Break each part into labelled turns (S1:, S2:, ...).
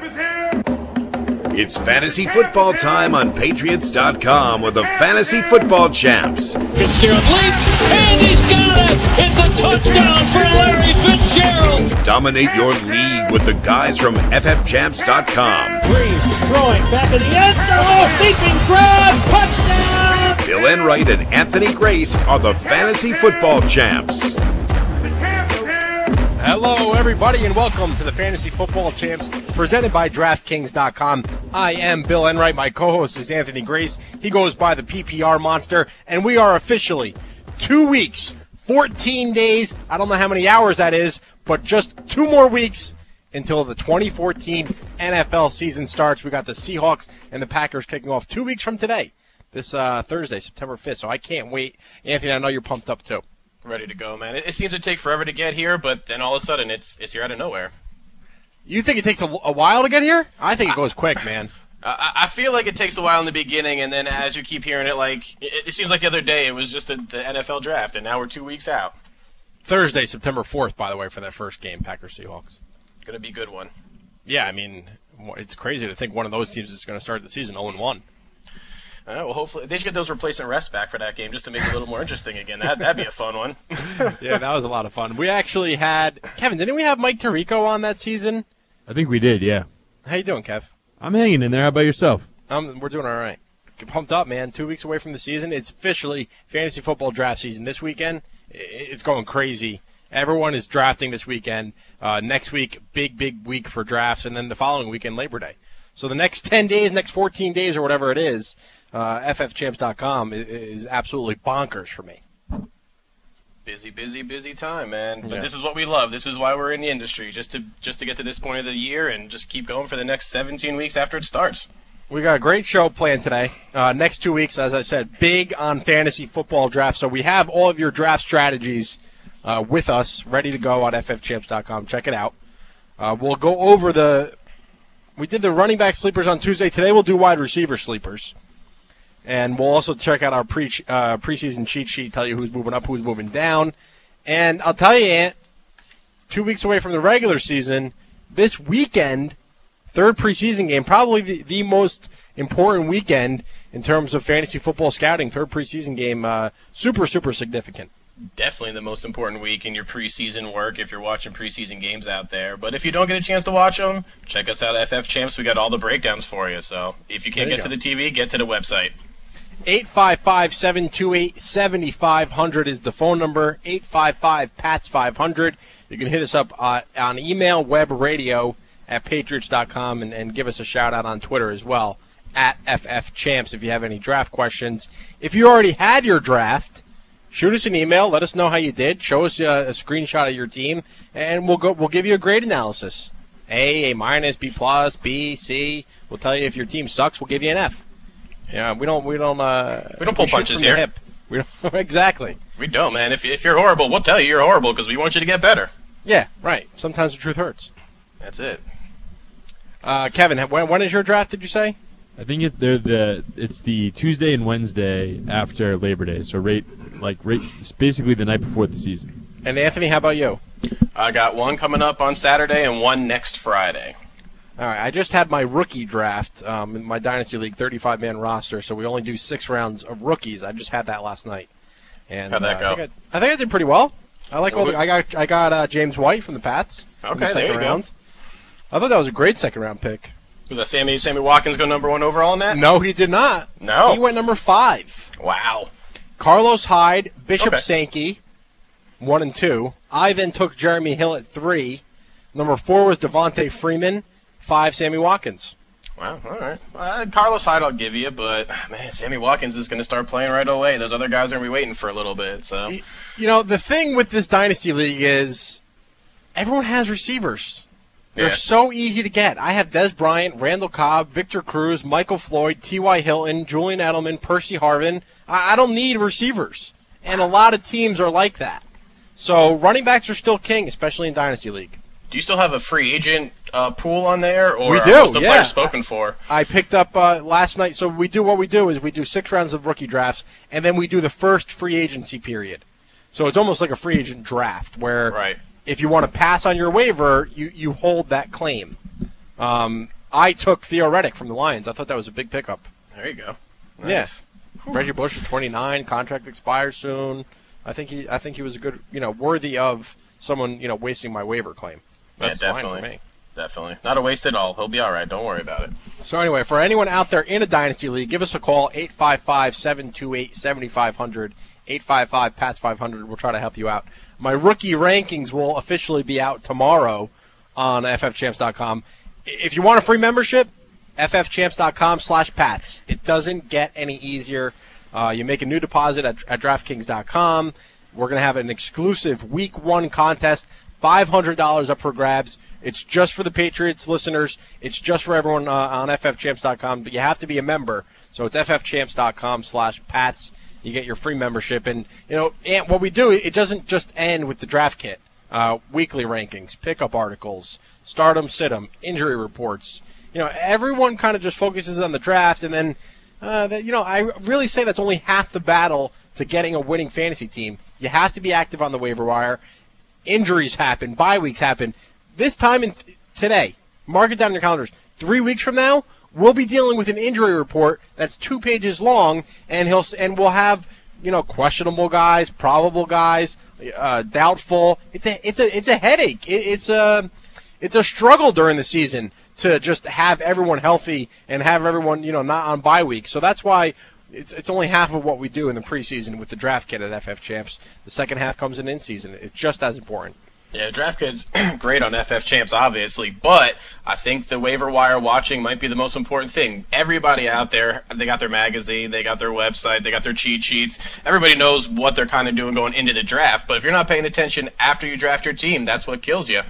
S1: It's fantasy football time on Patriots.com with the Fantasy Football Champs.
S2: Fitzgerald leaps, and he's got it! It's a touchdown for Larry Fitzgerald!
S1: Dominate your league with the guys from FFChamps.com.
S2: Green throwing back in the end zone, leaping grab, touchdown!
S1: Bill Enright and Anthony Grace are the Fantasy Football Champs.
S3: Hello, everybody, and welcome to the Fantasy Football Champs, presented by DraftKings.com. I am Bill Enright. My co-host is Anthony Grace. He goes by the PPR Monster, and we are officially 2 weeks, 14 days. I don't know how many hours that is, but just 2 more weeks until the 2014 NFL season starts. We got the Seahawks and the Packers kicking off 2 weeks from today, this Thursday, September 5th. So I can't wait. Anthony, I know you're pumped up too.
S4: Ready to go, man. It seems to take forever to get here, but then all of a sudden it's here out of nowhere.
S3: You think it takes a while to get here? I think it goes quick, man.
S4: I feel like it takes a while in the beginning, and then as you keep hearing it, like it seems like the other day it was just the NFL draft, and now we're 2 weeks out.
S3: Thursday, September 4th, by the way, for that first game, Packers-Seahawks.
S4: Going to be a good one.
S3: Yeah, I mean, it's crazy to think one of those teams is going to start the season 0-1.
S4: Well, hopefully they should get those replacement rests back for that game just to make it a little more interesting again. That'd be a fun one.
S3: Yeah, that was a lot of fun. We actually had Kevin. Didn't we have Mike Tirico on that season?
S5: I think we did. Yeah.
S3: How you doing, Kev?
S5: I'm hanging in there. How about yourself?
S3: We're doing all right. Get pumped up, man. 2 weeks away from the season. It's officially fantasy football draft season. This weekend, it's going crazy. Everyone is drafting this weekend. Next week, big week for drafts, and then the following weekend, Labor Day. So the next 10 days, next 14 days, or whatever it is, FFChamps.com is absolutely bonkers for me.
S4: Busy time, man. But
S3: Yeah.
S4: This is what we love. This is why we're in the industry, just to get to this point of the year and just keep going for the next 17 weeks after it starts.
S3: We got a great show planned today. Next 2 weeks, as I said, big on fantasy football draft. So we have all of your draft strategies with us, ready to go on FFChamps.com. Check it out. We'll go over we did the running back sleepers on Tuesday. Today we'll do wide receiver sleepers. And we'll also check out our preseason cheat sheet, tell you who's moving up, who's moving down. And I'll tell you, Ant, 2 weeks away from the regular season, this weekend, third preseason game, probably the most important weekend in terms of fantasy football scouting, third preseason game, super significant.
S4: Definitely the most important week in your preseason work if you're watching preseason games out there. But if you don't get a chance to watch them, check us out at FF Champs. We got all the breakdowns for you. So if you can't get to the TV, get to the website.
S3: 855-728-7500 is the phone number. 855-PATS-500. You can hit us up on email, web, radio at patriots.com, and give us a shout-out on Twitter as well, at FFChamps, if you have any draft questions. If you already had your draft, shoot us an email. Let us know how you did. Show us a screenshot of your team, and we'll give you a grade analysis. A minus, B plus, B, C. We'll tell you if your team sucks. We'll give you an F. Yeah, we don't
S4: pull punches here.
S3: Hip. We don't exactly.
S4: We don't, man. If you're horrible, we'll tell you you're horrible because we want you to get better.
S3: Yeah, right. Sometimes the truth hurts.
S4: That's it.
S3: Kevin, when is your draft? Did you say?
S5: I think it's the Tuesday and Wednesday after Labor Day, so it's basically the night before the season.
S3: And Anthony, how about you?
S4: I got one coming up on Saturday and one next Friday.
S3: All right, I just had my rookie draft in my Dynasty League 35-man roster, so we only do 6 rounds of rookies. I just had that last night. And
S4: how'd that go?
S3: I think I did pretty well. I like I got James White from the Pats.
S4: Okay, there you go.
S3: I thought that was a great second-round pick.
S4: Was that Sammy Watkins go number 1 overall in that?
S3: No, he did not.
S4: No.
S3: He went number 5.
S4: Wow.
S3: Carlos Hyde, Bishop Sankey, 1 and 2. I then took Jeremy Hill at 3. Number 4 was Devontae Freeman. 5, Sammy Watkins.
S4: Wow, all right. Carlos Hyde I'll give you, but, man, Sammy Watkins is going to start playing right away. Those other guys are going to be waiting for a little bit. So,
S3: you know, the thing with this Dynasty League is everyone has receivers. They're so easy to get. I have Des Bryant, Randall Cobb, Victor Cruz, Michael Floyd, T.Y. Hilton, Julian Edelman, Percy Harvin. I don't need receivers, and a lot of teams are like that. So running backs are still king, especially in Dynasty League.
S4: Do you still have a free agent pool on there, or
S3: we do,
S4: are most of the players spoken for?
S3: I picked up last night. So we do 6 rounds of rookie drafts, and then we do the first free agency period. So it's almost like a free agent draft where if you want to pass on your waiver, you hold that claim. I took Theo Riddick from the Lions. I thought that was a big pickup.
S4: There you go. Nice.
S3: Yes. Reggie Bush is 29. Contract expires soon. I think he was a good, worthy of someone, wasting my waiver claim. That's fine for me.
S4: Definitely. Not a waste at all. He'll be all right. Don't worry about it.
S3: So anyway, for anyone out there in a Dynasty League, give us a call, 855-728-7500, 855-PATS-500. We'll try to help you out. My rookie rankings will officially be out tomorrow on ffchamps.com. If you want a free membership, ffchamps.com/Pats. It doesn't get any easier. You make a new deposit at DraftKings.com. We're going to have an exclusive Week 1 contest, $500 up for grabs. It's just for the Patriots listeners. It's just for everyone on ffchamps.com, but you have to be a member. So it's ffchamps.com/Pats. You get your free membership. And, and what we do, it doesn't just end with the draft kit. Weekly rankings, pickup articles, start-em, sit-em, injury reports. Everyone kind of just focuses on the draft, and then, I really say that's only half the battle to getting a winning fantasy team. You have to be active on the waiver wire. Injuries happen. Bye weeks happen. This time today, mark it down in your calendars. 3 weeks from now, we'll be dealing with an injury report that's 2 pages long, and we'll have questionable guys, probable guys, doubtful. It's a headache. It's a struggle during the season to just have everyone healthy and have everyone not on bye week. So that's why it's only half of what we do in the preseason with the draft kit at FF Champs. The second half comes in season. It's just as important.
S4: Yeah, draft kit's great on FF Champs, obviously, but I think the waiver wire watching might be the most important thing. Everybody out there, they got their magazine, they got their website, they got their cheat sheets. Everybody knows what they're kind of doing going into the draft, but if you're not paying attention after you draft your team, that's what kills you.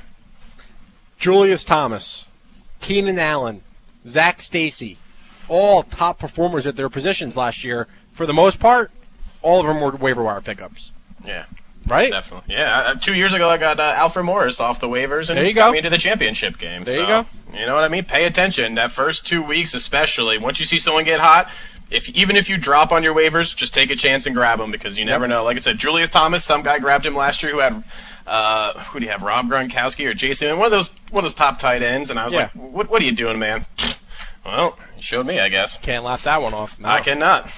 S3: Julius Thomas, Keenan Allen, Zach Stacy, all top performers at their positions last year. For the most part, all of them were waiver wire pickups.
S4: Yeah.
S3: Right?
S4: Definitely. Yeah. 2 years ago, I got Alfred Morris off the waivers, and
S3: there you
S4: got
S3: go.
S4: me into the championship game.
S3: There you go.
S4: You know what I mean? Pay attention. That first 2 weeks especially, once you see someone get hot, even if you drop on your waivers, just take a chance and grab them because you never know. Like I said, Julius Thomas, some guy grabbed him last year who had who do you have, Rob Gronkowski or Jason? One of those top tight ends, and I was like, what are you doing, man? Well, you showed me, I guess.
S3: Can't laugh that one off. No.
S4: I cannot.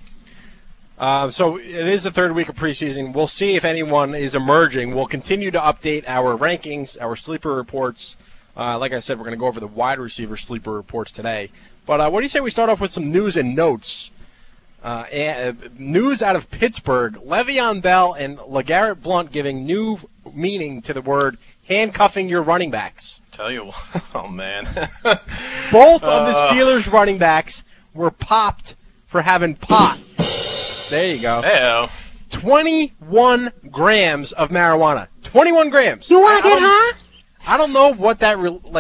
S3: So it is the third week of preseason. We'll see if anyone is emerging. We'll continue to update our rankings, our sleeper reports. Like I said, we're going to go over the wide receiver sleeper reports today. But what do you say we start off with some news and notes? News out of Pittsburgh. Le'Veon Bell and LeGarrette Blount giving new meaning to the word handcuffing your running backs.
S4: Tell you what, oh man.
S3: Both of the Steelers running backs were popped for having pot. There you go.
S4: Hey-o.
S3: 21 grams of marijuana. 21 grams.
S6: You want to get high?
S3: I don't know what that,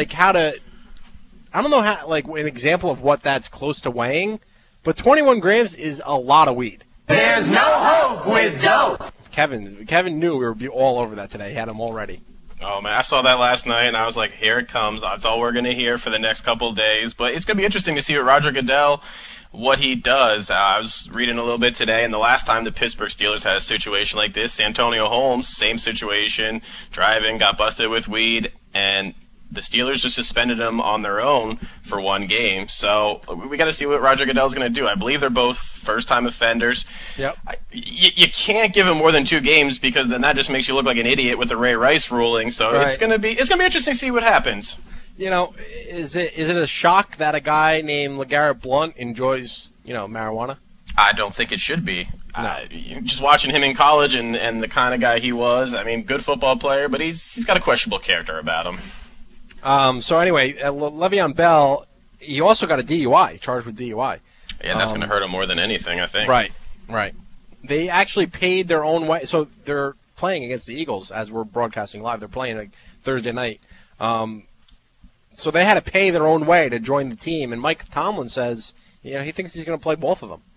S3: I don't know how, an example of what that's close to weighing, but 21 grams is a lot of weed.
S6: There's no hope with dope.
S3: Kevin knew we would be all over that today. He had him all ready.
S4: Oh, man, I saw that last night, and I was like, here it comes. That's all we're going to hear for the next couple of days. But it's going to be interesting to see what Roger Goodell, what he does. I was reading a little bit today, and the last time the Pittsburgh Steelers had a situation like this, Santonio Holmes, same situation, driving, got busted with weed, and the Steelers just suspended him on their own for one game. So we got to see what Roger Goodell's going to do. I believe they're both first-time offenders.
S3: Yep.
S4: You can't give him more than 2 games because then that just makes you look like an idiot with the Ray Rice ruling. So
S3: right.
S4: It's going to be interesting to see what happens.
S3: Is it a shock that a guy named LeGarrette Blount enjoys, marijuana?
S4: I don't think it should be.
S3: No.
S4: Just watching him in college and the kind of guy he was, I mean, good football player, but he's got a questionable character about him.
S3: So anyway, Le'Veon Bell, he also got a DUI, charged with DUI.
S4: Yeah, that's going to hurt him more than anything, I think.
S3: Right. They actually paid their own way. So they're playing against the Eagles as we're broadcasting live. They're playing Thursday night. So they had to pay their own way to join the team. And Mike Tomlin says, he thinks he's going to play both of them.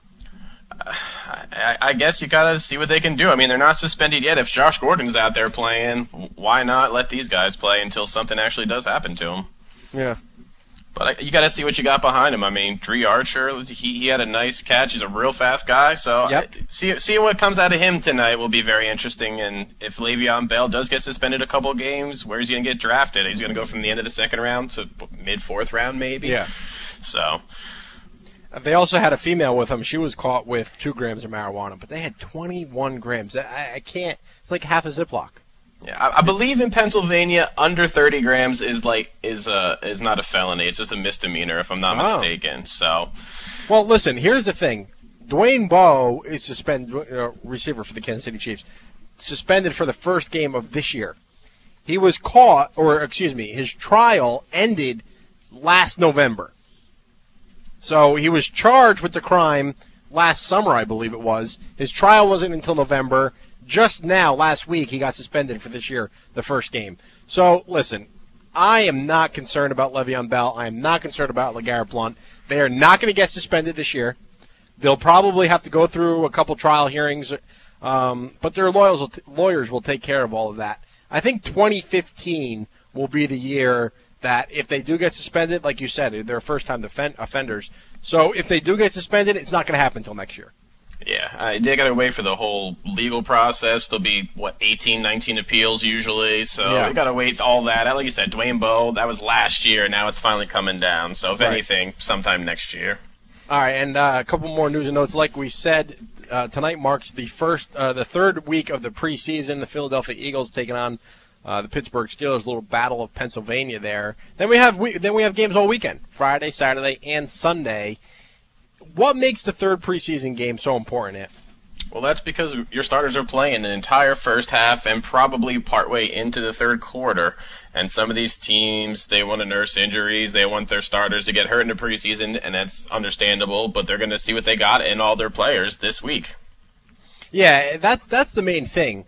S4: I guess you got to see what they can do. I mean, they're not suspended yet. If Josh Gordon's out there playing, why not let these guys play until something actually does happen to them?
S3: Yeah.
S4: But you got to see what you got behind him. I mean, Dre Archer, he had a nice catch. He's a real fast guy. So
S3: yep.
S4: Seeing what comes out of him tonight will be very interesting. And if Le'Veon Bell does get suspended a couple of games, where's he going to get drafted? He's going to go from the end of the second round to mid-4th round, maybe.
S3: Yeah.
S4: So
S3: They also had a female with them. She was caught with 2 grams of marijuana, but they had 21 grams. I can't. It's like half a Ziploc.
S4: yeah, I believe in Pennsylvania, under 30 grams is not a felony. It's just a misdemeanor, if I'm not mistaken. So,
S3: well, listen. Here's the thing. Dwayne Bowe is suspended, receiver for the Kansas City Chiefs, suspended for the first game of this year. He was caught, his trial ended last November. So he was charged with the crime last summer, I believe it was. His trial wasn't until November. Just now, last week, he got suspended for this year, the first game. So, listen, I am not concerned about Le'Veon Bell. I am not concerned about LeGarrette Blount. They are not going to get suspended this year. They'll probably have to go through a couple trial hearings, but their lawyers will take care of all of that. I think 2015 will be the year that if they do get suspended, like you said, they're first-time offenders. So if they do get suspended, it's not going to happen until next year.
S4: Yeah, they got to wait for the whole legal process. There'll be, 18, 19 appeals usually, so they got to wait all that. Like you said, Dwayne Bowe, that was last year, now it's finally coming down. So if anything, sometime next year. All
S3: right, and a couple more news and notes. Like we said, tonight marks the third week of the preseason. The Philadelphia Eagles taking on the Pittsburgh Steelers. Little battle of Pennsylvania there. Then we have games all weekend: Friday, Saturday, and Sunday. What makes the third preseason game so important, Ant?
S4: Well, that's because your starters are playing an entire first half and probably partway into the third quarter. And some of these teams, they want to nurse injuries. They want their starters to get hurt in the preseason, and that's understandable. But they're going to see what they got in all their players this week.
S3: Yeah, that's the main thing.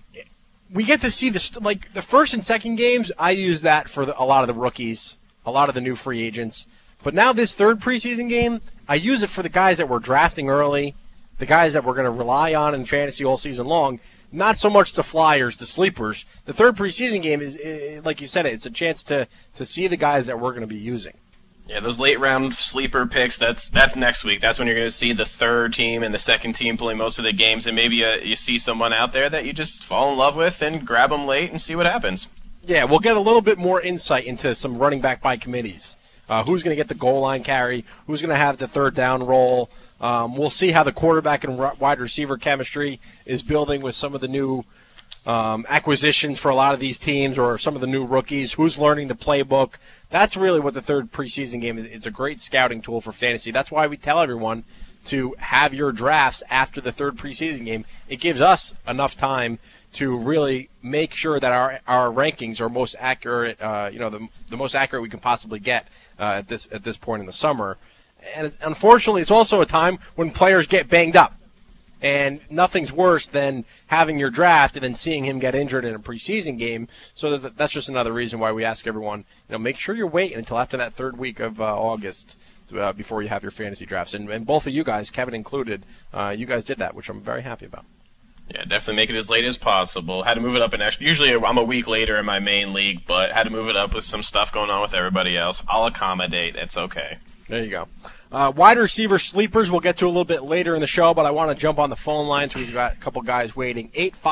S3: We get to see the first and second games. I use that for a lot of the rookies, a lot of the new free agents. But now this third preseason game, I use it for the guys that we're drafting early, the guys that we're going to rely on in fantasy all season long. Not so much the flyers, the sleepers. The third preseason game is, like you said, it's a chance to see the guys that we're going to be using.
S4: Yeah, those late round sleeper picks, that's next week. That's when you're going to see the third team and the second team playing most of the games, and maybe you see someone out there that you just fall in love with and grab them late and see what happens.
S3: Yeah, we'll get a little bit more insight into some running back by committees. Who's going to get the goal line carry? Who's going to have the third down role? We'll see how the quarterback and wide receiver chemistry is building with some of the new acquisitions for a lot of these teams or some of the new rookies. Who's learning the playbook? That's really what the third preseason game is. It's a great scouting tool for fantasy. That's why we tell everyone to have your drafts after the third preseason game. It gives us enough time to really make sure that our rankings are most accurate, the most accurate we can possibly get at this point in the summer. And unfortunately, it's also a time when players get banged up. And nothing's worse than having your draft and then seeing him get injured in a preseason game. So that's just another reason why we ask everyone, make sure you're waiting until after that third week of August before you have your fantasy drafts. And both of you guys, Kevin included, you guys did that, which I'm very happy about.
S4: Yeah, definitely make it as late as possible. Had to move it up usually I'm a week later in my main league, but had to move it up with some stuff going on with everybody else. I'll accommodate. It's okay.
S3: There you go. Wide receiver sleepers we'll get to a little bit later in the show, but I want to jump on the phone lines. We've got a couple guys waiting.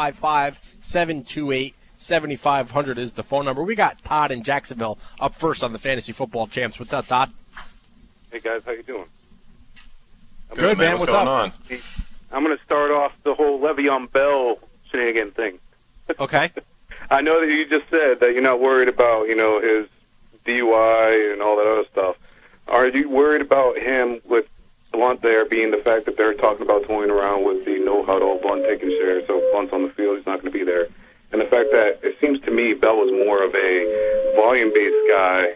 S3: 855-728-7500 is the phone number. We got Todd in Jacksonville up first on the Fantasy Football Champs. What's up, Todd?
S7: Hey, guys. How you doing?
S3: Good, man.
S4: What's going on?
S7: I'm going to start off the whole Le'Veon Bell shenanigan thing.
S3: Okay.
S7: I know that you just said that you're not worried about, his DUI and all that other stuff. Are you worried about him with Blount there being the fact that they're talking about toying around with the no-huddle, Blount taking shares, so Blount's on the field, he's not going to be there. And the fact that it seems to me Bell was more of a volume-based guy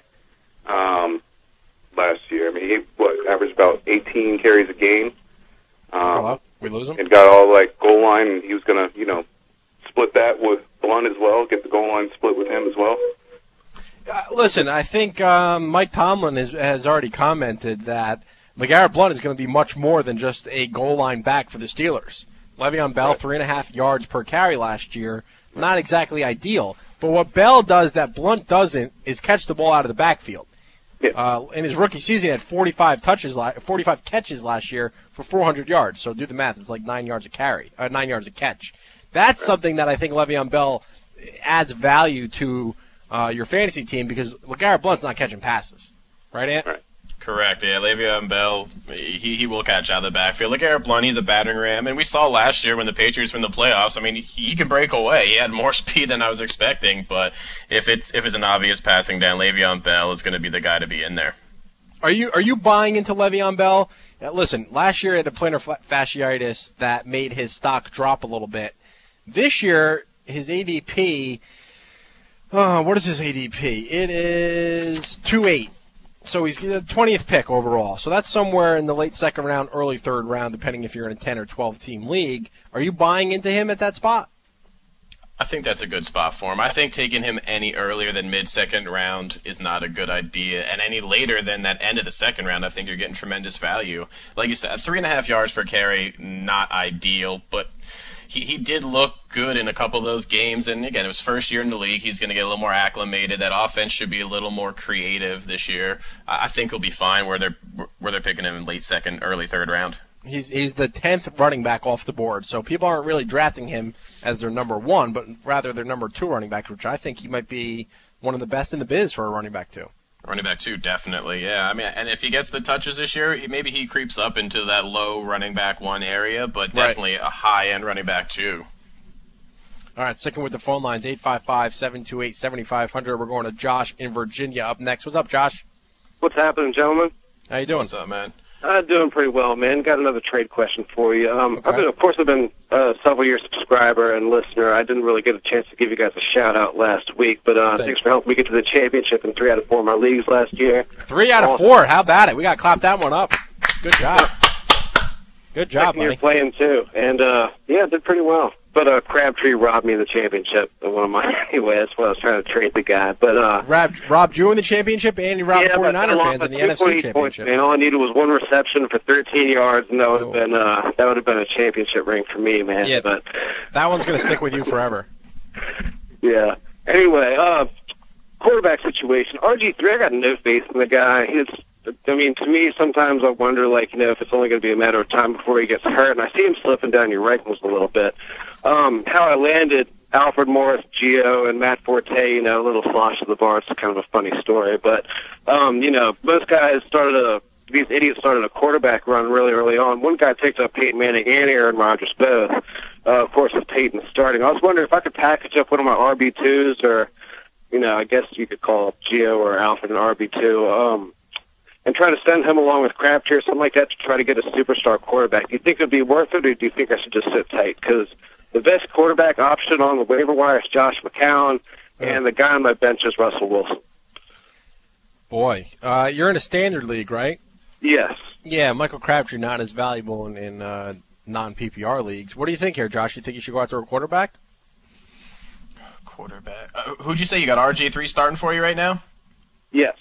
S7: last year. I mean, he averaged about 18 carries a game.
S3: Hello? We lose him?
S7: And got all, goal line, and he was going to, split that with Blount as well, get the goal line split with him as well.
S3: Listen, I think Mike Tomlin has already commented that LeGarrette Blount is going to be much more than just a goal line back for the Steelers. Le'Veon Bell, 3.5 yards per carry last year, not exactly ideal. But what Bell does that Blount doesn't is catch the ball out of the backfield.
S7: Yeah.
S3: In his rookie season, he had 45 catches last year for 400 yards. So do the math; it's like 9 yards a carry, 9 yards a catch. That's something that I think Le'Veon Bell adds value to your fantasy team because LeGarrette Blount's not catching passes. Right, Ant?
S7: Right.
S4: Correct, yeah. Le'Veon Bell, he will catch out of the backfield. LeGarrette Blount, he's a battering ram. And we saw last year when the Patriots were in the playoffs, I mean, he can break away. He had more speed than I was expecting. But if it's an obvious passing down, Le'Veon Bell is going to be the guy to be in there.
S3: Are you buying into Le'Veon Bell? Listen, last year he had a plantar fasciitis that made his stock drop a little bit. This year, his ADP, what is his ADP? It is 2.8. So he's the 20th pick overall. So that's somewhere in the late second round, early third round, depending if you're in a 10 or 12 team league. Are you buying into him at that spot?
S4: I think that's a good spot for him. I think taking him any earlier than mid-second round is not a good idea. And any later than that end of the second round, I think you're getting tremendous value. Like you said, 3.5 yards per carry, not ideal, but he did look good in a couple of those games. And again, it was first year in the league. He's going to get a little more acclimated. That offense should be a little more creative this year. I think he'll be fine where they're picking him in late second, early third round.
S3: He's the 10th running back off the board, so people aren't really drafting him as their number one, but rather their number two running back, which I think he might be one of the best in the biz for a running back too.
S4: Running back two, definitely, yeah. I mean, and if he gets the touches this year, maybe he creeps up into that low running back one area, but definitely a high-end running back two.
S3: All right, sticking with the phone lines, 855-728-7500. We're going to Josh in Virginia up next. What's up, Josh?
S8: What's happening, gentlemen?
S3: How you doing?
S4: What's up, man?
S8: I'm doing pretty well, man. Got another trade question for you.
S3: Okay.
S8: I've been a several-year subscriber and listener. I didn't really get a chance to give you guys a shout-out last week, but thanks for helping me get to the championship in 3 out of 4 of my leagues last year.
S3: 3 out of 4. How about it? We got to clap that one up. Good job. Good job,
S8: Second year
S3: buddy.
S8: playing, too. And, did pretty well. But Crabtree robbed me of the championship in one of my anyway. That's why I was trying to trade the guy. But
S3: robbed you in the championship, and he robbed 49er fans in the NFC championship.
S8: And all I needed was one reception for 13 yards, and that would have been a championship ring for me, man.
S3: Yeah,
S8: but
S3: that one's going to stick with you forever.
S8: Yeah. Anyway, quarterback situation. RG3, I got no faith in the guy. To me, sometimes I wonder, if it's only going to be a matter of time before he gets hurt. And I see him slipping down your rankings a little bit. How I landed Alfred Morris, Gio, and Matt Forte, a little slosh of the bar. It's kind of a funny story. But, most guys these idiots started a quarterback run really early on. One guy picked up Peyton Manning and Aaron Rodgers both. Of course, with Peyton starting. I was wondering if I could package up one of my RB2s or, I guess you could call Gio or Alfred an RB2. And try to send him along with Crabtree or something like that to try to get a superstar quarterback. Do you think it would be worth it, or do you think I should just sit tight? Because the best quarterback option on the waiver wire is Josh McCown, and the guy on my bench is Russell Wilson.
S3: Boy, you're in a standard league, right?
S8: Yes.
S3: Yeah, Michael Crabtree not as valuable in non-PPR leagues. What do you think here, Josh? You think you should go after a quarterback?
S4: Quarterback. Who'd you say you got RG3 starting for you right now?
S8: Yes.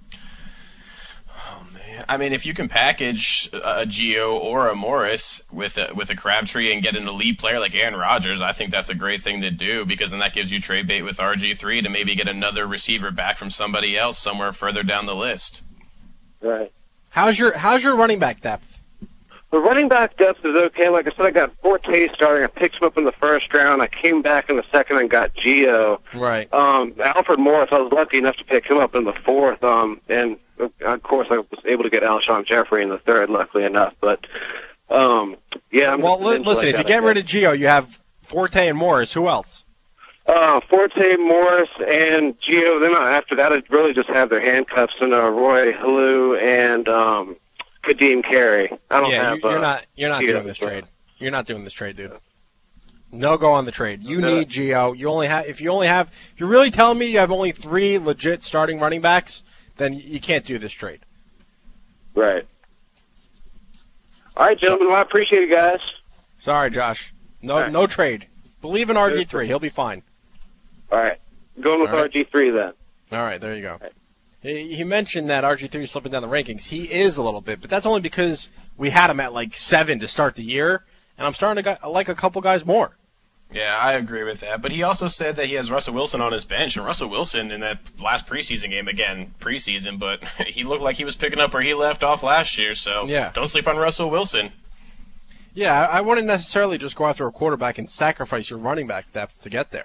S4: I mean, if you can package a Gio or a Morris with a Crabtree and get an elite player like Aaron Rodgers, I think that's a great thing to do because then that gives you trade bait with RG3 to maybe get another receiver back from somebody else somewhere further down the list.
S8: Right.
S3: How's your running back depth?
S8: The running back depth is okay. Like I said, I got Forte starting. I picked him up in the first round. I came back in the second and got Gio.
S3: Right.
S8: Alfred Morris, I was lucky enough to pick him up in the fourth. And of course, I was able to get Alshon Jeffrey in the third, luckily enough. But listen,
S3: if you get rid of Gio, you have Forte and Morris. Who else?
S8: Forte, Morris, and Gio. Then after that, I'd really just have their handcuffs and Roy Halou and Kadeem Carey. I don't have.
S3: You're not doing this trade. You're not doing this trade, dude. No go on the trade. You need Gio. If you're really telling me you have only 3 legit starting running backs, then you can't do this trade.
S8: Right. All right, gentlemen. Well, I appreciate it, guys.
S3: Sorry, Josh. No trade. Believe in RG3. He'll be fine.
S8: All right. Going with RG3 then.
S3: All right, there you go. He mentioned that RG3 is slipping down the rankings. He is a little bit, but that's only because we had him at 7 to start the year, and I'm starting to like a couple guys more.
S4: Yeah, I agree with that. But he also said that he has Russell Wilson on his bench, and Russell Wilson in that last preseason game, again, preseason, but he looked like he was picking up where he left off last year, so don't sleep on Russell Wilson.
S3: Yeah, I wouldn't necessarily just go after a quarterback and sacrifice your running back depth to get there.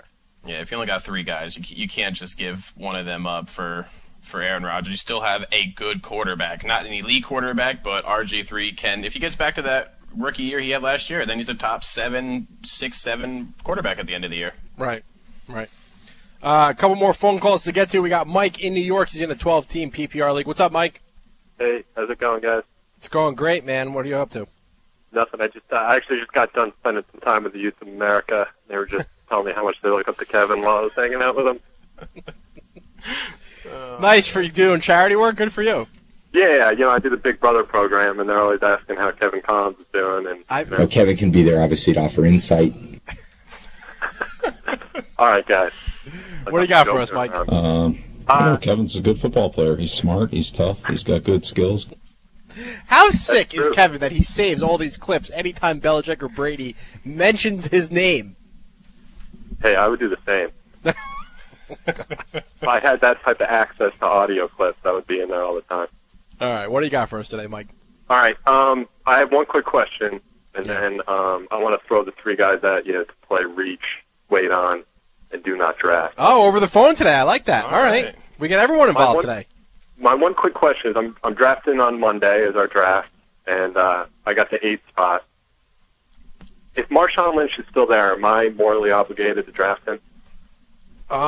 S4: Yeah, if you only got 3 guys, you can't just give one of them up for Aaron Rodgers. You still have a good quarterback, not an elite quarterback, but RG3 can. If he gets back to that rookie year he had last year, then he's a top 6, 7 quarterback at the end of the year.
S3: Right. A couple more phone calls to get to. We got Mike in New York. He's in a 12-team PPR league. What's up, Mike?
S9: Hey, how's it going, guys?
S3: It's going great, man. What are you up to?
S9: Nothing. I actually just got done spending some time with the youth of America. They were just telling me how much they look up to Kevin while I was hanging out with him.
S3: Nice for you doing charity work. Good for you.
S9: Yeah, I do the Big Brother program, and they're always asking how Kevin Collins is doing. And
S10: Kevin can be there, obviously, to offer insight.
S9: All right, guys.
S3: What do you got for us, Mike?
S11: Kevin's a good football player. He's smart. He's tough. He's got good skills.
S3: How sick is Kevin that he saves all these clips anytime Belichick or Brady mentions his name?
S9: Hey, I would do the same. If I had that type of access to audio clips, I would be in there all the time.
S3: All right, what do you got for us today, Mike?
S9: All right, I have one quick question, and then I want to throw the 3 guys at you to play Reach, Wait On, and Do Not Draft.
S3: Oh, over the phone today. I like that. All right. We get everyone involved today.
S9: My one quick question is I'm drafting on Monday as our draft, and I got the 8th spot. If Marshawn Lynch is still there, am I morally obligated to draft him?
S4: In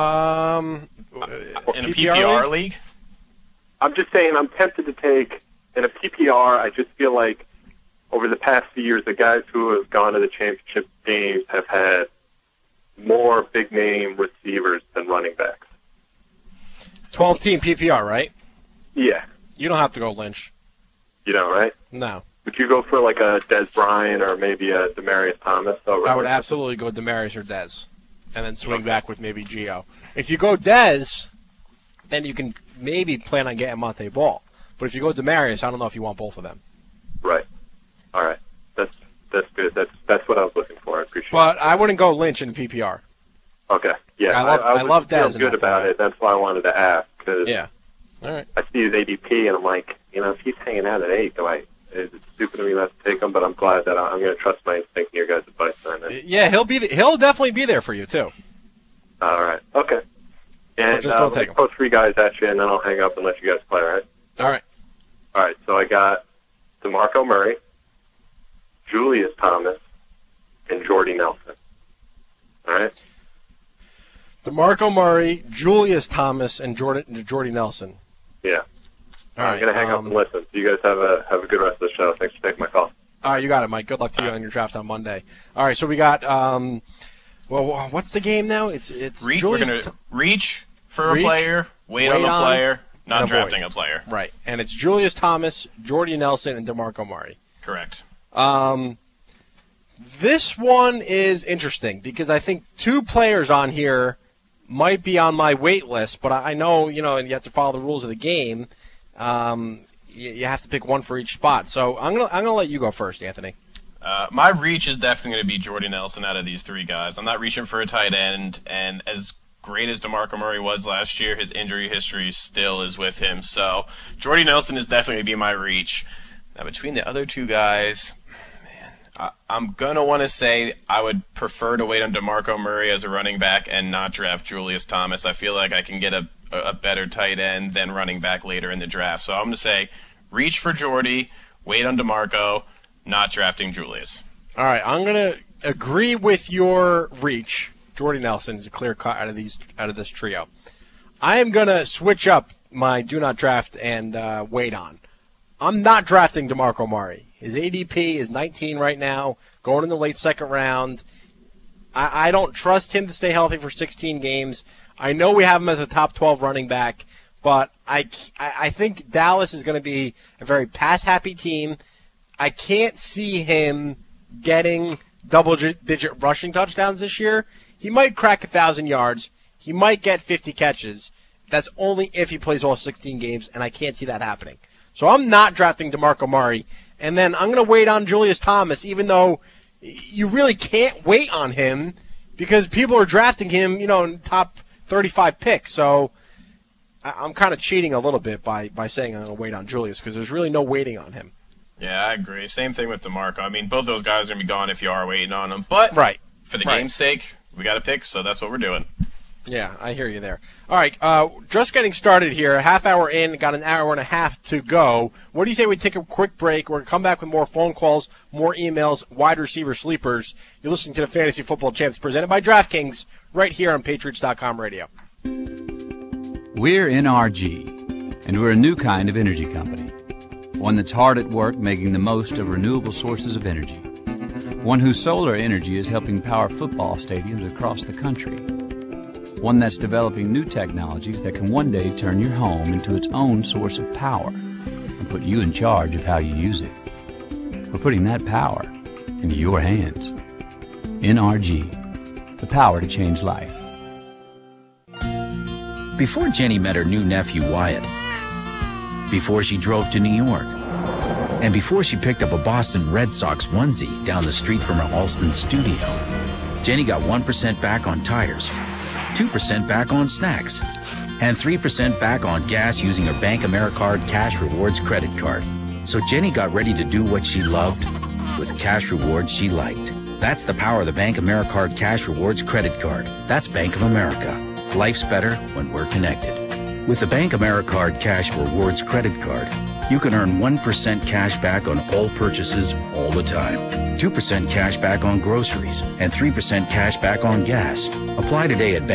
S4: a PPR league?
S9: I'm just saying I'm tempted to take, in a PPR, I just feel like over the past few years, the guys who have gone to the championship games have had more big-name receivers than running backs.
S3: 12-team PPR, right?
S9: Yeah.
S3: You don't have to go Lynch.
S9: You don't, right?
S3: No.
S9: Would you go for like a Dez Bryant or maybe a Demaryius Thomas?
S3: I would absolutely go Demaryius or Dez, and then swing back with maybe Gio. If you go Dez, then you can maybe plan on getting Monte Ball. But if you go Demaryius, I don't know if you want both of them.
S9: Right. All right. That's good. That's what I was looking for. I appreciate it.
S3: But I wouldn't go Lynch in PPR.
S9: Okay. Yeah.
S3: I love Dez.
S9: I feel good about it. That's why I wanted to ask. Cause
S3: yeah. All right.
S9: I see his ADP, and I'm like, if he's hanging out at 8, it's stupid of me not to take him, but I'm glad that I'm going to trust my instinct and your guys' advice on it.
S3: Yeah, he'll definitely be there for you, too.
S9: All right. Okay. And
S3: just don't take him.
S9: I'll throw 3 guys at you, and then I'll hang up and let you guys play, all right?
S3: All right.
S9: All right, so I got DeMarco Murray, Julius Thomas, and Jordy Nelson. All right?
S3: DeMarco Murray, Julius Thomas, and Jordy Nelson.
S9: Yeah.
S3: All right.
S9: I'm going to hang up and listen. So you guys have a good rest of the show. Thanks for taking my call.
S3: All right, you got it, Mike. Good luck to you on your draft on Monday. All right, so we got what's the game now? It's
S4: We're going to reach for a player, wait on a player, not drafting a player.
S3: Right, and it's Julius Thomas, Jordy Nelson, and DeMarco Murray.
S4: Correct.
S3: This one is interesting because I think 2 players on here might be on my wait list, but I know, and you have to follow the rules of the game. You have to pick one for each spot. So I'm gonna let you go first, Anthony.
S4: My reach is definitely going to be Jordy Nelson out of these 3 guys. I'm not reaching for a tight end, and as great as DeMarco Murray was last year, his injury history still is with him. So Jordy Nelson is definitely going to be my reach. Now, between the other 2 guys, I'm going to want to say I would prefer to wait on DeMarco Murray as a running back and not draft Julius Thomas. I feel like I can get a better tight end than running back later in the draft. So I'm going to say reach for Jordy, wait on DeMarco, not drafting Julius.
S3: All right, I'm going to agree with your reach. Jordy Nelson is a clear cut out of this trio. I am going to switch up my do not draft and wait on. I'm not drafting DeMarco Murray. His ADP is 19 right now, going in the late second round. I don't trust him to stay healthy for 16 games. I know we have him as a top 12 running back, but I think Dallas is going to be a very pass-happy team. I can't see him getting double-digit rushing touchdowns this year. He might crack 1,000 yards. He might get 50 catches. That's only if he plays all 16 games, and I can't see that happening. So I'm not drafting DeMarco Murray. And then I'm going to wait on Julius Thomas, even though you really can't wait on him because people are drafting him, in top 35 picks. So I'm kind of cheating a little bit by saying I'm going to wait on Julius because there's really no waiting on him.
S4: Yeah, I agree. Same thing with DeMarco. I mean, both those guys are going to be gone if you are waiting on them. But for the game's sake, we got to pick, so that's what we're doing.
S3: Yeah, I hear you there. All right, just getting started here. A half hour in, got an hour and a half to go. What do you say we take a quick break? We're going to come back with more phone calls, more emails, wide receiver sleepers. You're listening to the Fantasy Football Champs presented by DraftKings right here on Patriots.com radio.
S12: We're NRG, and we're a new kind of energy company. One that's hard at work making the most of renewable sources of energy. One whose solar energy is helping power football stadiums across the country. One that's developing new technologies that can one day turn your home into its own source of power and put you in charge of how you use it. We're putting that power into your hands. NRG, the power to change life.
S13: Before Jenny met her new nephew Wyatt, before she drove to New York, and before she picked up a Boston Red Sox onesie down the street from her Alston studio, Jenny got 1% back on tires, 2% back on snacks, and 3% back on gas using her Bank AmeriCard Cash Rewards credit card. So Jenny got ready to do what she loved with cash rewards she liked. That's the power of the Bank AmeriCard Cash Rewards credit card. That's Bank of America. Life's better when we're connected. With the Bank AmeriCard Cash Rewards credit card, you can earn 1% cash back on all purchases all the time, 2% cash back on groceries, and 3% cash back on gas. Apply today at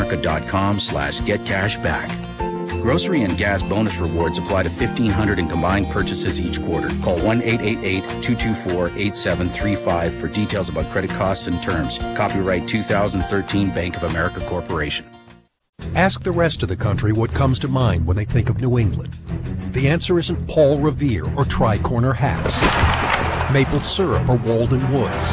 S13: bankofamerica.com/getcashback. Grocery and gas bonus rewards apply to 1,500 in combined purchases each quarter. Call 1-888-224-8735 for details about credit costs and terms. Copyright 2013 Bank of America Corporation.
S14: Ask the rest of the country what comes to mind when they think of New England. The answer isn't Paul Revere or tri-corner hats, maple syrup or Walden Woods.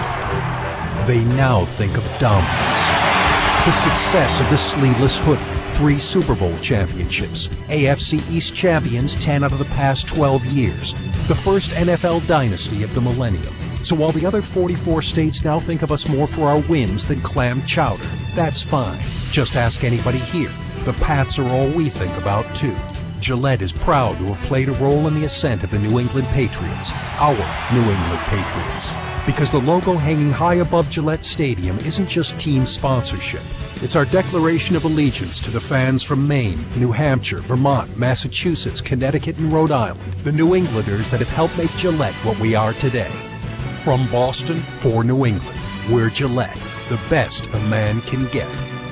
S14: They now think of dominance. The success of the sleeveless hoodie, 3 Super Bowl championships, AFC East champions 10 out of the past 12 years, the first NFL dynasty of the millennium. So while the other 44 states now think of us more for our wins than clam chowder, that's fine. Just ask anybody here. The Pats are all we think about, too. Gillette is proud to have played a role in the ascent of the New England Patriots, our New England Patriots. Because the logo hanging high above Gillette Stadium isn't just team sponsorship. It's our declaration of allegiance to the fans from Maine, New Hampshire, Vermont, Massachusetts, Connecticut, and Rhode Island, the New Englanders that have helped make Gillette what we are today. From Boston for New England, we're Gillette, the best a man can get.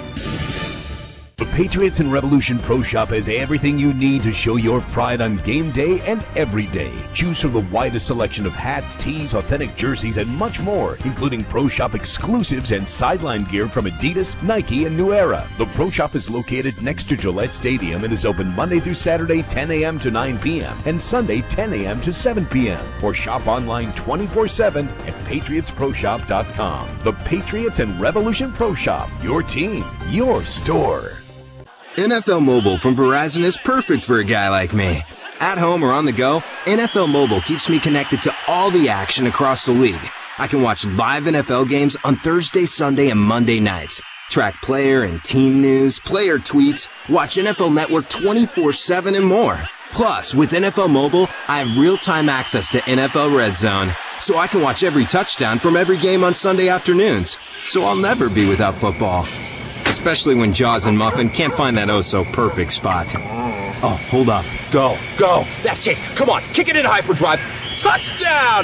S1: The Patriots and Revolution Pro Shop has everything you need to show your pride on game day and every day. Choose from the widest selection of hats, tees, authentic jerseys, and much more, including Pro Shop exclusives and sideline gear from Adidas, Nike, and New Era. The Pro Shop is located next to Gillette Stadium and is open Monday through Saturday, 10 a.m. to 9 p.m. and Sunday, 10 a.m. to 7 p.m. Or shop online 24/7 at patriotsproshop.com. The Patriots and Revolution Pro Shop. Your team, your store.
S15: NFL Mobile from Verizon is perfect for a guy like me. At home or on the go, NFL Mobile keeps me connected to all the action across the league. I can watch live NFL games on Thursday, Sunday, and Monday nights. Track player and team news, player tweets, watch NFL Network 24/7 and more. Plus, with NFL Mobile, I have real-time access to NFL Red Zone, so I can watch every touchdown from every game on Sunday afternoons. So I'll never be without football. Especially when Jaws and Muffin can't find that oh-so-perfect spot. Oh, hold up. Go. That's it. Come on, kick it in hyperdrive. Touchdown!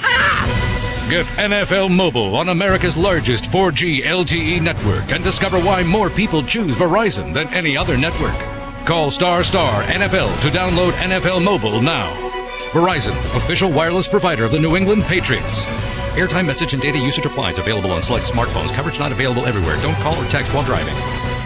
S16: Get NFL Mobile on America's largest 4G LTE network and discover why more people choose Verizon than any other network. Call ** NFL to download NFL Mobile now. Verizon, official wireless provider of the New England Patriots. Airtime, message, and data usage applies. Available on select smartphones. Coverage not available everywhere. Don't call or text while driving.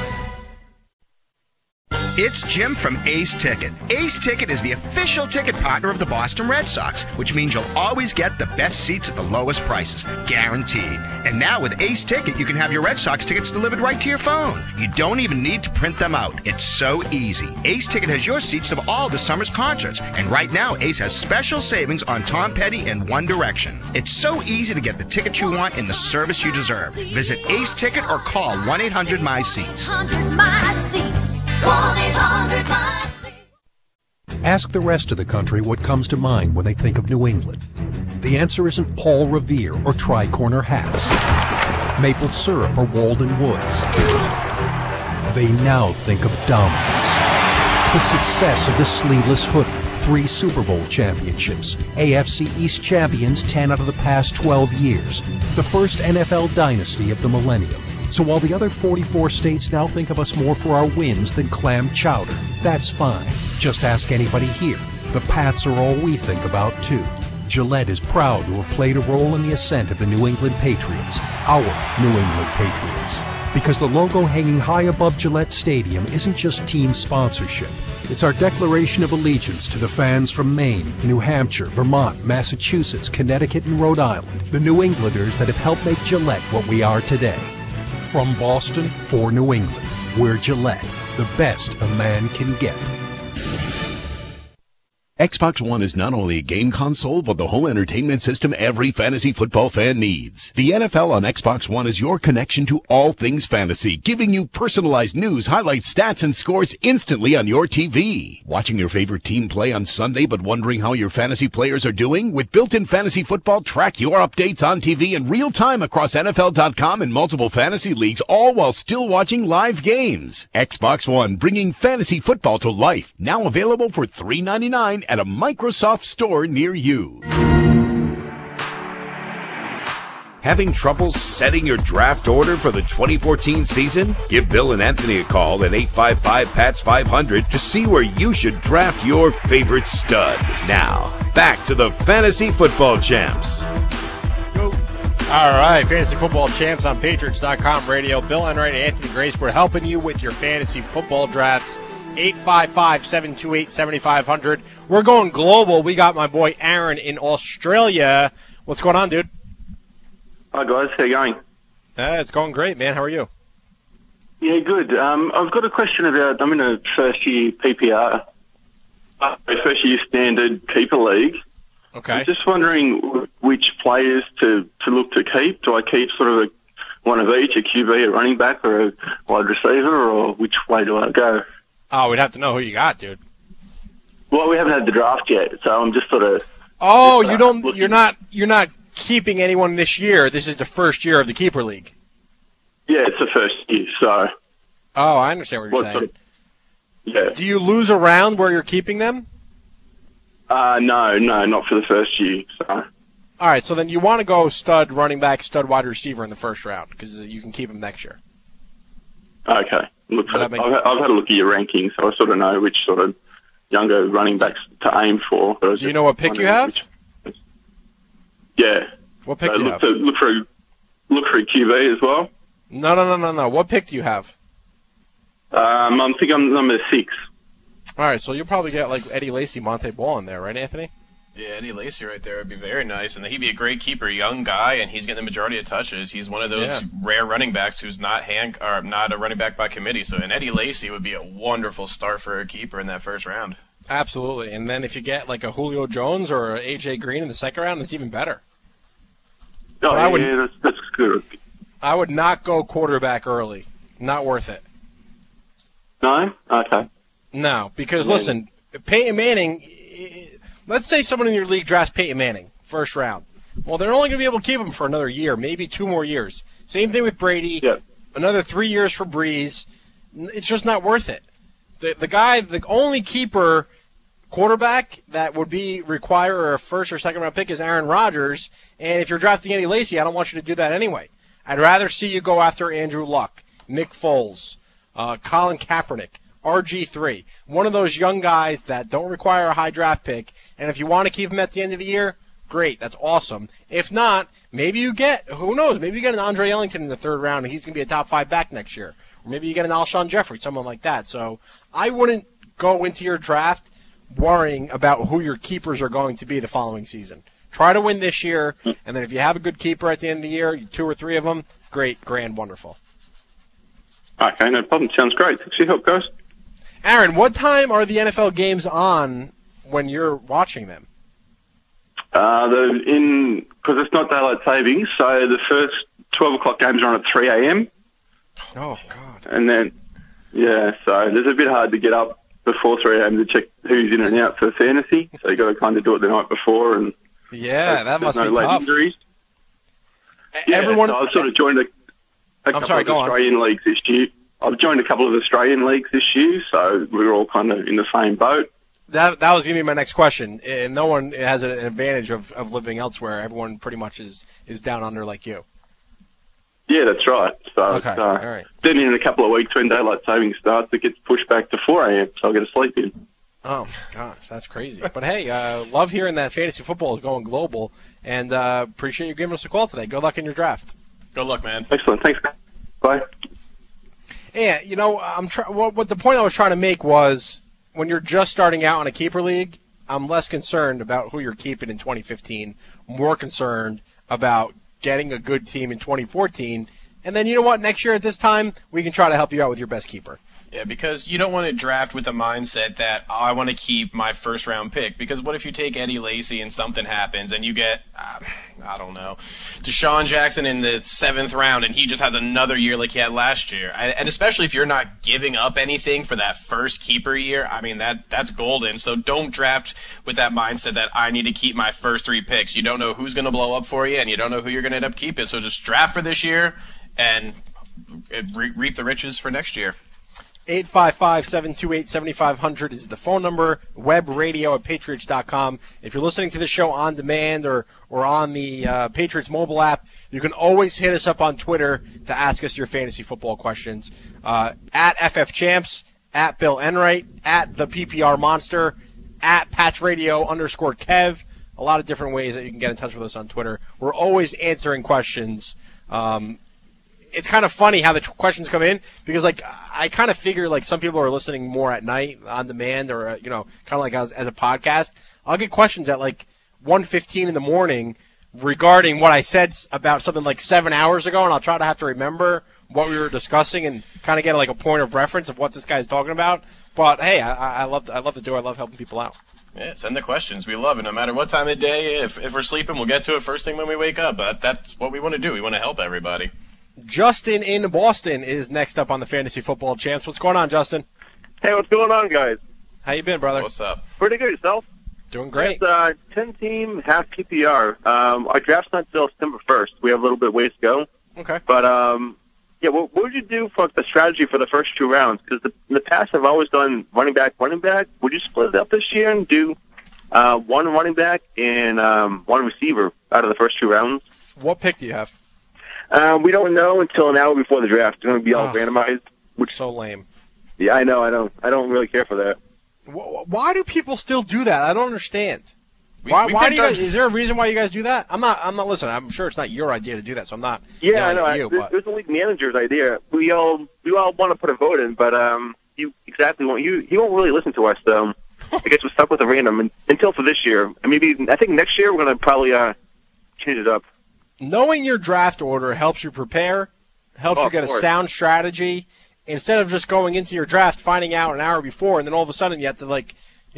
S17: It's Jim from Ace Ticket. Ace Ticket is the official ticket partner of the Boston Red Sox, which means you'll always get the best seats at the lowest prices, guaranteed. And now with Ace Ticket, you can have your Red Sox tickets delivered right to your phone. You don't even need to print them out. It's so easy. Ace Ticket has your seats to all the summer's concerts. And right now, Ace has special savings on Tom Petty and One Direction. It's so easy to get the ticket you want and the service you deserve. Visit Ace Ticket or call 1-800-MY-SEATS.
S14: 1-800-MY-SEATS. Ask the rest of the country what comes to mind when they think of New England. The answer isn't Paul Revere or tri-corner hats, maple syrup or Walden Woods. they now think of dominance. The success of the sleeveless hoodie, 3 Super Bowl championships, AFC East champions 10 out of the past 12 years, the first NFL dynasty of the millennium. So while the other 44 states now think of us more for our wins than clam chowder, that's fine. Just ask anybody here. The Pats are all we think about, too. Gillette is proud to have played a role in the ascent of the New England Patriots, our New England Patriots. Because the logo hanging high above Gillette Stadium isn't just team sponsorship. It's our declaration of allegiance to the fans from Maine, New Hampshire, Vermont, Massachusetts, Connecticut, and Rhode Island, the New Englanders that have helped make Gillette what we are today. From Boston for New England, we're Gillette, the best a man can get.
S1: Xbox One is not only a game console, but the home entertainment system every fantasy football fan needs. The NFL on Xbox One is your connection to all things fantasy, giving you personalized news, highlights, stats, and scores instantly on your TV. Watching your favorite team play on Sunday, but wondering how your fantasy players are doing? With built-in fantasy football, track your updates on TV in real time across NFL.com and multiple fantasy leagues, all while still watching live games. Xbox One, bringing fantasy football to life. Now available for $3.99 at a Microsoft store near you. Having trouble setting your draft order for the 2014 season? Give Bill and Anthony a call at 855-PATS-500 to see where you should draft your favorite stud. Now, back to the Fantasy Football Champs.
S3: All right, Fantasy Football Champs on Patriots.com radio. Bill Enright and Anthony Grace, we're helping you with your fantasy football drafts. 855-728-7500. We're going global. We got my boy Aaron in Australia. What's going on, dude?
S18: Hi, guys. How you going?
S3: It's going great, man. How are you?
S18: Yeah, good. I've got a question about, I'm in a first-year PPR, first-year standard keeper league.
S3: Okay.
S18: I'm just wondering which players to look to keep. Do I keep sort of one of each, a QB, a running back, or a wide receiver, or which way do I go?
S3: Oh, we'd have to know who you got, dude.
S18: Well, we haven't had the draft yet, so I'm just sort of.
S3: Oh, you're not keeping anyone this year. This is the first year of the keeper league.
S18: Yeah, it's the first year, so.
S3: Oh, I understand what you're saying.
S18: Sort of, yeah.
S3: Do you lose a round where you're keeping them?
S18: No, not for the first year. So.
S3: All right, so then you want to go stud running back, stud wide receiver in the first round because you can keep them next year.
S18: Okay. I've had a look at your rankings, so I sort of know which sort of younger running backs to aim for.
S3: Do you know what pick you have?
S18: Yeah.
S3: What pick do you have?
S18: Look for a QB as well.
S3: No. What pick do you have?
S18: I think I'm number 6.
S3: All right, so you'll probably get like Eddie Lacy, Monte Ball in there, right, Anthony?
S4: Yeah, Eddie Lacy right there would be very nice, and he'd be a great keeper, young guy, and he's getting the majority of touches. He's one of those rare running backs who's not a running back by committee. So, and Eddie Lacy would be a wonderful start for a keeper in that first round.
S3: Absolutely, and then if you get like a Julio Jones or a AJ Green in the second round, that's even better.
S18: Oh, that's good.
S3: I would not go quarterback early. Not worth it.
S18: No? Okay.
S3: No, because listen, Peyton Manning. Let's say someone in your league drafts Peyton Manning, first round. Well, they're only going to be able to keep him for another year, maybe 2 more years. Same thing with Brady.
S18: Yep.
S3: Another 3 years for Breeze. It's just not worth it. The only keeper quarterback that would require a first or second round pick is Aaron Rodgers. And if you're drafting Eddie Lacy, I don't want you to do that anyway. I'd rather see you go after Andrew Luck, Nick Foles, Colin Kaepernick, RG3, one of those young guys that don't require a high draft pick, and if you want to keep him at the end of the year, great, that's awesome. If not, maybe you get, who knows, maybe you get an Andre Ellington in the third round, and he's going to be a top 5 back next year. Or maybe you get an Alshon Jeffrey, someone like that. So I wouldn't go into your draft worrying about who your keepers are going to be the following season. Try to win this year, and then if you have a good keeper at the end of the year, 2 or 3 of them, great, grand, wonderful.
S18: Okay, no problem. Sounds great. Thanks for your help, guys.
S3: Aaron, what time are the NFL games on when you're watching them?
S18: Because it's not daylight savings, so the first 12 o'clock games are on at 3 a.m.
S3: Oh, God.
S18: And then, so it's a bit hard to get up before 3 a.m. to check who's in and out for fantasy, so you've got to kind of do it the night before. And
S3: that must be
S18: late
S3: tough.
S18: Injuries.
S3: Everyone,
S18: so I've sort of joined a couple of Australian leagues this year. I've joined a couple of Australian leagues this year, so we're all kind of in the same boat.
S3: That was going to be my next question. And no one has an advantage of living elsewhere. Everyone pretty much is down under like you.
S18: Yeah, that's right. So
S3: Okay, all right.
S18: Then in a couple of weeks when daylight saving starts, it gets pushed back to 4 a.m., so I'll get a sleep in.
S3: Oh, my gosh, that's crazy. But, hey, love hearing that fantasy football is going global, and appreciate you giving us a call today. Good luck in your draft.
S4: Good luck, man.
S18: Excellent. Thanks. Bye.
S3: Yeah, you know, what the point I was trying to make was when you're just starting out in a keeper league, I'm less concerned about who you're keeping in 2015, more concerned about getting a good team in 2014. And then, you know what, next year at this time, we can try to help you out with your best keeper.
S4: Yeah, because you don't want to draft with the mindset that, I want to keep my first-round pick. Because what if you take Eddie Lacy and something happens and you get, I don't know, Deshaun Jackson in the 7th round and he just has another year like he had last year? And especially if you're not giving up anything for that first keeper year, I mean, that's golden. So don't draft with that mindset that I need to keep my first 3 picks. You don't know who's going to blow up for you and you don't know who you're going to end up keeping. So just draft for this year and reap the riches for next year.
S3: 855-728-7500 is the phone number. Web radio at Patriots.com. If you're listening to the show on demand or on the Patriots mobile app, you can always hit us up on Twitter to ask us your fantasy football questions. At FFChamps, at Bill Enright, at the PPR Monster, at PatchRadio_Kev. A lot of different ways that you can get in touch with us on Twitter. We're always answering questions. It's kind of funny how the questions come in because, like, I kind of figure, like, some people are listening more at night on demand or, you know, kind of like as a podcast. I'll get questions at, like, 1:15 in the morning regarding what I said about something like 7 hours ago, and I'll try to have to remember what we were discussing and kind of get, like, a point of reference of what this guy's talking about. But, hey, I love to do it. I love helping people out.
S4: Yeah, send the questions. We love it. No matter what time of day, if we're sleeping, we'll get to it first thing when we wake up. But that's what we want to do. We want to help everybody.
S3: Justin in Boston is next up on the Fantasy Football Champs. What's going on, Justin?
S19: Hey, what's going on, guys?
S3: How you been, brother?
S4: What's up?
S19: Pretty good. Yourself?
S3: Doing great.
S19: It's 10-team, half PPR. Our draft's not until September 1st. We have a little bit ways to go.
S3: Okay.
S19: But, yeah, what would you do for the strategy for the first 2 rounds? Because in the past, I've always done running back. Would you split it up this year and do one running back and one receiver out of the first 2 rounds?
S3: What pick do you have?
S19: We don't know until an hour before the draft. It's going to be all randomized.
S3: Which so lame.
S19: Yeah, I know. I don't really care for that.
S3: Why do people still do that? I don't understand. Why do you guys? Is there a reason why you guys do that? I'm not listening. I'm sure it's not your idea to do that, so I'm not.
S19: Yeah, I know.
S3: You,
S19: it was the league manager's idea. We all want to put a vote in, but he won't really listen to us. So I guess we're stuck with a random until for this year. And I think next year we're going to probably change it up.
S3: Knowing your draft order helps you prepare, helps you get a sound strategy, instead of just going into your draft, finding out an hour before, and then all of a sudden you have to, like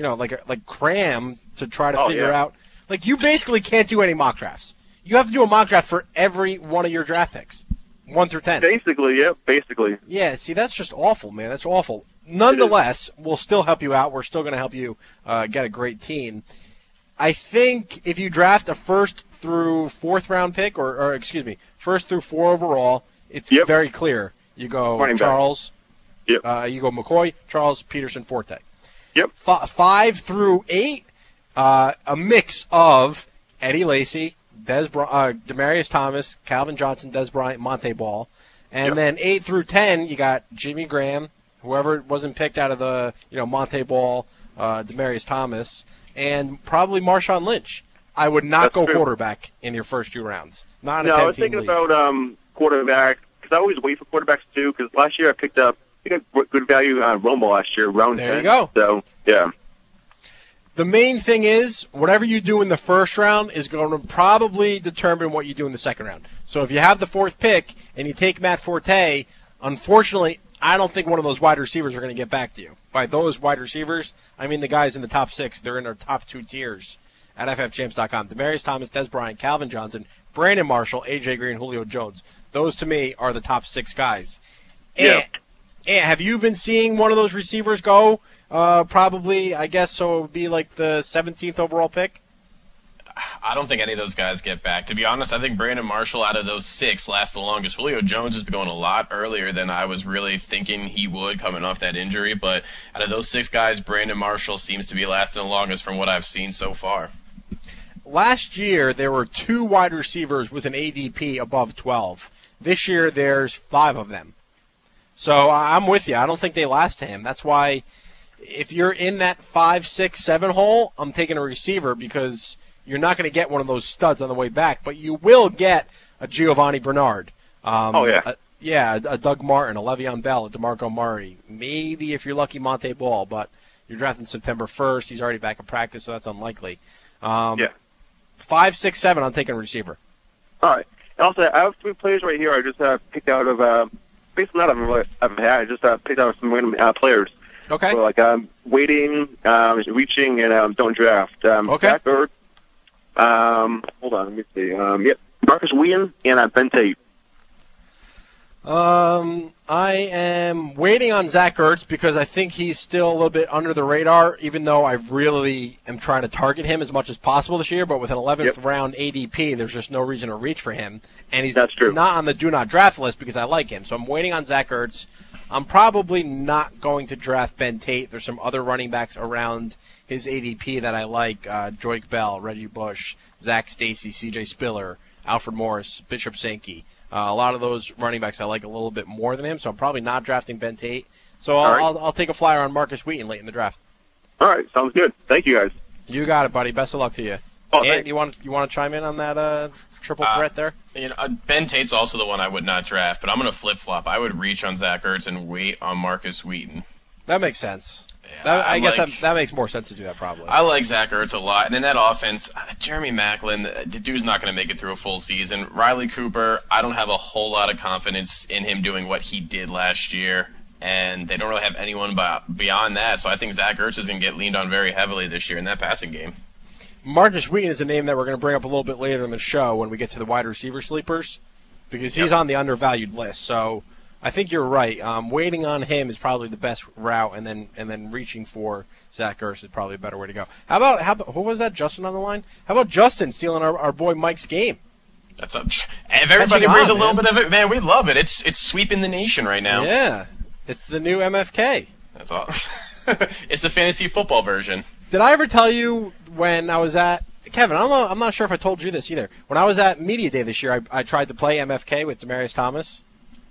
S3: cram to try to figure out. Like, you basically can't do any mock drafts. You have to do a mock draft for every one of your draft picks, 1 through 10.
S19: Basically, yeah, basically.
S3: Yeah, see, that's just awful, man. That's awful. Nonetheless, we'll still help you out. We're still going to help you get a great team. I think if you draft a first through 4th round pick, or excuse me, 1st through 4 overall, it's very clear. You go
S19: running
S3: Charles, you go McCoy, Charles, Peterson, Forte. 5 through 8, a mix of Eddie Lacy, Demaryius Thomas, Calvin Johnson, Des Bryant, Monte Ball. And then 8 through 10, you got Jimmy Graham, whoever wasn't picked out of the Monte Ball, Demaryius Thomas, and probably Marshawn Lynch. I would not go quarterback in your first 2 rounds. Not a 10-team
S19: I was thinking about quarterback, because I always wait for quarterbacks too, because last year I picked up good value on Romo last year, round 10.
S3: There you go.
S19: So, yeah.
S3: The main thing is, whatever you do in the first round is going to probably determine what you do in the second round. So if you have the 4th pick and you take Matt Forte, unfortunately, I don't think one of those wide receivers are going to get back to you. By those wide receivers, I mean the guys in the top 6. They're in their top 2 tiers at FFChamps.com. Demaryius Thomas, Des Bryant, Calvin Johnson, Brandon Marshall, A.J. Green, Julio Jones. Those, to me, are the top 6 guys. And have you been seeing one of those receivers go probably, I guess, so it would be like the 17th overall pick?
S4: I don't think any of those guys get back. To be honest, I think Brandon Marshall out of those 6 lasts the longest. Julio Jones has been going a lot earlier than I was really thinking he would coming off that injury. But out of those 6 guys, Brandon Marshall seems to be lasting the longest from what I've seen so far.
S3: Last year, there were 2 wide receivers with an ADP above 12. This year, there's 5 of them. So I'm with you. I don't think they last to him. That's why if you're in that 5, 6, 7 hole, I'm taking a receiver because you're not going to get one of those studs on the way back, but you will get a Giovanni Bernard. A Doug Martin, a Le'Veon Bell, a DeMarco Murray. Maybe if you're lucky, Monte Ball, but you're drafting September 1st. He's already back in practice, so that's unlikely. 5, 6, 7, I'm taking a receiver.
S19: All right. And also, I have 3 players right here I just picked out of basically not I've had. I just picked out some random players.
S3: Okay.
S19: So, like waiting, reaching, and don't draft.
S3: Okay.
S19: Zach Ertz, hold on, let me see. Marcus Wheaton and Ben Tate.
S3: I am waiting on Zach Ertz because I think he's still a little bit under the radar, even though I really am trying to target him as much as possible this year. But with an 11th round ADP, there's just no reason to reach for him. And he's not on the do not draft list because I like him. So I'm waiting on Zach Ertz. I'm probably not going to draft Ben Tate. There's some other running backs around his ADP that I like. Joique Bell, Reggie Bush, Zach Stacy, C.J. Spiller, Alfred Morris, Bishop Sankey. A lot of those running backs I like a little bit more than him, so I'm probably not drafting Ben Tate. So I'll take a flyer on Marcus Wheaton late in the draft.
S19: All right, sounds good. Thank you, guys.
S3: You got it, buddy. Best of luck to you.
S19: Oh,
S3: and you want to chime in on that triple threat there?
S4: Ben Tate's also the one I would not draft, but I'm going to flip-flop. I would reach on Zach Ertz and wait on Marcus Wheaton.
S3: That makes sense. I guess that makes more sense to do that probably.
S4: I like Zach Ertz a lot. And in that offense, Jeremy Maclin, the dude's not going to make it through a full season. Riley Cooper, I don't have a whole lot of confidence in him doing what he did last year. And they don't really have anyone beyond that. So I think Zach Ertz is going to get leaned on very heavily this year in that passing game.
S3: Marcus Wheaton is a name that we're going to bring up a little bit later in the show when we get to the wide receiver sleepers because he's on the undervalued list. So I think you're right. Waiting on him is probably the best route, and then reaching for Zach Ertz is probably a better way to go. How about who was that? Justin on the line? How about Justin stealing our boy Mike's game?
S4: If everybody brings a little bit of it, man, we love it. It's sweeping the nation right now.
S3: Yeah, it's the new MFK.
S4: That's all. It's the fantasy football version.
S3: Did I ever tell you when I was at Kevin? I'm not sure if I told you this either. When I was at Media Day this year, I tried to play MFK with Demaryius Thomas.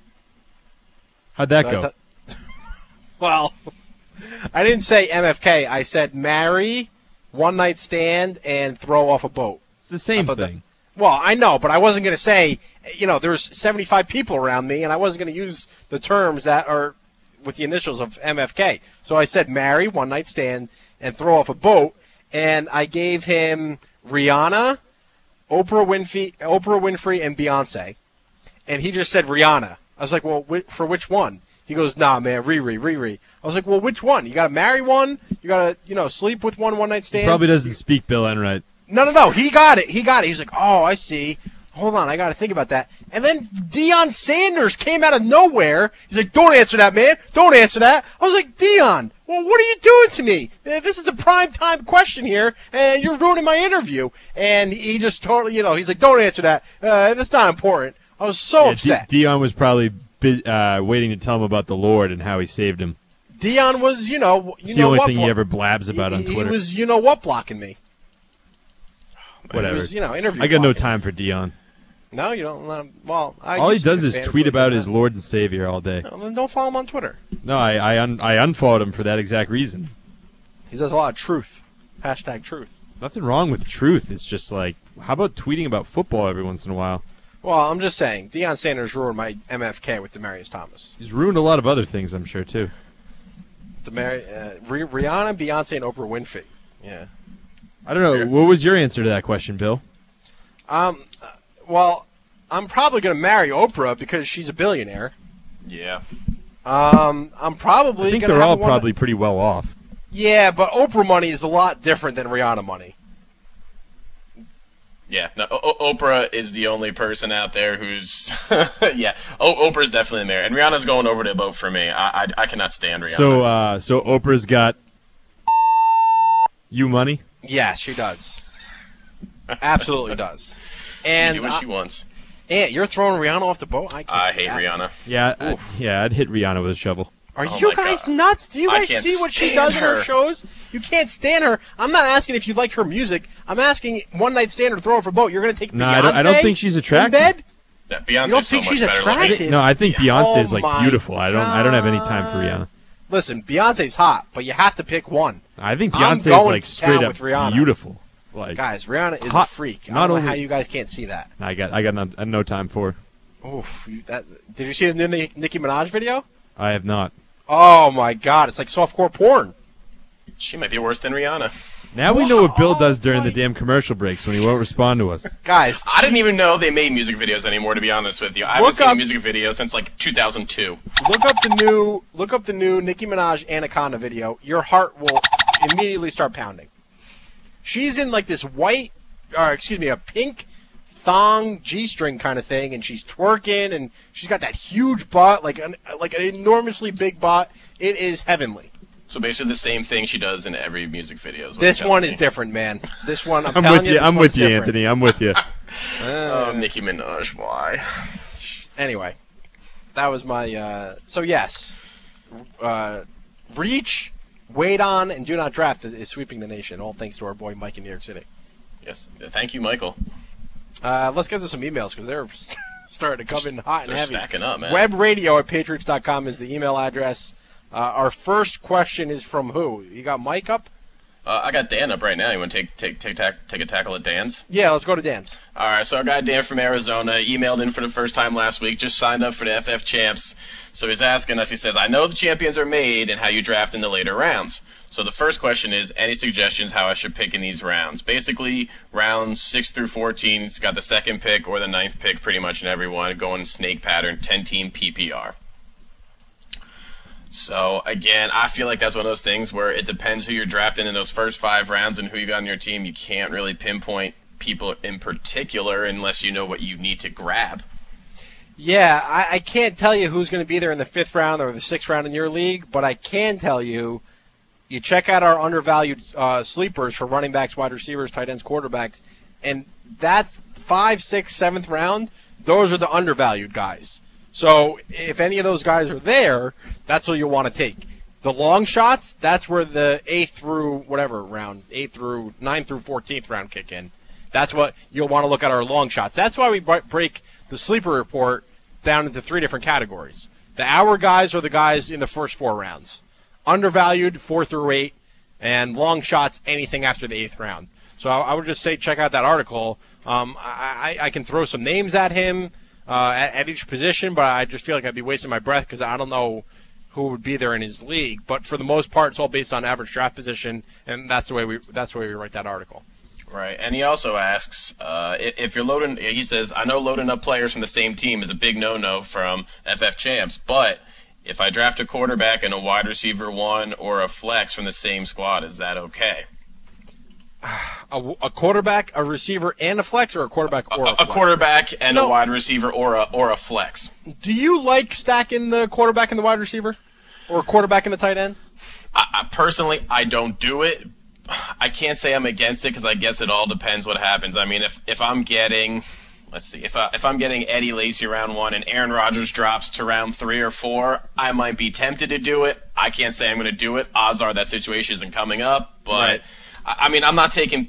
S5: How'd that go?
S3: Well, I didn't say MFK. I said marry, one night stand, and throw off a boat.
S5: It's the same thing.
S3: Well, I know, but I wasn't going to say, there's 75 people around me, and I wasn't going to use the terms that are with the initials of MFK. So I said marry, one night stand, and throw off a boat, and I gave him Rihanna, Oprah Winfrey, and Beyonce, and he just said Rihanna. I was like, well, for which one? He goes, nah, man, Riri. I was like, well, which one? You got to marry one? You got to, sleep with one night stand?
S5: He probably doesn't speak Bill Enright.
S3: No. He got it. He's like, oh, I see. Hold on, I got to think about that. And then Deion Sanders came out of nowhere. He's like, don't answer that, man. Don't answer that. I was like, Deion, well, what are you doing to me? This is a prime time question here, and you're ruining my interview. And he just totally, he's like, don't answer that. That's not important. I was so upset.
S5: Deion was probably waiting to tell him about the Lord and how he saved him.
S3: Deion was,
S5: it's the only thing he ever blabs about on Twitter.
S3: He was, what, blocking me.
S5: Whatever.
S3: He was, interview
S5: I got no
S3: blocking.
S5: time for Deion.
S3: No, you don't. Well,
S5: all he does is tweet about his Lord and Savior all day.
S3: No, then don't follow him on Twitter.
S5: No, I unfollowed him for that exact reason.
S3: He does a lot of truth. # truth.
S5: Nothing wrong with truth. It's just like, how about tweeting about football every once in a while?
S3: Well, I'm just saying, Deion Sanders ruined my MFK with Demaryius Thomas.
S5: He's ruined a lot of other things, I'm sure, too.
S3: Rihanna, Beyonce, and Oprah Winfrey. Yeah.
S5: I don't know. What was your answer to that question, Bill?
S3: Well, I'm probably going to marry Oprah because she's a billionaire.
S4: Yeah.
S3: I'm probably.
S5: I think they're all probably pretty well off.
S3: Yeah, but Oprah money is a lot different than Rihanna money.
S4: Yeah, no, Oprah is the only person out there who's yeah. Oprah's definitely the mayor, and Rihanna's going over to a boat for me. I cannot stand Rihanna.
S5: So Oprah's got you money.
S3: Yeah, she does. Absolutely does. And
S4: she do what she wants.
S3: Ant, you're throwing Rihanna off the boat?
S4: I hate Rihanna.
S5: Yeah, I'd hit Rihanna with a shovel.
S3: Are you guys nuts? Do you guys see what she does in her shows? You can't stand her. I'm not asking if you like her music. I'm asking one night stand or throw her for a boat. You're going to take Beyonce?
S5: I don't think she's attractive.
S3: In bed?
S4: Yeah,
S3: you don't think she's attractive?
S5: No, I think Beyonce is beautiful. I don't have any time for Rihanna.
S3: Listen, Beyonce's hot, but you have to pick one.
S5: I think Beyonce is straight up beautiful.
S3: Guys, Rihanna is a freak. I don't know how you guys can't see that.
S5: I got no time for her.
S3: Oof, did you see the new Nicki Minaj video?
S5: I have not.
S3: Oh my God, it's like softcore porn.
S4: She might be worse than Rihanna.
S5: Now we know what Bill does during the damn commercial breaks when he won't respond to us.
S3: Guys,
S4: I didn't even know they made music videos anymore, to be honest with you. I haven't seen a music video since like 2002.
S3: Look up the new Nicki Minaj Anaconda video. Your heart will immediately start pounding. She's in like this a pink thong G-string kind of thing, and she's twerking, and she's got that huge butt, like an enormously big butt. It is heavenly.
S4: So basically the same thing she does in every music video.
S3: This one is different, man. This one,
S5: I'm with you. I'm with you, Anthony. I'm with you.
S4: Oh, Nicki Minaj, why?
S3: Anyway, that was my. So yes, Reach, Wait On, and Do Not Draft is sweeping the nation. All thanks to our boy Mike in New York City.
S4: Yes, thank you, Michael.
S3: Let's get to some emails because they're starting to come in hot and heavy.
S4: They're stacking up, man.
S3: Webradio@patriots.com is the email address. Our first question is from who? You got Mike up?
S4: I got Dan up right now. You want to take a tackle at Dan's?
S3: Yeah, let's go to Dan's.
S4: All right, so our guy Dan from Arizona emailed in for the first time last week, just signed up for the FF Champs. So he's asking us, he says, I know the champions are made and how you draft in the later rounds. So the first question is, any suggestions how I should pick in these rounds? Basically, rounds 6 through 14, it's got the second pick or the 9th pick pretty much in every one, going snake pattern, 10-team PPR. So, again, I feel like that's one of those things where it depends who you're drafting in those first 5 rounds and who you got on your team. You can't really pinpoint people in particular unless you know what you need to grab.
S3: Yeah, I can't tell you who's going to be there in the 5th round or the 6th round in your league, but I can tell you, you check out our undervalued sleepers for running backs, wide receivers, tight ends, quarterbacks, and that's 5, 6, 7th round. Those are the undervalued guys. So if any of those guys are there, that's what you'll want to take. The long shots, that's where the 8th through whatever round, 8th through 9th through 14th round kick in. That's what you'll want to look at our long shots. That's why we break the sleeper report down into 3 different categories. The hour guys are the guys in the first 4 rounds. Undervalued, 4 through 8, and long shots, anything after the 8th round. So I would just say check out that article. I can throw some names at him. At each position, but I just feel like I'd be wasting my breath because I don't know who would be there in his league. But for the most part, it's all based on average draft position, and that's the way we write that article.
S4: Right, and he also asks if you're loading. He says, I know loading up players from the same team is a big no-no from FF Champs, but if I draft a quarterback and a wide receiver 1 or a flex from the same squad, is that okay?
S3: A quarterback, a receiver, and a flex, or a quarterback or a flex?
S4: A quarterback and a wide receiver or a flex.
S3: Do you like stacking the quarterback and the wide receiver? Or a quarterback and the tight end?
S4: Personally, I don't do it. I can't say I'm against it because I guess it all depends what happens. I mean, if I'm getting, let's see, if I'm getting Eddie Lacy round 1 and Aaron Rodgers drops to round 3 or 4, I might be tempted to do it. I can't say I'm going to do it. Odds are that situation isn't coming up, but... Right. I mean, I'm not taking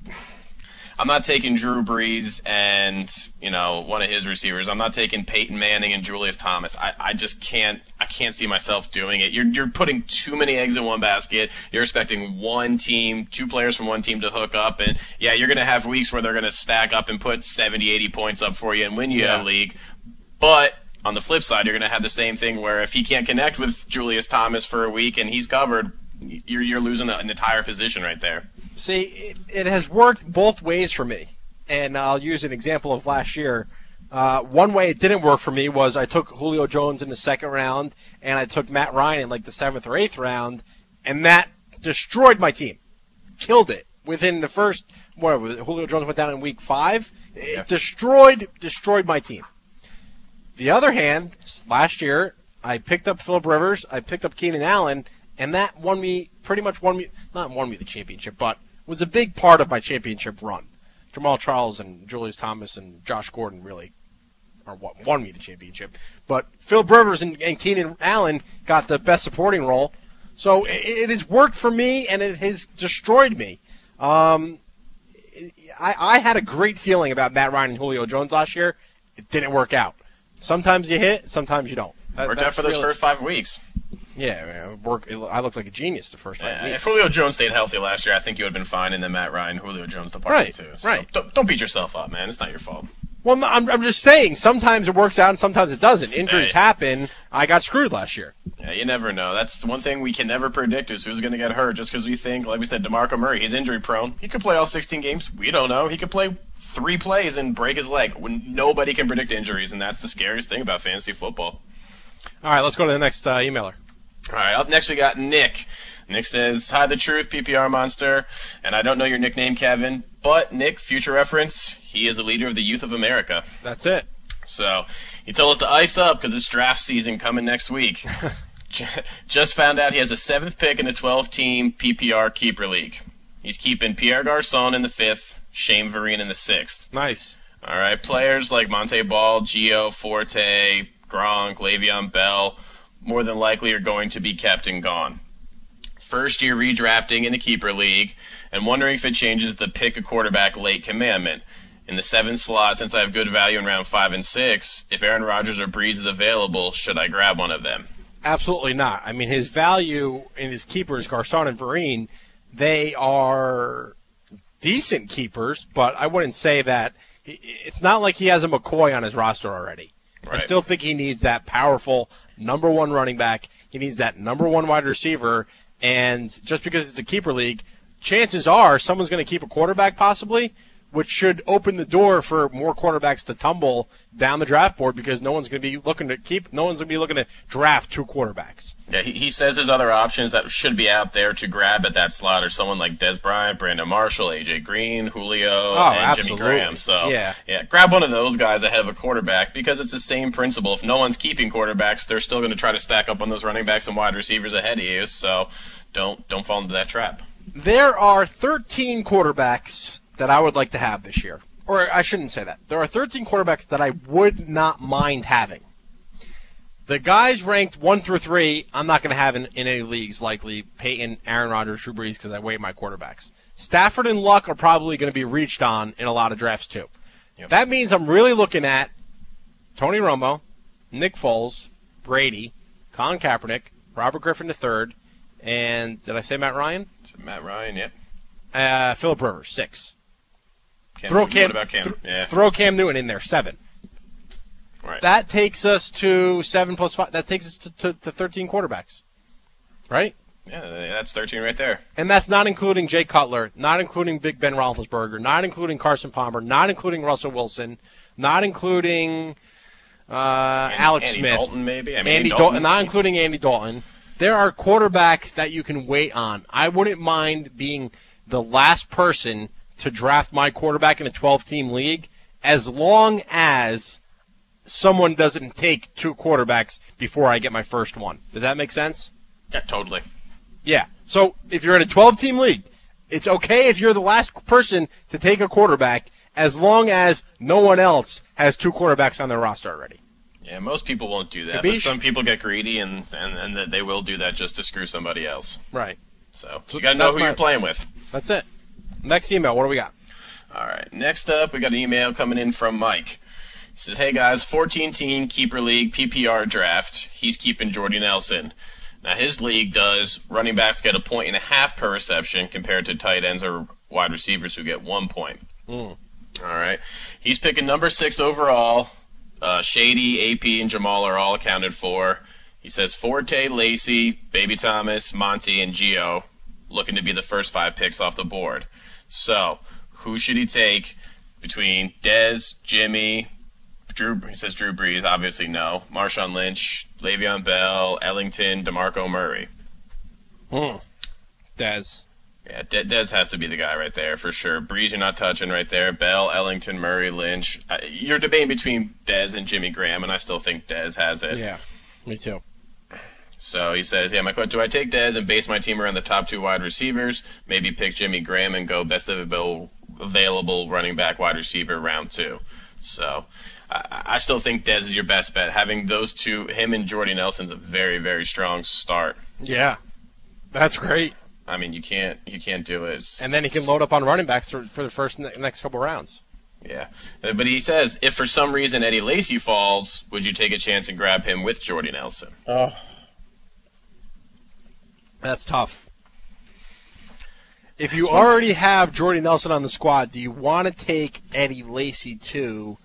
S4: Drew Brees and, one of his receivers. I'm not taking Peyton Manning and Julius Thomas. I just can't see myself doing it. You're putting too many eggs in one basket. You're expecting one team, 2 players from one team to hook up, and yeah, you're going to have weeks where they're going to stack up and put 70, 80 points up for you and win you a league. But on the flip side, you're going to have the same thing where if he can't connect with Julius Thomas for a week and he's covered, you're losing an entire position right there.
S3: See, it has worked both ways for me, and I'll use an example of last year. One way it didn't work for me was I took Julio Jones in the 2nd round, and I took Matt Ryan in like the 7th or 8th round, and that destroyed my team. Killed it. Within the first, Julio Jones went down in week 5. It destroyed my team. The other hand, last year, I picked up Phillip Rivers, I picked up Keenan Allen, and that not won me the championship, but was a big part of my championship run. Jamal Charles and Julius Thomas and Josh Gordon really are what won me the championship. But Philip Rivers and Keenan Allen got the best supporting role. So it has worked for me, and it has destroyed me. I had a great feeling about Matt Ryan and Julio Jones last year. It didn't work out. Sometimes you hit, sometimes you don't.
S4: Worked out for those first 5 weeks.
S3: Yeah, I looked like a genius the first 5 weeks.
S4: If Julio Jones stayed healthy last year, I think you would have been fine in the Matt Ryan, Julio Jones department too. So
S3: right.
S4: Don't beat yourself up, man. It's not your fault.
S3: Well, no, I'm just saying, sometimes it works out and sometimes it doesn't. Injuries happen. I got screwed last year.
S4: Yeah, you never know. That's one thing we can never predict is who's going to get hurt just because we think, like we said, DeMarco Murray, he's injury prone. He could play all 16 games. We don't know. He could play 3 plays and break his leg. When nobody can predict injuries, and that's the scariest thing about fantasy football.
S3: All right, let's go to the next emailer.
S4: All right, up next we got Nick. Nick says, "Hi, the truth, PPR monster." And I don't know your nickname, Kevin, but Nick, future reference, he is a leader of the youth of America.
S3: That's it.
S4: So he told us to ice up because it's draft season coming next week. Just found out he has a 7th pick in a 12-team PPR keeper league. He's keeping Pierre Garçon in the 5th, Shane Vereen in the 6th.
S3: Nice.
S4: All right, players like Monte Ball, Gio, Forte, Gronk, Le'Veon Bell, more than likely are going to be kept and gone. First year redrafting in a keeper league, and wondering if it changes the pick a quarterback late commandment. In the 7th slot, since I have good value in round 5 and 6, if Aaron Rodgers or Breeze is available, should I grab one of them?
S3: Absolutely not. I mean, his value in his keepers, Garçon and Vereen, they are decent keepers, but I wouldn't say that. It's not like he has a McCoy on his roster already. Right. I still think he needs that powerful number 1 running back. He needs that number 1 wide receiver. And just because it's a keeper league, chances are someone's going to keep a quarterback possibly, which should open the door for more quarterbacks to tumble down the draft board because no one's going to be looking to draft 2 quarterbacks.
S4: Yeah, he says his other options that should be out there to grab at that slot are someone like Dez Bryant, Brandon Marshall, AJ Green, Julio, and
S3: absolutely.
S4: Jimmy Graham. So
S3: yeah,
S4: grab one of those guys ahead of a quarterback because it's the same principle. If no one's keeping quarterbacks, they're still going to try to stack up on those running backs and wide receivers ahead of you. So don't fall into that trap.
S3: There are 13 quarterbacks that I would like to have this year. Or I shouldn't say that. There are 13 quarterbacks that I would not mind having. The guys ranked 1 through 3, I'm not going to have in any leagues, likely Peyton, Aaron Rodgers, Drew Brees, because I weigh my quarterbacks. Stafford and Luck are probably going to be reached on in a lot of drafts too. Yep. That means I'm really looking at Tony Romo, Nick Foles, Brady, Colin Kaepernick, Robert Griffin III, and did I say Matt Ryan?
S4: Matt Ryan, yep.
S3: Philip Rivers, 6.
S4: Throw Cam
S3: Newton in there, 7.
S4: Right.
S3: That takes us to 7 plus 5. That takes us to 13 quarterbacks, right?
S4: Yeah, that's 13 right there.
S3: And that's not including Jay Cutler, not including Big Ben Roethlisberger, not including Carson Palmer, not including Russell Wilson, not including Alex
S4: Andy
S3: Smith.
S4: Dalton, maybe.
S3: Andy Dalton, not including Andy Dalton. There are quarterbacks that you can wait on. I wouldn't mind being the last person to draft my quarterback in a 12-team league as long as someone doesn't take 2 quarterbacks before I get my first one. Does that make sense?
S4: Yeah, totally.
S3: Yeah. So if you're in a 12-team league, it's okay if you're the last person to take a quarterback as long as no one else has 2 quarterbacks on their roster already.
S4: Yeah, most people won't do that, but some people get greedy and they will do that just to screw somebody else.
S3: Right.
S4: So you got to know who you're playing with.
S3: That's it. Next email, what do we got?
S4: All right, next up, we got an email coming in from Mike. He says, "Hey guys, 14-team keeper league PPR draft. He's keeping Jordy Nelson. Now his league does running backs get 1.5 points per reception compared to tight ends or wide receivers who get 1 point. All right, he's picking number 6 overall. Shady, AP, and Jamal are all accounted for. He says Forte, Lacey, Baby Thomas, Monty, and Gio looking to be the first 5 picks off the board. So, who should he take between Dez, Jimmy, Drew? He says Drew Brees, obviously no. Marshawn Lynch, Le'Veon Bell, Ellington, DeMarco Murray.
S3: Dez.
S4: Yeah, Dez has to be the guy right there for sure. Brees, you're not touching right there. Bell, Ellington, Murray, Lynch. You're debating between Dez and Jimmy Graham, and I still think Dez has it.
S3: Yeah, me too.
S4: So he says, my question, do I take Dez and base my team around the top 2 wide receivers? Maybe pick Jimmy Graham and go best available available running back, wide receiver, round 2. So I still think Dez is your best bet. Having those two, him and Jordy Nelson's a very, very strong start.
S3: Yeah, that's great.
S4: I mean, you can't do it.
S3: And then he can load up on running backs for the next couple rounds.
S4: Yeah, but he says, if for some reason Eddie Lacy falls, would you take a chance and grab him with Jordy Nelson?
S3: Oh, that's tough. If you already have Jordy Nelson on the squad, do you want to take Eddie Lacy too?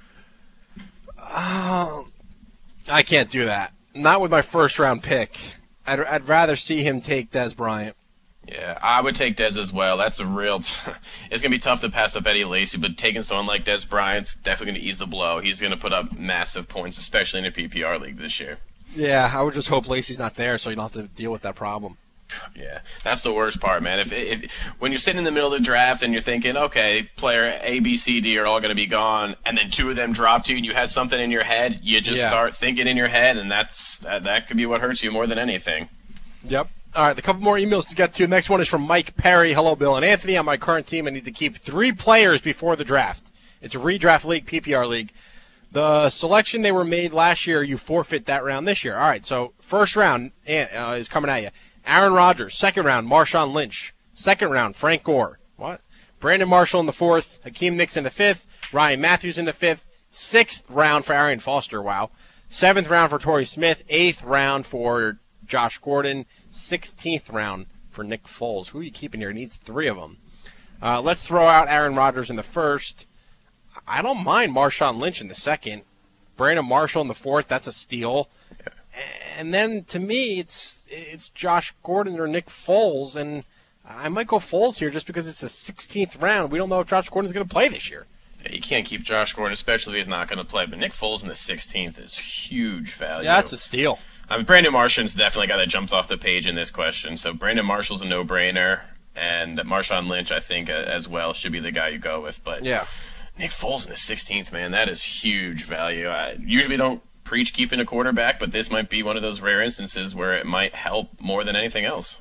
S3: I can't do that. Not with my first-round pick. I'd rather see him take Dez Bryant.
S4: Yeah, I would take Dez as well. That's a real it's going to be tough to pass up Eddie Lacy, but taking someone like Dez Bryant's definitely going to ease the blow. He's going to put up massive points, especially in a PPR league this year.
S3: Yeah, I would just hope Lacy's not there so you don't have to deal with that problem.
S4: Yeah, that's the worst part, man. If when you're sitting in the middle of the draft and you're thinking, okay, player A, B, C, D are all going to be gone, and then 2 of them drop to you and you have something in your head, you just start thinking in your head, and that could be what hurts you more than anything.
S3: Yep. All right, a couple more emails to get to. Next one is from Mike Perry. Hello, Bill and Anthony. On my current team, I need to keep 3 players before the draft. It's a redraft league, PPR league. The selection they were made last year, you forfeit that round this year. All right, so first round is coming at you. Aaron Rodgers. Second round, Marshawn Lynch. Second round, Frank Gore. What? Brandon Marshall in the 4th. Hakeem Nicks in the 5th. Ryan Matthews in the 5th. 6th round for Arian Foster. Wow. 7th round for Torrey Smith. 8th round for Josh Gordon. 16th round for Nick Foles. Who are you keeping here? He needs 3 of them. Let's throw out Aaron Rodgers in the 1st. I don't mind Marshawn Lynch in the 2nd. Brandon Marshall in the 4th. That's a steal. And then, to me, it's Josh Gordon or Nick Foles, and I might go Foles here just because it's the 16th round. We don't know if Josh Gordon's going to play this year.
S4: Yeah, you can't keep Josh Gordon, especially if he's not going to play. But Nick Foles in the 16th is huge value.
S3: Yeah, that's a steal.
S4: I mean, Brandon Marshall's definitely a guy that jumps off the page in this question. So Brandon Marshall's a no-brainer, and Marshawn Lynch, I think, as well, should be the guy you go with. But
S3: yeah,
S4: Nick Foles in the 16th, man, that is huge value. I usually don't preach keeping a quarterback, but this might be one of those rare instances where it might help more than anything else.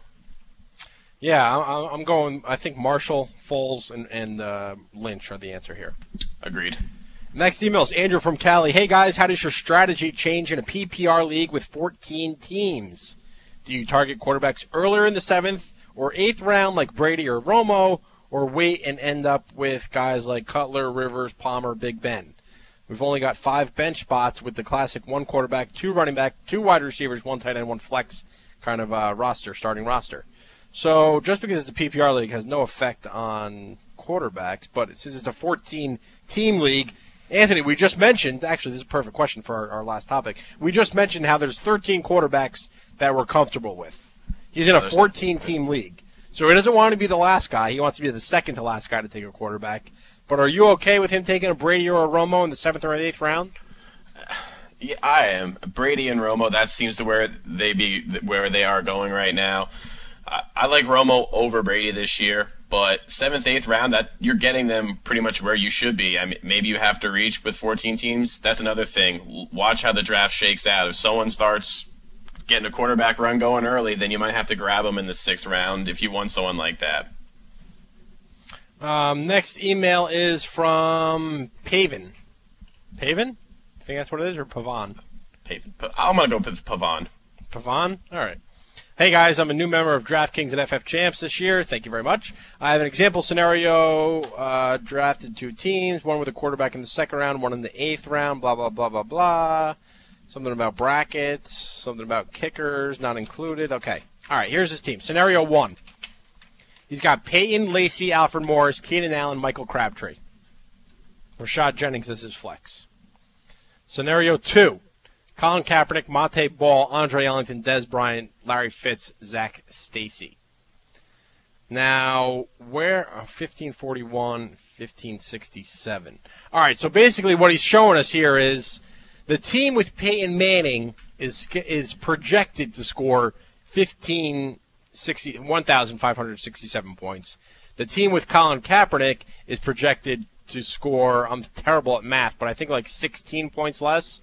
S3: Yeah, I'm going. I think Marshall, Foles, and Lynch are the answer here.
S4: Agreed.
S3: Next email is Andrew from Cali. Hey guys, how does your strategy change in a PPR league with 14 teams? Do you target quarterbacks earlier in the 7th or 8th round like Brady or Romo, or wait and end up with guys like Cutler, Rivers, Palmer, Big Ben? We've only got 5 bench spots with the classic 1 quarterback, 2 running back, 2 wide receivers, 1 tight end, 1 flex kind of starting roster. So just because it's a PPR league has no effect on quarterbacks, but since it's a 14-team league, Anthony, we just mentioned, actually this is a perfect question for our last topic, we just mentioned how there's 13 quarterbacks that we're comfortable with. He's in a 14-team league. So he doesn't want to be the last guy. He wants to be the second to last guy to take a quarterback. But are you okay with him taking a Brady or a Romo in the 7th or 8th round?
S4: Yeah, I am. Brady and Romo, that seems to where they are going right now. I like Romo over Brady this year, but 7th, 8th round, that you're getting them pretty much where you should be. I mean, maybe you have to reach with 14 teams. That's another thing. Watch how the draft shakes out. If someone starts getting a quarterback run going early, then you might have to grab them in the 6th round if you want someone like that.
S3: Next email is from Pavan. Pavan? I think that's what it is, or Pavan?
S4: Pavan. I'm going to go with Pavan.
S3: Pavan? All right. Hey, guys, I'm a new member of DraftKings and FF Champs this year. Thank you very much. I have an example scenario, drafted 2 teams, one with a quarterback in the 2nd round, one in the 8th round, blah, blah, blah, blah, blah. Something about brackets, something about kickers, not included. Okay. All right, here's his team. Scenario 1. He's got Peyton, Lacy, Alfred Morris, Keenan Allen, Michael Crabtree. Rashad Jennings is his flex. Scenario 2. Colin Kaepernick, Monte Ball, Andre Ellington, Dez Bryant, Larry Fitz, Zach Stacy. Now, where 1541, 1567. All right, so basically what he's showing us here is the team with Peyton Manning is projected to score 1,567 points. The team with Colin Kaepernick is projected to score, I'm terrible at math, but I think like 16 points less.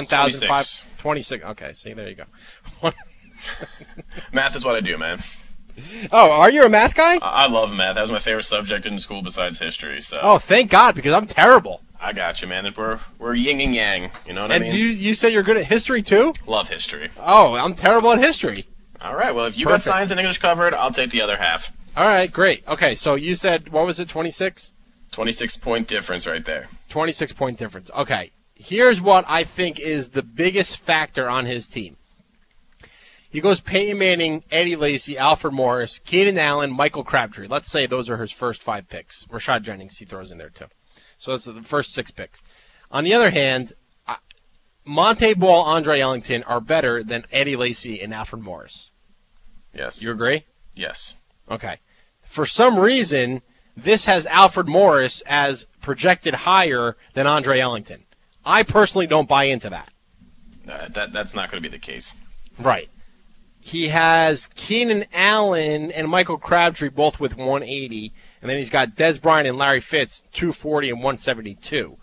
S3: 1,026. Okay, see, there you go.
S4: Math is what I do, man.
S3: Oh, are you a math guy?
S4: I love math. That was my favorite subject in school besides history. So.
S3: Oh, thank God, because I'm terrible.
S4: I got you, man. We're yin and yang. You know what I mean?
S3: And you said you're good at history, too?
S4: Love history.
S3: Oh, I'm terrible at history.
S4: All right, well, if you got science and English covered, I'll take the other half.
S3: All right, great. Okay, so you said, what was it, 26?
S4: 26-point difference right there.
S3: 26-point difference. Okay, here's what I think is the biggest factor on his team. He goes Peyton Manning, Eddie Lacy, Alfred Morris, Keenan Allen, Michael Crabtree. Let's say those are his first 5 picks. Rashad Jennings he throws in there too. So that's the first 6 picks. On the other hand, Monte Ball, Andre Ellington are better than Eddie Lacy and Alfred Morris.
S4: Yes.
S3: You agree?
S4: Yes.
S3: Okay. For some reason, this has Alfred Morris as projected higher than Andre Ellington. I personally don't buy into that.
S4: That's not going to be the case.
S3: Right. He has Keenan Allen and Michael Crabtree both with 180, and then he's got Des Bryant and Larry Fitz 240 and 172.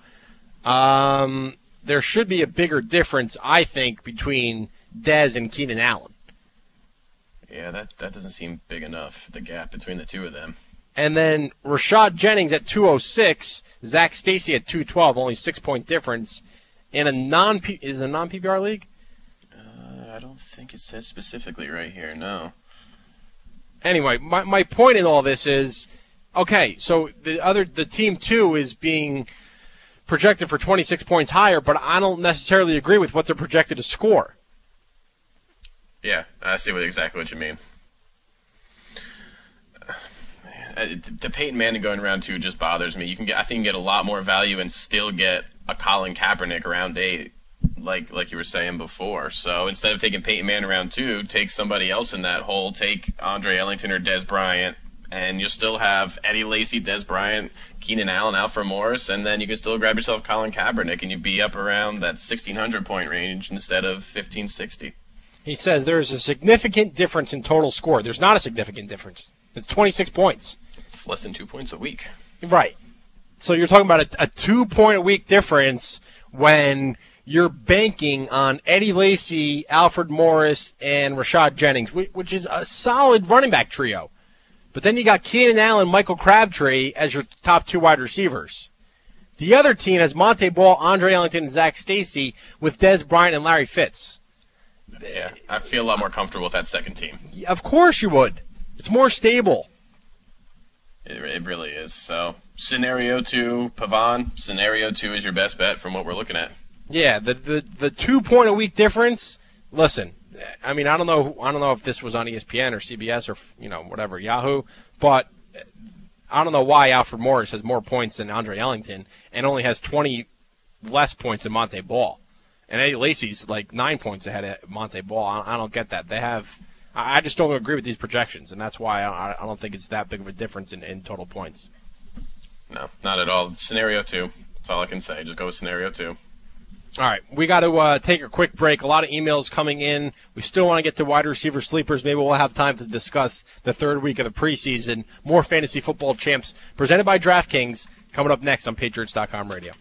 S3: There should be a bigger difference, I think, between Des and Keenan Allen.
S4: Yeah, that doesn't seem big enough, the gap between the two of them.
S3: And then Rashad Jennings at 206, Zach Stacy at 212, only 6-point difference in a non-PPR league?
S4: I don't think it says specifically right here, no.
S3: Anyway, my point in all this is, okay, so the team 2 is being projected for 26 points higher, but I don't necessarily agree with what they're projected to score.
S4: Yeah, I see exactly what you mean. The Peyton Manning going round 2 just bothers me. I think you can get a lot more value and still get a Colin Kaepernick round 8, like you were saying before. So instead of taking Peyton Manning round 2, take somebody else in that hole. Take Andre Ellington or Des Bryant, and you'll still have Eddie Lacy, Des Bryant, Keenan Allen, Alfred Morris, and then you can still grab yourself Colin Kaepernick, and you'd be up around that 1,600-point range instead of 1,560.
S3: He says there's a significant difference in total score. There's not a significant difference. It's 26 points.
S4: It's less than 2 points a week.
S3: Right. So you're talking about a 2-point-a-week difference when you're banking on Eddie Lacy, Alfred Morris, and Rashad Jennings, which is a solid running back trio. But then you got Keenan Allen, Michael Crabtree as your top 2 wide receivers. The other team has Monte Ball, Andre Ellington, and Zach Stacy with Des Bryant and Larry Fitz.
S4: Yeah, I feel a lot more comfortable with that second team.
S3: Of course you would. It's more stable.
S4: It really is. So, scenario 2, Pavon, scenario 2 is your best bet from what we're looking at.
S3: Yeah, the 2-point-a-week difference, listen, I mean, I don't know if this was on ESPN or CBS or, whatever, Yahoo, but I don't know why Alfred Morris has more points than Andre Ellington and only has 20 less points than Monte Ball. And Eddie Lacy's like 9 points ahead of Monte Ball. I don't get that. I just don't agree with these projections, and that's why I don't think it's that big of a difference in total points.
S4: No, not at all. Scenario 2. That's all I can say. Just go with scenario 2.
S3: All right, we got to take a quick break. A lot of emails coming in. We still want to get to wide receiver sleepers. Maybe we'll have time to discuss the third week of the preseason. More fantasy football champs presented by DraftKings coming up next on Patriots.com Radio.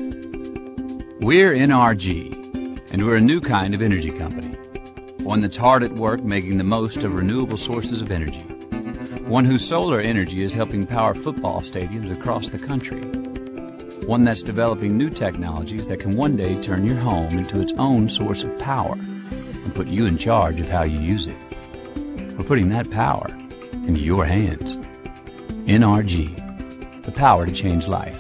S12: We're NRG, and we're a new kind of energy company. One that's hard at work making the most of renewable sources of energy. One whose solar energy is helping power football stadiums across the country. One that's developing new technologies that can one day turn your home into its own source of power and put you in charge of how you use it. We're putting that power into your hands. NRG, the power to change life.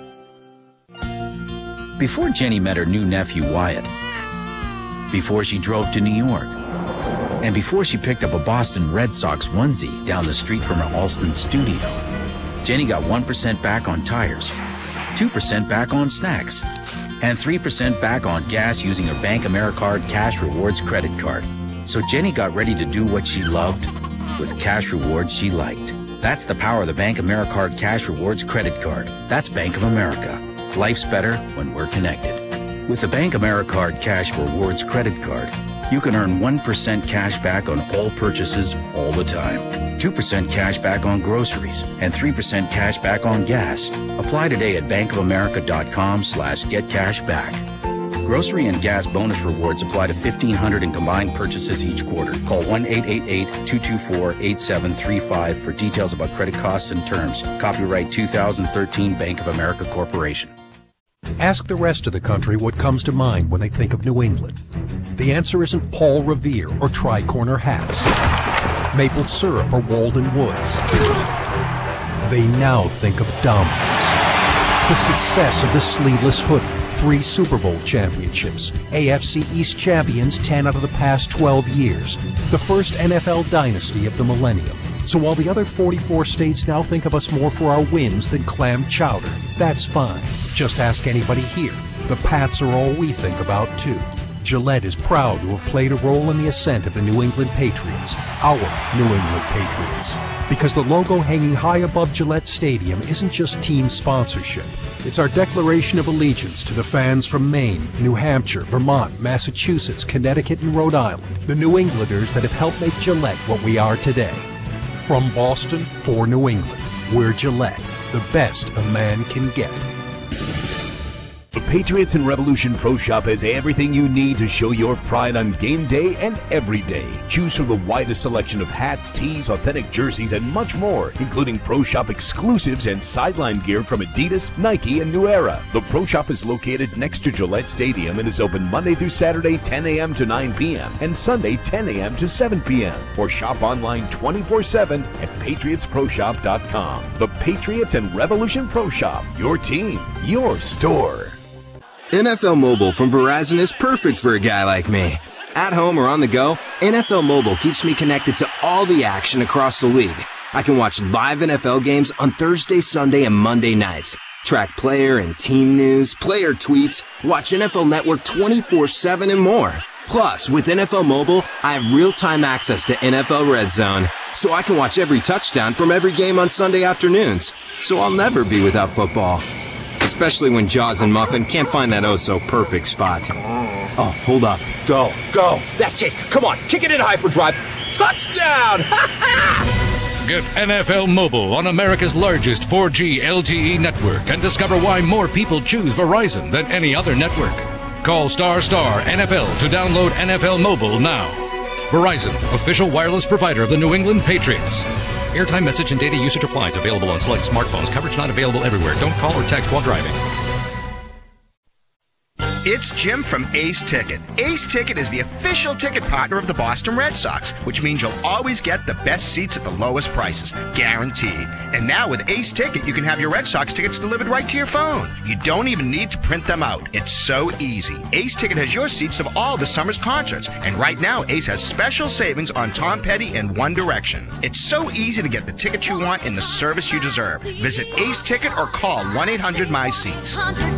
S13: Before Jenny met her new nephew Wyatt, before she drove to New York, and before she picked up a Boston Red Sox onesie down the street from her Alston studio, Jenny got 1% back on tires, 2% back on snacks, and 3% back on gas using her Bank AmeriCard Cash Rewards credit card. So Jenny got ready to do what she loved with cash rewards she liked. That's the power of the Bank AmeriCard Cash Rewards credit card. That's Bank of America. Life's better when we're connected. With the Bank AmeriCard Cash Rewards credit card, you can earn 1% cash back on all purchases all the time, 2% cash back on groceries, and 3% cash back on gas. Apply today at bankofamerica.com/getcashback. Grocery and gas bonus rewards apply to $1,500 in combined purchases each quarter. Call 1-888-224-8735 for details about credit costs and terms. Copyright 2013 Bank of America Corporation.
S14: Ask the rest of the country what comes to mind when they think of New England. The answer isn't Paul Revere or tri-corner hats, maple syrup or Walden Woods. They now think of dominance. The success of the sleeveless hoodie, 3 Super Bowl championships, AFC East champions 10 out of the past 12 years, the first NFL dynasty of the millennium. So while the other 44 states now think of us more for our wins than clam chowder, that's fine. Just ask anybody here. The Pats are all we think about, too. Gillette is proud to have played a role in the ascent of the New England Patriots, our New England Patriots. Because the logo hanging high above Gillette Stadium isn't just team sponsorship. It's our declaration of allegiance to the fans from Maine, New Hampshire, Vermont, Massachusetts, Connecticut, and Rhode Island, the New Englanders that have helped make Gillette what we are today. From Boston for New England, we're Gillette, the best a man can get.
S1: The Patriots and Revolution Pro Shop has everything you need to show your pride on game day and every day. Choose from the widest selection of hats, tees, authentic jerseys, and much more, including Pro Shop exclusives and sideline gear from Adidas, Nike, and New Era. The Pro Shop is located next to Gillette Stadium and is open Monday through Saturday, 10 a.m. to 9 p.m. and Sunday, 10 a.m. to 7 p.m. Or shop online 24/7 at PatriotsProShop.com. The Patriots and Revolution Pro Shop. Your team, your store.
S15: NFL Mobile from Verizon is perfect for a guy like me. At home or on the go, NFL Mobile keeps me connected to all the action across the league. I can watch live NFL games on Thursday, Sunday, and Monday nights. Track player and team news, player tweets, watch NFL Network 24/7 and more. Plus, with NFL Mobile, I have real-time access to NFL Red Zone, so I can watch every touchdown from every game on Sunday afternoons. So I'll never be without football. Especially when Jaws and Muffin can't find that oh-so-perfect spot. Oh, hold up. Go. That's it. Come on, kick it in hyperdrive. Touchdown!
S16: Get NFL Mobile on America's largest 4G LTE network and discover why more people choose Verizon than any other network. Call ** NFL to download NFL Mobile now. Verizon, official wireless provider of the New England Patriots. Airtime, message, and data usage applies. Available on select smartphones. Coverage not available everywhere. Don't call or text while driving.
S17: It's Jim from Ace Ticket. Ace Ticket is the official ticket partner of the Boston Red Sox, which means you'll always get the best seats at the lowest prices, guaranteed. And now with Ace Ticket, you can have your Red Sox tickets delivered right to your phone. You don't even need to print them out. It's so easy. Ace Ticket has your seats of all the summer's concerts. And right now, Ace has special savings on Tom Petty and One Direction. It's so easy to get the ticket you want and the service you deserve. Visit Ace Ticket or call 1-800-MY-SEATS.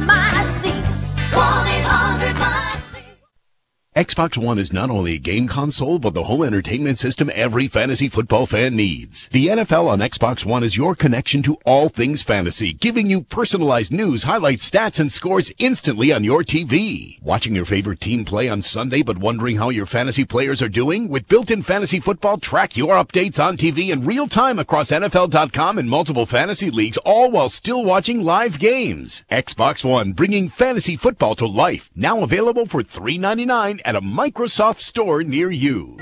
S6: 1-800-MY-SEATS.
S1: Xbox One is not only a game console, but the home entertainment system every fantasy football fan needs. The NFL on Xbox One is your connection to all things fantasy, giving you personalized news, highlights, stats, and scores instantly on your TV. Watching your favorite team play on Sunday, but wondering how your fantasy players are doing? With built-in fantasy football, track your updates on TV in real time across NFL.com and multiple fantasy leagues, all while still watching live games. Xbox One, bringing fantasy football to life. Now available for $3.99 at a Microsoft store near you.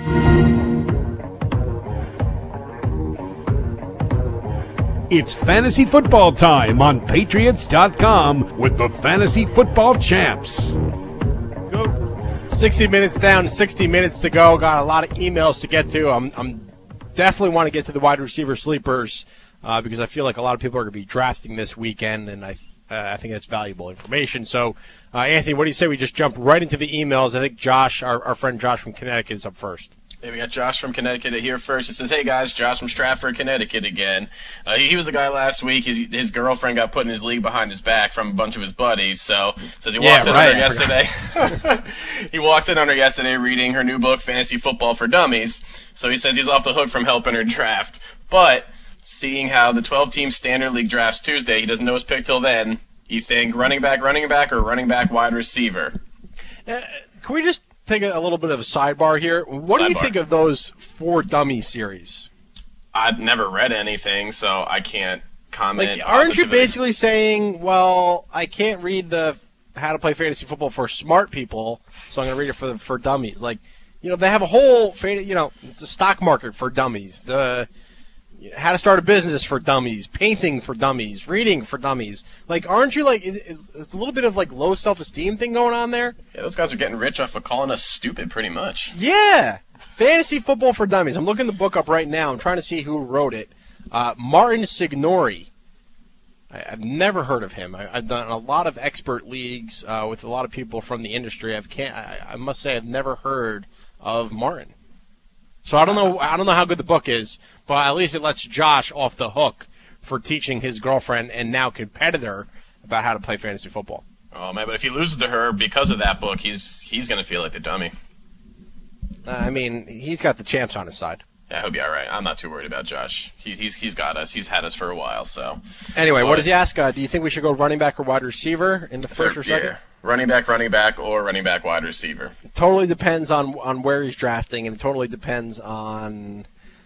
S1: It's fantasy football time on Patriots.com with the Fantasy Football Champs.
S3: Go. 60 minutes down, 60 minutes to go. Got a lot of emails to get to. I'm definitely want to get to the wide receiver sleepers because I feel like a lot of people are going to be drafting this weekend, and I think that's valuable information. So, Anthony, what do you say we just jump right into the emails? I think Josh, our friend Josh from Connecticut, is up first.
S4: Yeah, we got Josh from Connecticut here first. It says, hey, guys, Josh from Stratford, Connecticut again. He was the guy last week. His girlfriend got put in his league behind his back from a bunch of his buddies. So says he walks in on her yesterday. He walks in on her yesterday reading her new book, Fantasy Football for Dummies. So he says he's off the hook from helping her draft. But seeing how the 12-team standard league drafts Tuesday, he doesn't know his pick till then. You think running back, or running back, wide receiver?
S3: Can we just take a little bit of a sidebar here? What do you think of those 4 dummy series?
S4: I've never read anything, so I can't comment.
S3: Aren't you basically saying, well, I can't read the How to Play Fantasy Football for Smart People, so I'm going to read it for dummies. Like, they have a whole, the stock market for dummies, the how to start a business for dummies, painting for dummies, reading for dummies. Like, aren't you it's a little bit of low self-esteem thing going on there?
S4: Yeah, those guys are getting rich off of calling us stupid, pretty much.
S3: Yeah, Fantasy Football for Dummies. I'm looking the book up right now. I'm trying to see who wrote it. Martin Signori. I've never heard of him. I've done a lot of expert leagues with a lot of people from the industry. I must say I've never heard of Martin. So I don't know how good the book is, but at least it lets Josh off the hook for teaching his girlfriend and now competitor about how to play fantasy football.
S4: Oh man, but if he loses to her because of that book, he's going to feel like the dummy.
S3: I mean, he's got the champs on his side.
S4: Yeah, he'll be all right. I'm not too worried about Josh. He's got us. He's had us for a while. So
S3: anyway, what does he ask? Do you think we should go running back or wide receiver in the first or second?
S4: Yeah. Running back, or running back, wide receiver.
S3: It totally depends on where he's drafting, and it totally depends on.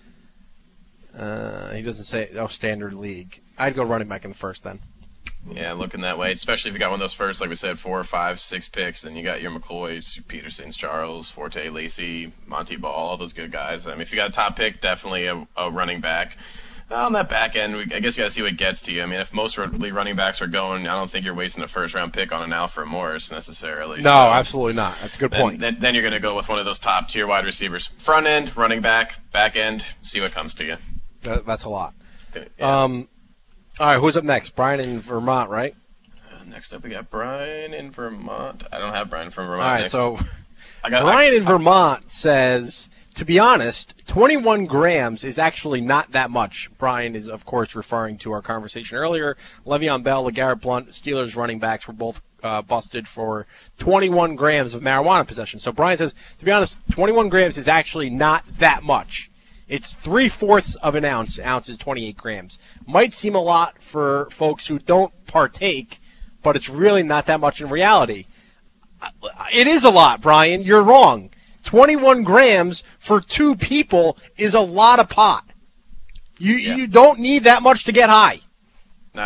S3: He doesn't say standard league. I'd go running back in the first then.
S4: Yeah, looking that way, especially if you got one of those first, like we said, 4, 5, 6 picks. Then you got your McCoys, Petersons, Charles, Forte, Lacey, Monty Ball, all those good guys. I mean, if you got a top pick, definitely a running back. On that back end, I guess you got to see what gets to you. I mean, if most running backs are going, I don't think you're wasting a first-round pick on an Alfred Morris necessarily.
S3: No, absolutely not. That's a good point.
S4: Then you're going to go with one of those top-tier wide receivers. Front end, running back, back end, see what comes to you.
S3: That's a lot.
S4: Yeah.
S3: All right, who's up next? Brian in Vermont, right?
S4: Next up, we got Brian in Vermont. I don't have Brian from Vermont.
S3: All right,
S4: next.
S3: so Brian in Vermont says, to be honest, 21 grams is actually not that much. Brian is, of course, referring to our conversation earlier. Le'Veon Bell, LeGarrette Blount, Steelers running backs were both busted for 21 grams of marijuana possession. So Brian says, to be honest, 21 grams is actually not that much. It's 3/4 of an ounce. Ounce is 28 grams. Might seem a lot for folks who don't partake, but it's really not that much in reality. It is a lot, Brian. You're wrong. 21 grams for 2 people is a lot of pot. You don't need that much to get high.
S4: No,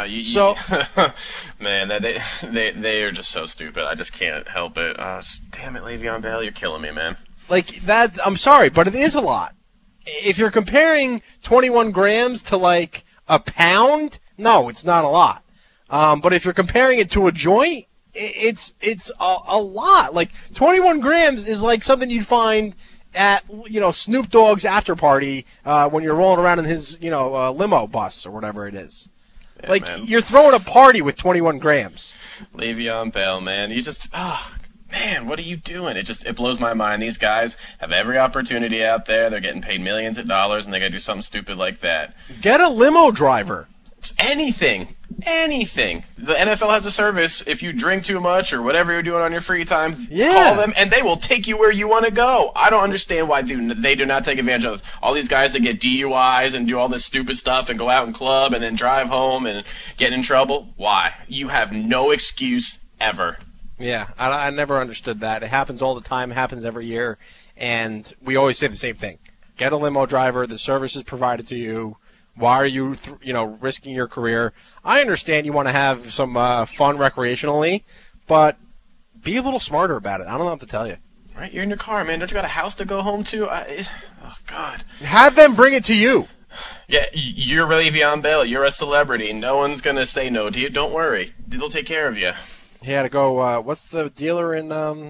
S4: man, they are just so stupid. I just can't help it. Damn it, Le'Veon Bell, you're killing me, man.
S3: Like that, I'm sorry, but it is a lot. If you're comparing 21 grams to like a pound, no, it's not a lot. But if you're comparing it to a joint, it's a lot. Like 21 grams is like something you'd find at Snoop Dogg's after party when you're rolling around in his limo bus or whatever it is. Yeah, like man. You're throwing a party with 21 grams.
S4: Le'Veon Bell, man, you just man, what are you doing? It blows my mind. These guys have every opportunity out there. They're getting paid millions of dollars, and they got to do something stupid like that.
S3: Get a limo driver.
S4: Anything. The NFL has a service. If you drink too much or whatever you're doing on your free time, call them, and they will take you where you want to go. I don't understand why they do not take advantage of all these guys that get DUIs and do all this stupid stuff and go out and club and then drive home and get in trouble. Why? You have no excuse ever.
S3: Yeah, I never understood that. It happens all the time. It happens every year. And we always say the same thing. Get a limo driver. The service is provided to you. Why are you, risking your career? I understand you want to have some fun recreationally, but be a little smarter about it. I don't know what to tell you.
S4: Right? You're in your car, man. Don't you got a house to go home to? Oh, God.
S3: Have them bring it to you.
S4: Yeah, you're Le'Veon Bell. You're a celebrity. No one's going to say no to you. Don't worry. They'll take care of you.
S3: He had to go, what's the dealer in, my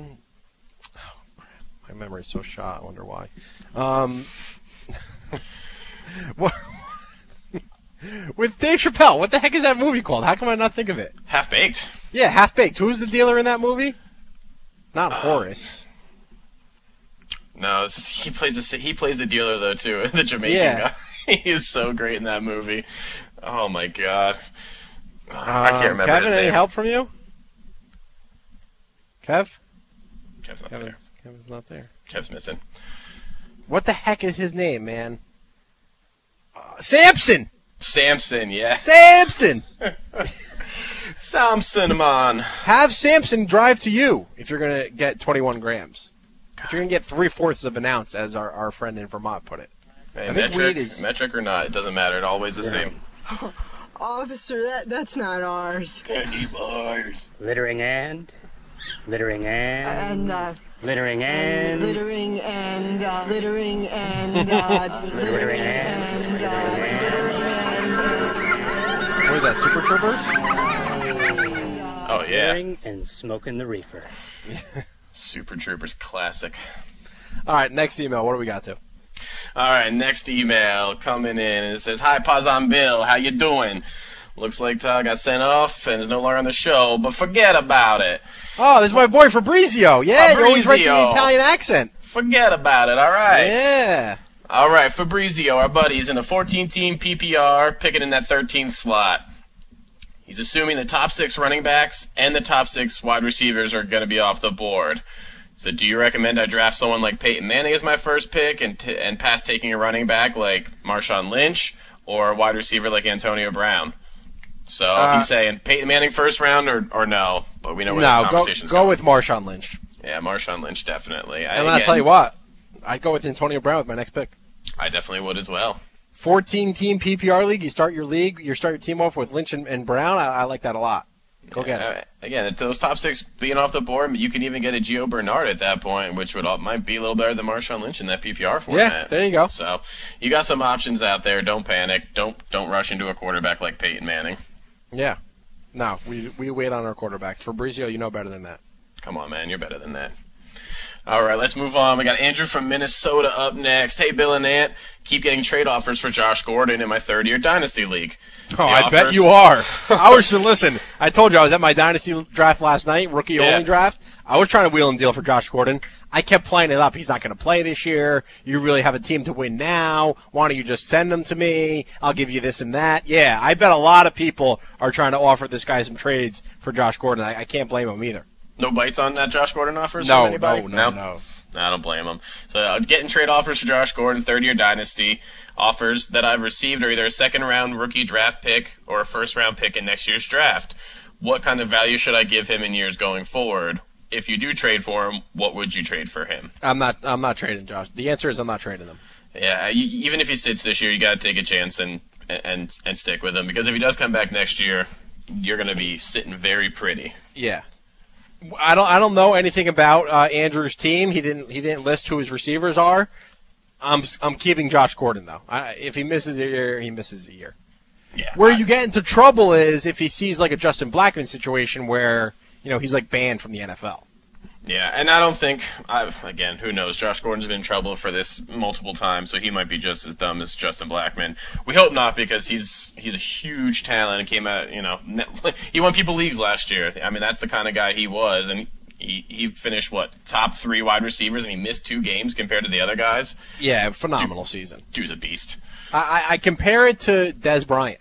S3: memory's so shot, I wonder why. What? With Dave Chappelle, what the heck is that movie called? How come I not think of it?
S4: Half-Baked.
S3: Yeah, Half-Baked. Who's the dealer in that movie? Not Horace.
S4: No, he plays the dealer though too, the Jamaican guy. He is so great in that movie. Oh my God. I can't remember
S3: Kevin,
S4: his name.
S3: any help from you? Kev?
S4: Kev's not there.
S3: Kevin's not there.
S4: Kev's missing.
S3: What the heck is his name, man? Samson!
S4: Samson, yeah.
S3: Samson!
S4: Samson, man.
S3: Have Samson drive to you if you're going to get 21 grams. If you're going to get 3/4 of an ounce, as our friend in Vermont put it.
S4: Hey, metric or not, it doesn't matter. It's always the same.
S20: Officer, that's not ours.
S21: Candy bars.
S22: Littering and?
S20: Littering and littering and littering and littering and littering and
S3: what is that, Super Troopers?
S4: Oh, yeah.
S20: Littering and smoking the reefer.
S4: Super Troopers classic.
S3: All right, next email. What do we got to?
S4: All right, next email coming in. It says, "Hi, Pazan Bill. How you doing? Looks like Todd got sent off and is no longer on the show, but forget about it."
S3: Oh, this is my boy Fabrizio. Yeah, you always write the Italian accent.
S4: Forget about it, all right?
S3: Yeah.
S4: All right, Fabrizio, our buddy, is in a 14-team PPR, picking in that 13th slot. He's assuming the top 6 running backs and the top 6 wide receivers are going to be off the board. So do you recommend I draft someone like Peyton Manning as my first pick and pass taking a running back like Marshawn Lynch or a wide receiver like Antonio Brown? So he's saying Peyton Manning first round or no, but we know where this conversation's going.
S3: Go with Marshawn Lynch.
S4: Yeah, Marshawn Lynch, definitely.
S3: And I'll tell you what, I'd go with Antonio Brown with my next pick.
S4: I definitely would as well.
S3: 14-team PPR league, you start your team off with Lynch and Brown. I like that a lot. Go get it.
S4: Again, those top 6 being off the board, you can even get a Gio Bernard at that point, which might be a little better than Marshawn Lynch in that PPR format.
S3: Yeah, there you go.
S4: So you got some options out there. Don't panic. Don't rush into a quarterback like Peyton Manning.
S3: Yeah. No, we wait on our quarterbacks. Fabrizio, you know better than that.
S4: Come on, man. You're better than that. All right, let's move on. We got Andrew from Minnesota up next. Hey, Bill and Ant, keep getting trade offers for Josh Gordon in my third-year Dynasty League.
S3: Oh, I bet you are. Listen, I told you I was at my Dynasty draft last night, rookie-only draft. I was trying to wheel and deal for Josh Gordon. I kept playing it up. He's not going to play this year. You really have a team to win now. Why don't you just send them to me? I'll give you this and that. Yeah, I bet a lot of people are trying to offer this guy some trades for Josh Gordon. I can't blame him either.
S4: No bites on that Josh Gordon offers
S3: from
S4: anybody?
S3: No.
S4: I don't blame him. So getting trade offers for Josh Gordon, third-year Dynasty. Offers that I've received are either a second-round rookie draft pick or a first-round pick in next year's draft. What kind of value should I give him in years going forward? If you do trade for him, what would you trade for him?
S3: I'm not trading Josh. The answer is I'm not trading him.
S4: Yeah, even if he sits this year, you got to take a chance and stick with him, because if he does come back next year, you're going to be sitting very pretty.
S3: Yeah. I don't know anything about Andrew's team. He didn't list who his receivers are. I'm keeping Josh Gordon though. If he misses a year, he misses a year.
S4: Yeah.
S3: Where you get into trouble is if he sees like a Justin Blackmon situation where he's like banned from the NFL.
S4: Yeah, and I don't think, again, who knows? Josh Gordon's been in trouble for this multiple times, so he might be just as dumb as Justin Blackmon. We hope not, because he's a huge talent and came out, he won people leagues last year. I mean, that's the kind of guy he was, and he finished, top 3 wide receivers, and he missed 2 games compared to the other guys?
S3: Yeah, phenomenal season.
S4: Dude's a beast.
S3: I compare it to Dez Bryant.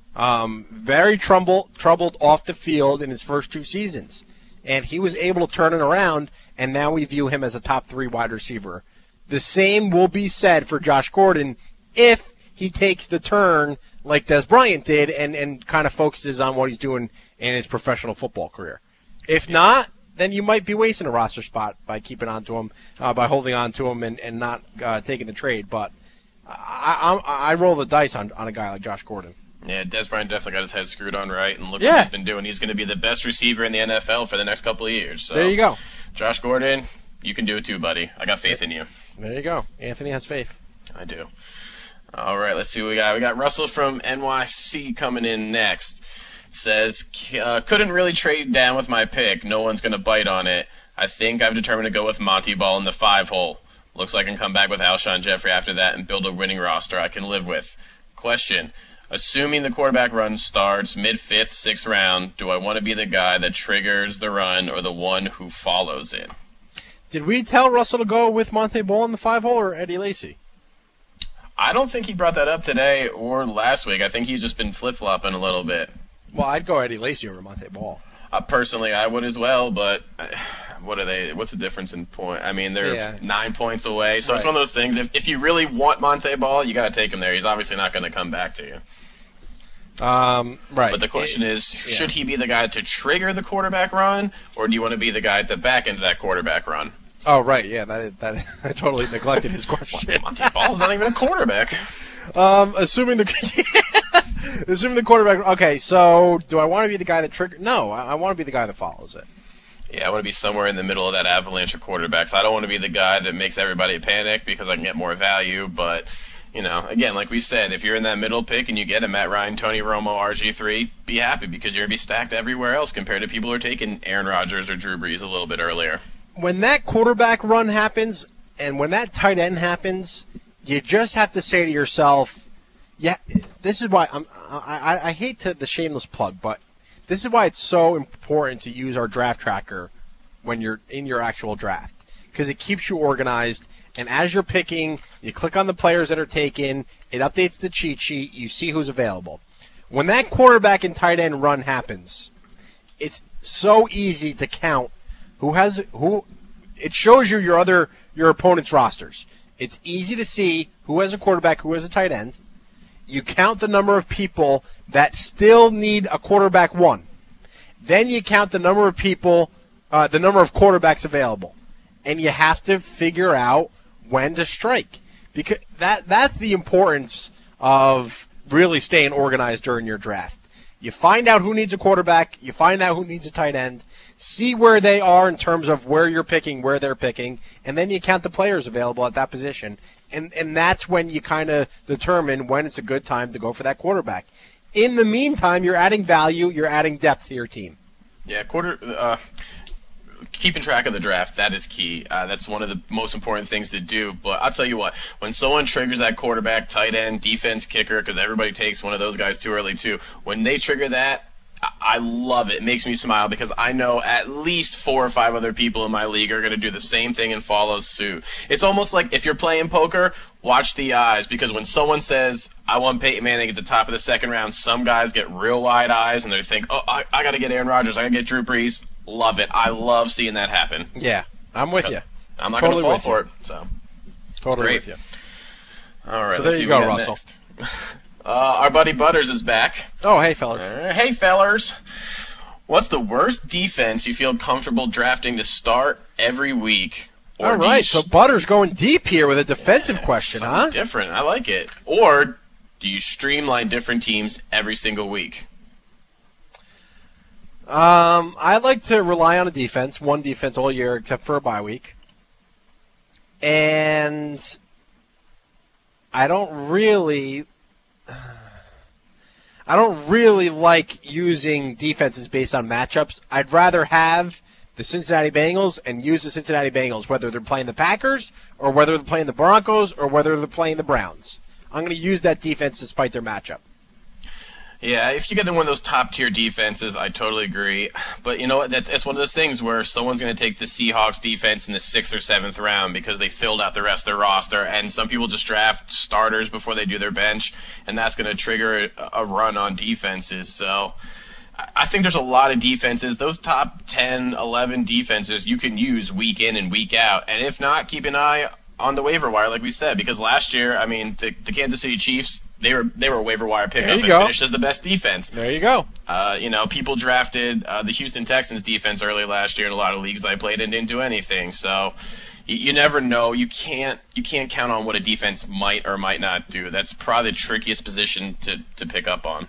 S3: Very troubled off the field in his first 2 seasons. And he was able to turn it around, and now we view him as a top 3 wide receiver. The same will be said for Josh Gordon if he takes the turn like Dez Bryant did and kind of focuses on what he's doing in his professional football career. If not, then you might be wasting a roster spot by keeping on to him, by holding on to him and not taking the trade. But I roll the dice on a guy like Josh Gordon.
S4: Yeah, Dez Bryant definitely got his head screwed on right, and look what he's been doing. He's going to be the best receiver in the NFL for the next couple of years. So,
S3: there you go.
S4: Josh Gordon, you can do it too, buddy. I got faith in you.
S3: There you go. Anthony has faith.
S4: I do. All right, let's see what we got. We got Russell from NYC coming in next. Says, couldn't really trade down with my pick. No one's going to bite on it. I think I've determined to go with Monty Ball in the 5-hole. Looks like I can come back with Alshon Jeffrey after that and build a winning roster I can live with. Question. Assuming the quarterback run starts mid-5th, 6th round, do I want to be the guy that triggers the run or the one who follows it?
S3: Did we tell Russell to go with Monte Ball in the 5-hole or Eddie Lacy?
S4: I don't think he brought that up today or last week. I think he's just been flip-flopping a little bit.
S3: Well, I'd go Eddie Lacy over Monte Ball.
S4: Personally, I would as well, but what are they? What's the difference in point? I mean, they're 9 points away, so it's one of those things. If you really want Monte Ball, you got to take him there. He's obviously not going to come back to you.
S3: Right.
S4: But the question is, should he be the guy to trigger the quarterback run, or do you want to be the guy at the back end of that quarterback run?
S3: Oh, right. Yeah, that I totally neglected his question.
S4: Monte Ball's not even a quarterback.
S3: Assuming the quarterback. Okay, so do I want to be the guy that triggers? No, I want to be the guy that follows it.
S4: Yeah, I want to be somewhere in the middle of that avalanche of quarterbacks. I don't want to be the guy that makes everybody panic because I can get more value. But, again, like we said, if you're in that middle pick and you get a Matt Ryan, Tony Romo, RG3, be happy because you're going to be stacked everywhere else compared to people who are taking Aaron Rodgers or Drew Brees a little bit earlier.
S3: When that quarterback run happens and when that tight end happens, you just have to say to yourself, yeah, this is why I hate the shameless plug, but this is why it's so important to use our draft tracker when you're in your actual draft, because it keeps you organized. And as you're picking, you click on the players that are taken, it updates the cheat sheet, you see who's available. When that quarterback and tight end run happens, it's so easy to count who. It shows you your opponent's rosters. It's easy to see who has a quarterback, who has a tight end. You count the number of people that still need a quarterback one. Then you count the number of people, the number of quarterbacks available. And you have to figure out when to strike. Because that's the importance of really staying organized during your draft. You find out who needs a quarterback. You find out who needs a tight end. See where they are in terms of where you're picking, where they're picking. And then you count the players available at that position. And that's when you kind of determine when it's a good time to go for that quarterback. In the meantime, you're adding value, you're adding depth to your team.
S4: Yeah, keeping track of the draft, that is key. That's one of the most important things to do. But I'll tell you what, when someone triggers that quarterback, tight end, defense, kicker, because everybody takes one of those guys too early too, when they trigger that, I love it. It makes me smile because I know at least 4 or 5 other people in my league are going to do the same thing and follow suit. It's almost like if you're playing poker, watch the eyes, because when someone says, I want Peyton Manning at the top of the second round, some guys get real wide eyes and they think, oh, I got to get Aaron Rodgers, I got to get Drew Brees. Love it. I love seeing that happen.
S3: Yeah, I'm with you.
S4: I'm not going to fall for it. So
S3: totally with you.
S4: All right,
S3: so
S4: let's
S3: there
S4: see
S3: you
S4: what
S3: go,
S4: we got
S3: Russell.
S4: next. Our buddy Butters is back.
S3: Oh, hey, fellers.
S4: Hey, fellers. What's the worst defense you feel comfortable drafting to start every week?
S3: All right, so Butters going deep here with a defensive question, huh?
S4: Different. I like it. Or do you streamline different teams every single week?
S3: I like to rely on a defense, one defense all year except for a bye week. And I don't really like using defenses based on matchups. I'd rather have the Cincinnati Bengals and use the Cincinnati Bengals, whether they're playing the Packers or whether they're playing the Broncos or whether they're playing the Browns. I'm going to use that defense despite their matchup.
S4: Yeah, if you get in one of those top-tier defenses, I totally agree. But you know what? It's one of those things where someone's going to take the Seahawks defense in the 6th or 7th round because they filled out the rest of their roster, and some people just draft starters before they do their bench, and that's going to trigger a run on defenses. So I think there's a lot of defenses. Those top 10, 11 defenses you can use week in and week out. And if not, keep an eye on the waiver wire, like we said, because last year, I mean, the Kansas City Chiefs, they were a waiver wire pickup and finished as the best defense.
S3: There you go.
S4: People drafted the Houston Texans defense early last year in a lot of leagues I played and didn't do anything. So you never know. You can't count on what a defense might or might not do. That's probably the trickiest position to pick up on.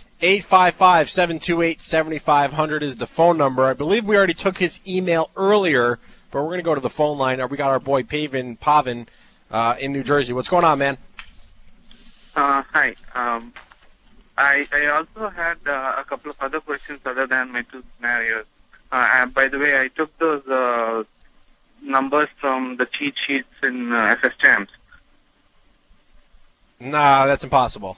S3: 855-728-7500 is the phone number. I believe we already took his email earlier, but we're going to go to the phone line. We got our boy Pavin in New Jersey. What's going on, man?
S21: Hi. I also had a couple of other questions other than my 2 scenarios. By the way, I took those numbers from the cheat sheets in FS Champs.
S3: Nah, that's impossible.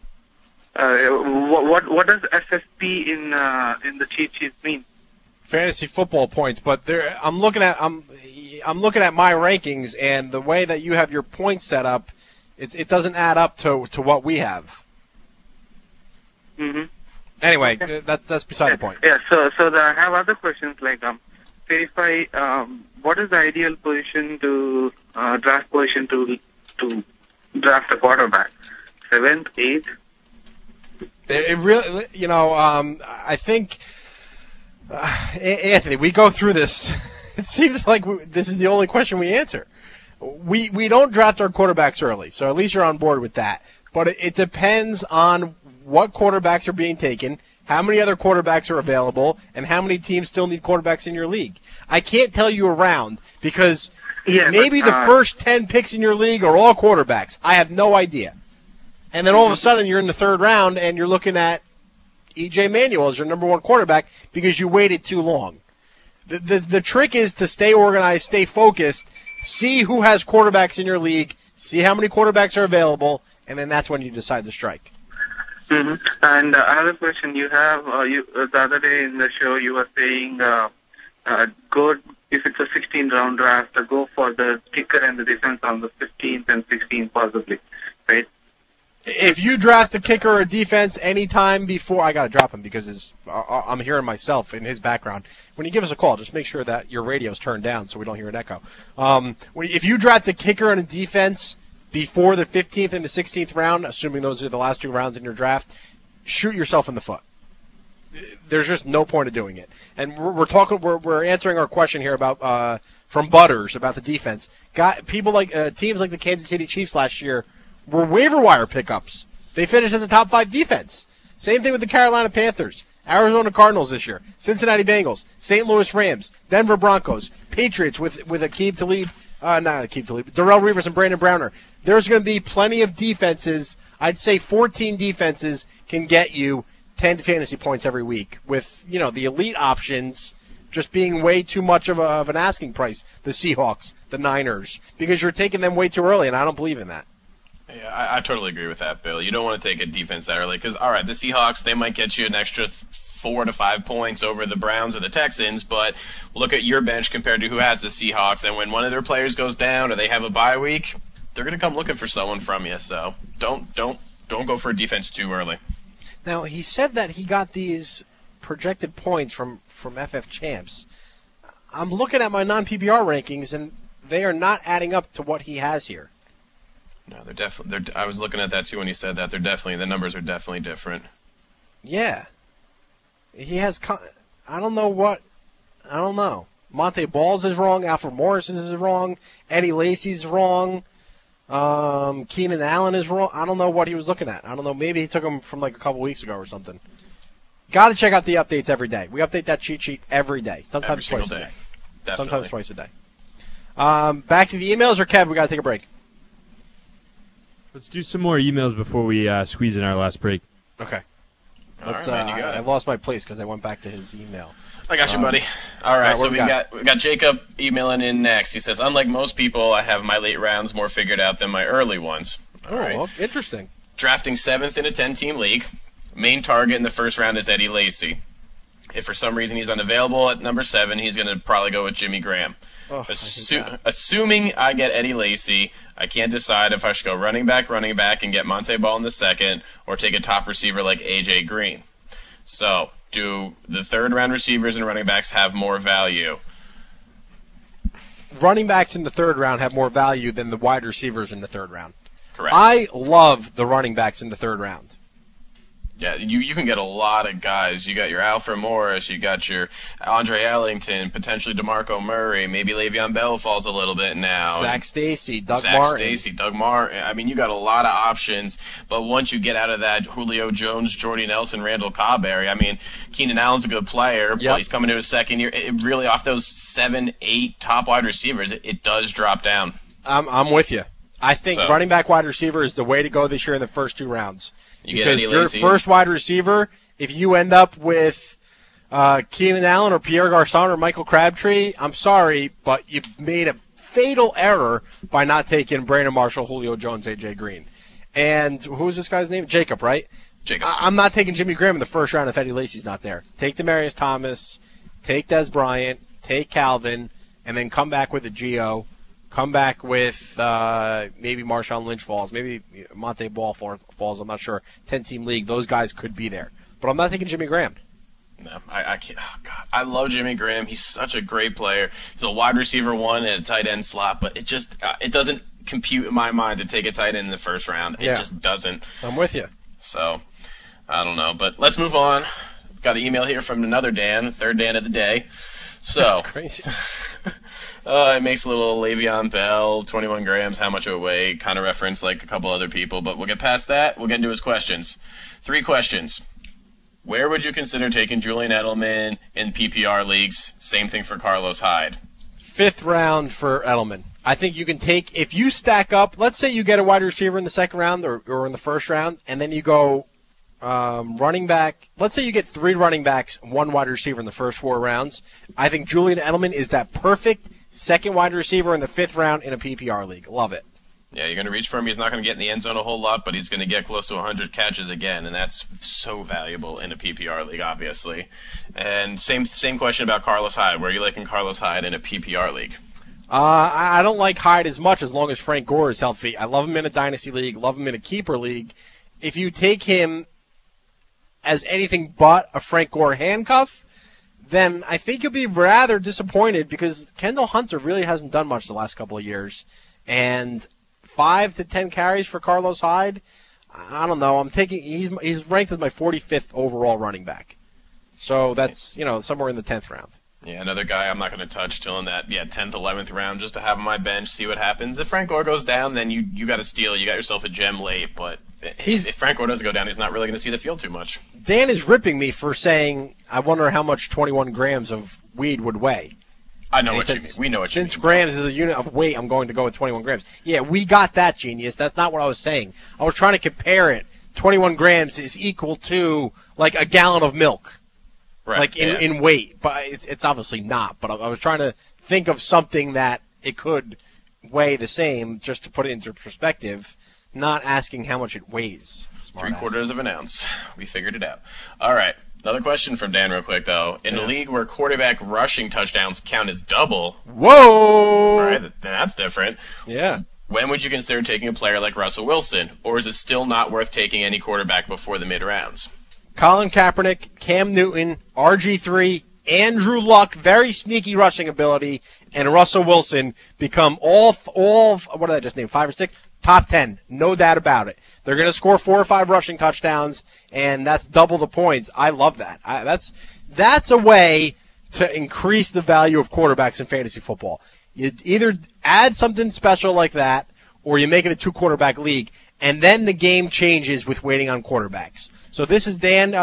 S21: What does FSP in the cheat sheets mean?
S3: Fantasy football points, but I'm looking at my rankings, and the way that you have your points set up, it doesn't add up to what we have.
S21: Mm-hmm.
S3: Anyway, that's beside the point.
S21: Yeah. So I have other questions like verify what is the ideal position to draft position to draft a quarterback? 7th, 8th.
S3: It really, I think, Anthony, we go through this. It seems like this is the only question we answer. We don't draft our quarterbacks early, so at least you're on board with that. But it depends on what quarterbacks are being taken, how many other quarterbacks are available, and how many teams still need quarterbacks in your league. I can't tell you around because maybe the first 10 picks in your league are all quarterbacks. I have no idea. And then all of a sudden you're in the third round and you're looking at E.J. Manuel as your number one quarterback because you waited too long. The trick is to stay organized, stay focused, see who has quarterbacks in your league, see how many quarterbacks are available, and then that's when you decide to strike.
S21: Mm-hmm. And another question you have, the other day in the show you were saying go, if it's a 16-round draft, go for the kicker and the defense on the 15th and 16th possibly, right?
S3: If you draft the kicker or defense anytime before, I got to drop him because I'm hearing myself in his background. When you give us a call, just make sure that your radio's turned down so we don't hear an echo. If you draft a kicker and a defense before the 15th and the 16th round, assuming those are the last 2 rounds in your draft, shoot yourself in the foot. There's just no point of doing it. And we're answering our question here about from Butters about the defense. People like teams like the Kansas City Chiefs last year were waiver wire pickups. They finished as a top 5 defense. Same thing with the Carolina Panthers, Arizona Cardinals this year, Cincinnati Bengals, St. Louis Rams, Denver Broncos, Patriots with Aqib Talib, Darrelle Revis and Brandon Browner. There's going to be plenty of defenses. I'd say 14 defenses can get you 10 fantasy points every week with, the elite options just being way too much of an asking price. The Seahawks, the Niners, because you're taking them way too early, and I don't believe in that.
S4: Yeah, I totally agree with that, Bill. You don't want to take a defense that early because, all right, the Seahawks, they might get you an extra 4 to 5 points over the Browns or the Texans, but look at your bench compared to who has the Seahawks, and when one of their players goes down or they have a bye week, they're going to come looking for someone from you. So don't go for a defense too early.
S3: Now, he said that he got these projected points from FF Champs. I'm looking at my non-PPR rankings, and they are not adding up to what he has here.
S4: No, they're definitely. I was looking at that too when he said that. The numbers are definitely different.
S3: Yeah, he has. I don't know. Monte Balls is wrong. Alfred Morris is wrong. Eddie Lacy's wrong. Keenan Allen is wrong. I don't know what he was looking at. I don't know. Maybe he took him from like a couple weeks ago or something. Got to check out the updates every day. We update that cheat sheet every day. Sometimes twice a day.
S4: Definitely.
S3: Sometimes twice a day. Back to the emails, or Kev, we got to take a break.
S5: Let's do some more emails before we squeeze in our last break.
S3: Okay.
S4: Let's. Man, you got
S3: I lost my place because I went back to his email.
S4: I got you, buddy. All right, so we got Jacob emailing in next. He says, unlike most people, I have my late rounds more figured out than my early ones. All right.
S3: Well, interesting.
S4: Drafting 7th in a 10-team league. Main target in the first round is Eddie Lacy. If for some reason he's unavailable at number 7, he's going to probably go with Jimmy Graham. Assuming I get Eddie Lacy, I can't decide if I should go running back, and get Monte Ball in the second, or take a top receiver like A.J. Green. So, do the third-round receivers and running backs have more value?
S3: Running backs in the third round have more value than the wide receivers in the third round.
S4: Correct.
S3: I love the running backs in the third round.
S4: Yeah, you can get a lot of guys. You got your Alfred Morris, you got your Andre Ellington, potentially DeMarco Murray, maybe Le'Veon Bell falls a little bit now.
S3: Zach Stacy, Doug Martin.
S4: I mean, you got a lot of options, but once you get out of that Julio Jones, Jordy Nelson, Randall Cobb area, I mean, Keenan Allen's a good player, but he's coming to his second year. It really, off those 7, 8 top wide receivers, it does drop down.
S3: I'm with you. I think running back wide receiver is the way to go this year in the first 2 rounds. Because your first wide receiver, if you end up with Keenan Allen or Pierre Garçon or Michael Crabtree, I'm sorry, but you've made a fatal error by not taking Brandon Marshall, Julio Jones, A.J. Green. And who's this guy's name? Jacob, right?
S4: Jacob.
S3: I'm not taking Jimmy Graham in the first round if Eddie Lacy's not there. Take Demaryius Thomas, take Des Bryant, take Calvin, and then come back with a Gio. Come back with maybe Marshawn Lynch falls, maybe Monte Ball falls. I'm not sure. 10-team league, those guys could be there, but I'm not taking Jimmy Graham.
S4: No, I can't. Oh God, I love Jimmy Graham. He's such a great player. He's a wide receiver 1 and a tight end slot, but it just it doesn't compute in my mind to take a tight end in the first round. It just doesn't.
S3: I'm with you.
S4: So I don't know, but let's move on. Got an email here from another Dan, third Dan of the day. So
S3: that's crazy.
S4: It makes a little Le'Veon Bell, 21 grams, how much it would weigh, kind of reference like a couple other people, but we'll get past that. We'll get into his questions. 3 questions. Where would you consider taking Julian Edelman in PPR leagues? Same thing for Carlos Hyde.
S3: 5th round for Edelman. I think you can take, if you stack up, let's say you get a wide receiver in the 2nd round or in the 1st round, and then you go running back. Let's say you get 3 running backs, 1 wide receiver in the first 4 rounds. I think Julian Edelman is that perfect 2nd wide receiver in the 5th round in a PPR league. Love it.
S4: Yeah, you're going to reach for him. He's not going to get in the end zone a whole lot, but he's going to get close to 100 catches again, and that's so valuable in a PPR league, obviously. And same question about Carlos Hyde. Where are you liking Carlos Hyde in a PPR league?
S3: I don't like Hyde as much as long as Frank Gore is healthy. I love him in a dynasty league, love him in a keeper league. If you take him as anything but a Frank Gore handcuff, then I think you'll be rather disappointed because Kendall Hunter really hasn't done much the last couple of years. And 5 to 10 carries for Carlos Hyde, I don't know. He's ranked as my 45th overall running back. So that's, somewhere in the 10th round.
S4: Yeah, another guy I'm not going to touch till in that 10th, 11th round just to have on my bench, see what happens. If Frank Gore goes down, then you got to steal. You got yourself a gem late. But if Frank Gore doesn't go down, he's not really going to see the field too much.
S3: Dan is ripping me for saying, I wonder how much 21 grams of weed would weigh.
S4: I know what you mean. We know what you mean.
S3: Since grams is a unit of weight, I'm going to go with 21 grams. Yeah, we got that, genius. That's not what I was saying. I was trying to compare it. 21 grams is equal to, like, a gallon of milk.
S4: Right,
S3: like in weight, but it's obviously not. But I was trying to think of something that it could weigh the same, just to put it into perspective, not asking how much it weighs.
S4: 3/4 of an ounce. We figured it out. All right. Another question from Dan real quick, though. In a league where quarterback rushing touchdowns count as double.
S3: Whoa!
S4: All right, that's different.
S3: Yeah.
S4: When would you consider taking a player like Russell Wilson? Or is it still not worth taking any quarterback before the mid-rounds?
S3: Colin Kaepernick, Cam Newton, RG3, Andrew Luck, very sneaky rushing ability, and Russell Wilson become all what did I just name, 5 or 6? Top 10, no doubt about it. They're going to score 4 or 5 rushing touchdowns, and that's double the points. I love that. That's a way to increase the value of quarterbacks in fantasy football. You either add something special like that, or you make it a 2-quarterback league, and then the game changes with waiting on quarterbacks. So this is Dan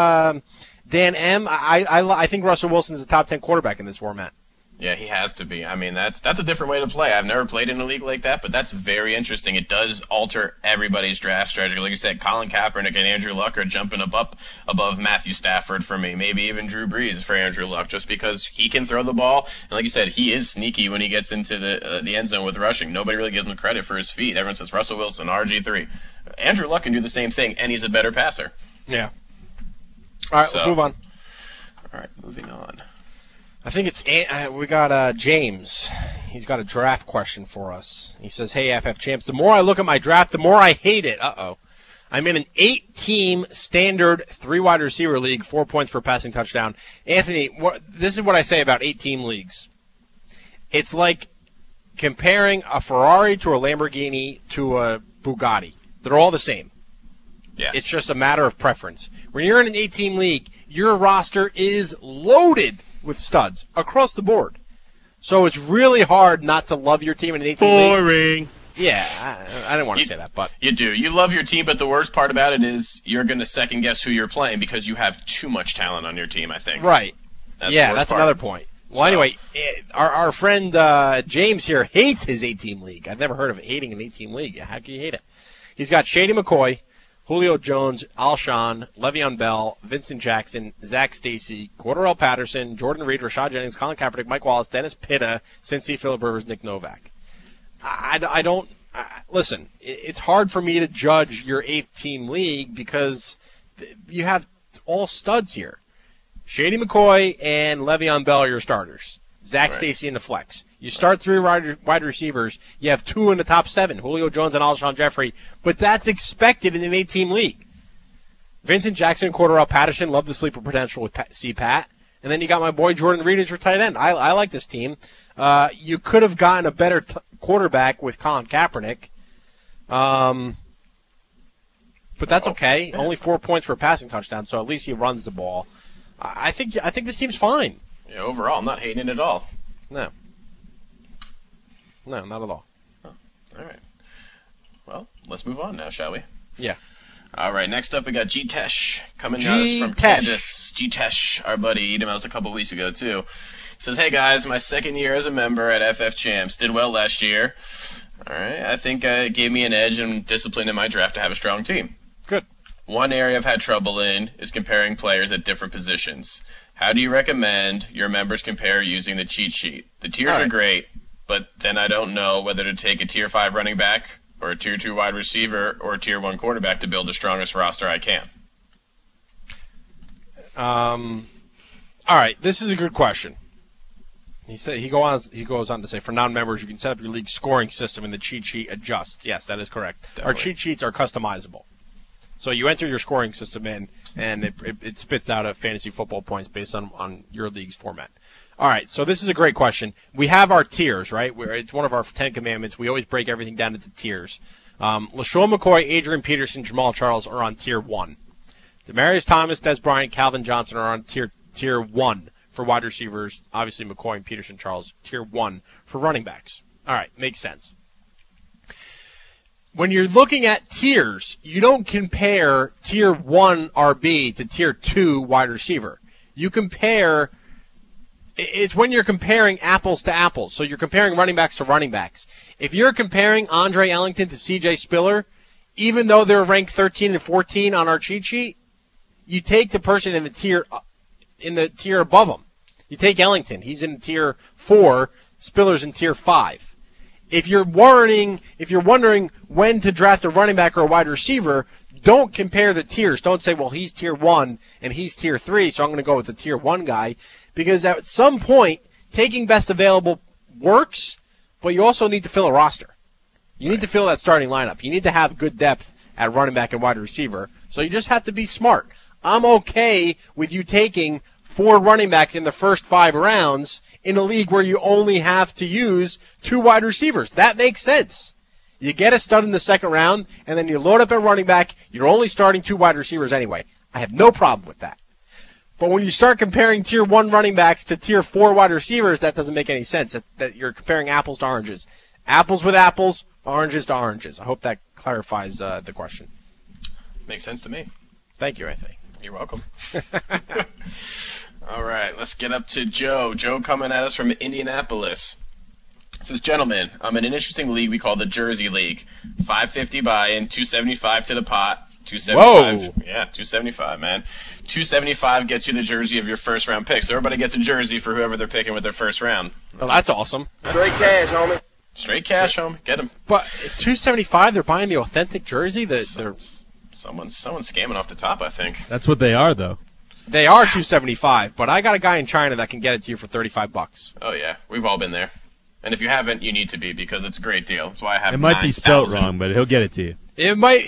S3: M. I think Russell Wilson is a top 10 quarterback in this format.
S4: Yeah, he has to be. I mean, that's a different way to play. I've never played in a league like that, but that's very interesting. It does alter everybody's draft strategy. Like you said, Colin Kaepernick and Andrew Luck are jumping up above Matthew Stafford for me. Maybe even Drew Brees for Andrew Luck, just because he can throw the ball. And like you said, he is sneaky when he gets into the end zone with rushing. Nobody really gives him credit for his feet. Everyone says Russell Wilson, RG3. Andrew Luck can do the same thing, and he's a better passer.
S3: Yeah. All right, let's move on.
S4: All right, moving on.
S3: I think we got James. He's got a draft question for us. He says, hey, FF Champs, the more I look at my draft, the more I hate it. Uh-oh. I'm in an 8-team standard 3-wide receiver league, 4 points for a passing touchdown. Anthony, this is what I say about 8-team leagues. It's like comparing a Ferrari to a Lamborghini to a Bugatti. They're all the same.
S4: Yeah.
S3: It's just a matter of preference. When you're in an 8-team league, your roster is loaded with studs across the board. So it's really hard not to love your team in an 8-team league.
S5: Boring.
S3: Yeah, I didn't want to say that, but
S4: you do. You love your team, but the worst part about it is you're going to second guess who you're playing because you have too much talent on your team, I think.
S3: Right.
S4: That's
S3: another point. Well, anyway, our friend James here hates his 8-team league. I've never heard of hating an 8-team league. How can you hate it? He's got Shady McCoy, Julio Jones, Alshon, Le'Veon Bell, Vincent Jackson, Zach Stacy, Cordarrelle Patterson, Jordan Reed, Rashad Jennings, Colin Kaepernick, Mike Wallace, Dennis Pitta, Cincy, Phillip Rivers, Nick Novak. I don't listen. It's hard for me to judge your 8-team league because you have all studs here. Shady McCoy and Le'Veon Bell are your starters. Zach Stacy in the flex. You start 3 wide receivers. You have 2 in the top 7, Julio Jones and Alshon Jeffrey. But that's expected in an 8-team league. Vincent Jackson and Cordarrelle Patterson love the sleeper potential with C-Pat. And then you got my boy Jordan Reed as your tight end. I like this team. You could have gotten a better quarterback with Colin Kaepernick. But that's okay. Only 4 points for a passing touchdown, so at least he runs the ball. I think this team's fine.
S4: Yeah, overall, I'm not hating it at all.
S3: No, not at all.
S4: Oh, all right. Well, let's move on now, shall we?
S3: Yeah.
S4: All right, next up we got G-Tesh coming at us from Kansas. G-Tesh, our buddy, emailed us a couple weeks ago too. Says, hey guys, my second year as a member at FF Champs. Did well last year. All right, I think it gave me an edge and discipline in my draft to have a strong team.
S3: Good.
S4: One area I've had trouble in is comparing players at different positions. How do you recommend your members compare using the cheat sheet? The tiers are great, but then I don't know whether to take a tier 5 running back or a tier 2 wide receiver or a tier 1 quarterback to build the strongest roster I can.
S3: All right, this is a good question. He goes on to say, for non-members, you can set up your league scoring system and the cheat sheet adjusts. Yes, that is correct. Definitely. Our cheat sheets are customizable. So you enter your scoring system in, and it spits out a fantasy football points based on your league's format. All right, so this is a great question. We have our tiers, right? It's one of our 10 commandments. We always break everything down into tiers. LaShawn McCoy, Adrian Peterson, Jamal Charles are on tier 1. Demaryius Thomas, Des Bryant, Calvin Johnson are on tier 1 for wide receivers. Obviously, McCoy and Peterson, Charles, tier 1 for running backs. All right, makes sense. When you're looking at tiers, you don't compare tier 1 RB to tier 2 wide receiver. You compare, it's when you're comparing apples to apples. So you're comparing running backs to running backs. If you're comparing Andre Ellington to CJ Spiller, even though they're ranked 13 and 14 on our cheat sheet, you take the person in the tier above him. You take Ellington. He's in tier 4. Spiller's in tier 5. If you're wondering when to draft a running back or a wide receiver, don't compare the tiers. Don't say, well, he's tier 1 and he's tier 3, so I'm going to go with the tier 1 guy. Because at some point, taking best available works, but you also need to fill a roster. You need to fill that starting lineup. You need to have good depth at running back and wide receiver. So you just have to be smart. I'm okay with you taking 4 running backs in the first 5 rounds in a league where you only have to use 2 wide receivers. That makes sense. You get a stud in the second round, and then you load up at running back. You're only starting 2 wide receivers anyway. I have no problem with that. But when you start comparing tier 1 running backs to tier 4 wide receivers, that doesn't make any sense. That you're comparing apples to oranges. Apples with apples, oranges to oranges. I hope that clarifies the question.
S4: Makes sense to me.
S3: Thank you, Anthony.
S4: You're welcome. All right, let's get up to Joe. Joe coming at us from Indianapolis. It says, gentlemen, I'm in an interesting league we call the Jersey League. $550 buy-in, $275 to the pot. $275.
S3: Whoa.
S4: Yeah, $275, man. $275 gets you the jersey of your first round pick. So everybody gets a jersey for whoever they're picking with their first round.
S3: Oh, that's awesome.
S8: Straight cash, homie.
S4: Straight cash, homie. Get them.
S3: But $275, they're buying the authentic jersey.
S4: Someone's scamming off the top, I think.
S5: That's what they are, though.
S3: They are $275, but I got a guy in China that can get it to you for $35.
S4: Oh yeah, we've all been there. And if you haven't, you need to be because it's a great deal. That's why I have.
S5: It might be spelt wrong, but he'll get it to you.
S3: It might.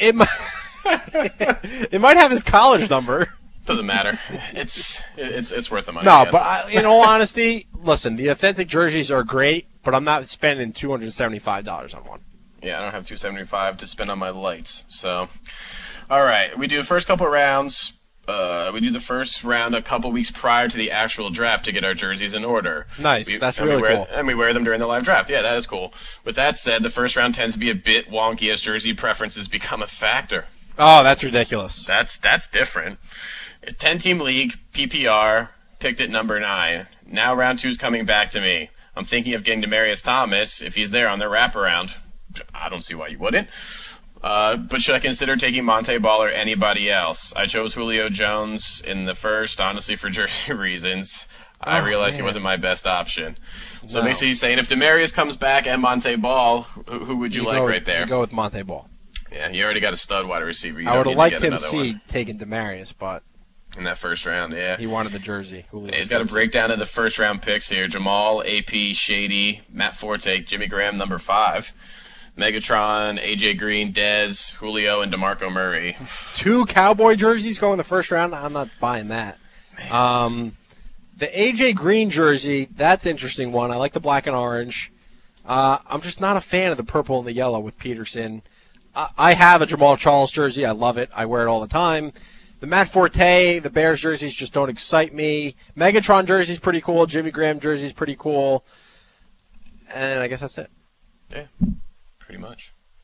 S3: It might have his college number.
S4: Doesn't matter. It's worth the money.
S3: No, but in all honesty, listen, the authentic jerseys are great, but I'm not spending $275 on one.
S4: Yeah, I don't have $275 to spend on my lights. So, all right, we do the first couple of rounds. We do the first round a couple weeks prior to the actual draft to get our jerseys in order.
S3: Nice. That's really cool.
S4: And we wear them during the live draft. Yeah, that is cool. With that said, the first round tends to be a bit wonky as jersey preferences become a factor.
S3: Oh, that's ridiculous.
S4: That's different. A 10-team league, PPR, picked at number 9. Now round 2 is coming back to me. I'm thinking of getting Demaryius Thomas if he's there on their wraparound. I don't see why you wouldn't. But should I consider taking Monte Ball or anybody else? I chose Julio Jones in the first, honestly, for jersey reasons. I realized he wasn't my best option. So basically he's saying if Demaryius comes back and Monte Ball, who would you like right there?
S3: You go with Monte Ball.
S4: Yeah, you already got a stud wide receiver.
S3: I would have liked him to see taking Demaryius, but
S4: in that first round, yeah.
S3: He wanted the jersey.
S4: He's got a breakdown of the first round picks here. Jamal, AP, Shady, Matt Forte, Jimmy Graham, number 5. Megatron, AJ Green, Dez, Julio, and DeMarco Murray.
S3: 2 Cowboy jerseys go in the first round? I'm not buying that. The AJ Green jersey, that's an interesting one. I like the black and orange. I'm just not a fan of the purple and the yellow with Peterson. I have a Jamal Charles jersey. I love it. I wear it all the time. The Matt Forte, the Bears jerseys just don't excite me. Megatron jersey's pretty cool. Jimmy Graham jersey's pretty cool. And I guess that's it.
S4: Yeah. Pretty much.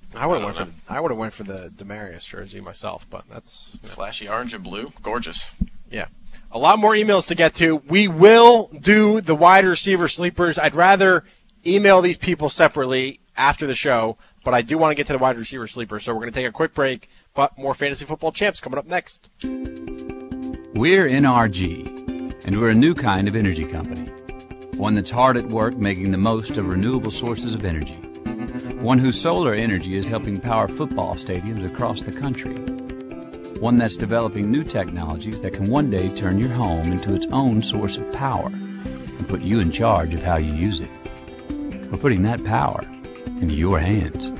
S3: I would have went for the Demaryius jersey myself, but that's
S4: flashy orange and blue, gorgeous.
S3: Yeah. A lot more emails to get to. We will do the wide receiver sleepers. I'd rather email these people separately after the show, but I do want to get to the wide receiver sleepers, so we're going to take a quick break, but more Fantasy Football Champs coming up next.
S12: We're NRG, and we're a new kind of energy company, one that's hard at work making the most of renewable sources of energy, one whose solar energy is helping power football stadiums across the country, one that's developing new technologies that can one day turn your home into its own source of power and put you in charge of how you use it. We're putting that power in your hands.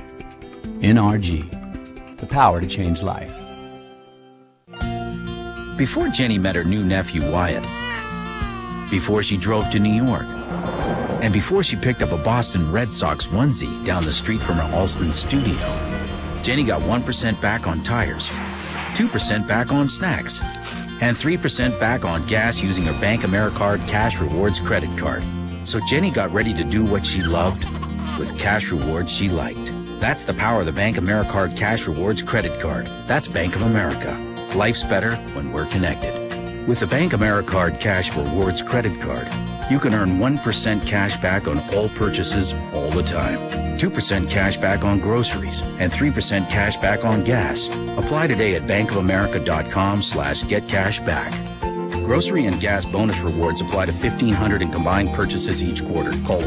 S12: NRG, the power to change life.
S13: Before Jenny met her new nephew Wyatt, before she drove to New York, and before she picked up a Boston Red Sox onesie down the street from her Alston studio, Jenny got 1% back on tires, 2% back on snacks, and 3% back on gas using her Bank AmeriCard Cash Rewards credit card. So Jenny got ready to do what she loved with cash rewards she liked. That's the power of the Bank AmeriCard Cash Rewards credit card. That's Bank of America. Life's better when we're connected. With the Bank AmeriCard Cash Rewards credit card, you can earn 1% cash back on all purchases all the time, 2% cash back on groceries, and 3% cash back on gas. Apply today at bankofamerica.com/getcashback. Grocery and gas bonus rewards apply to 1,500 in combined purchases each quarter. Call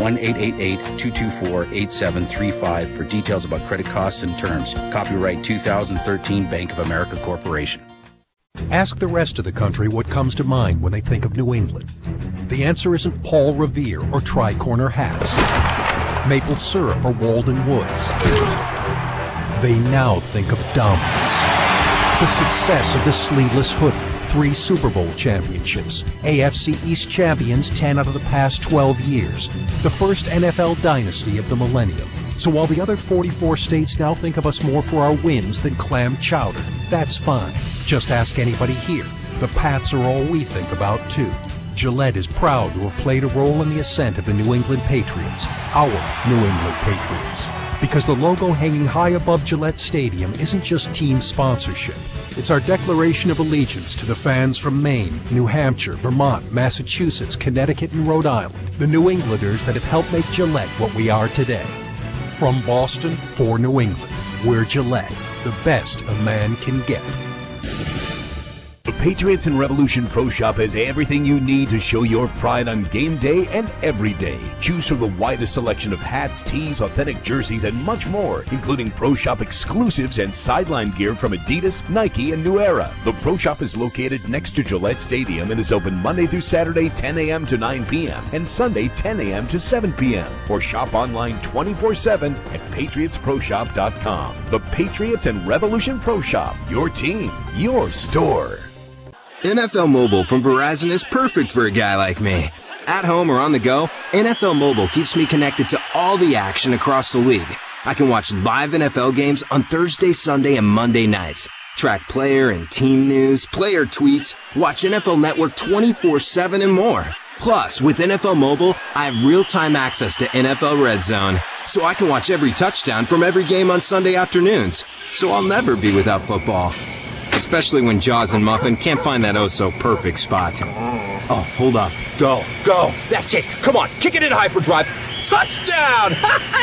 S13: 1-888-224-8735 for details about credit costs and terms. Copyright 2013 Bank of America Corporation.
S14: Ask the rest of the country what comes to mind when they think of New England. The answer isn't Paul Revere or tri-corner hats, maple syrup or Walden Woods. They now think of dominance. The success of the sleeveless hoodie, 3 Super Bowl championships, AFC East champions 10 out of the past 12 years, the first NFL dynasty of the millennium. So while the other 44 states now think of us more for our wins than clam chowder, that's fine. Just ask anybody here. The Pats are all we think about, too. Gillette is proud to have played a role in the ascent of the New England Patriots, our New England Patriots. Because the logo hanging high above Gillette Stadium isn't just team sponsorship. It's our declaration of allegiance to the fans from Maine, New Hampshire, Vermont, Massachusetts, Connecticut, and Rhode Island, the New Englanders that have helped make Gillette what we are today. From Boston for New England, we're Gillette, the best a man can get.
S1: The Patriots and Revolution Pro Shop has everything you need to show your pride on game day and every day. Choose from the widest selection of hats, tees, authentic jerseys, and much more, including Pro Shop exclusives and sideline gear from Adidas, Nike, and New Era. The Pro Shop is located next to Gillette Stadium and is open Monday through Saturday 10 a.m. to 9 p.m. and Sunday 10 a.m. to 7 p.m. or shop online 24/7 at patriotsproshop.com. The Patriots and Revolution Pro Shop, your team, your store.
S15: NFL Mobile from Verizon is perfect for a guy like me. At home or on the go, NFL Mobile keeps me connected to all the action across the league. I can watch live NFL games on Thursday, Sunday, and Monday nights, track player and team news, player tweets, watch NFL Network 24/7 and more. Plus, with NFL Mobile, I have real-time access to NFL Red Zone, so I can watch every touchdown from every game on Sunday afternoons. So I'll never be without football. Especially when Jaws and Muffin can't find that oh-so-perfect spot. Oh, hold up. Go. That's it. Come on, kick it in hyperdrive. Touchdown!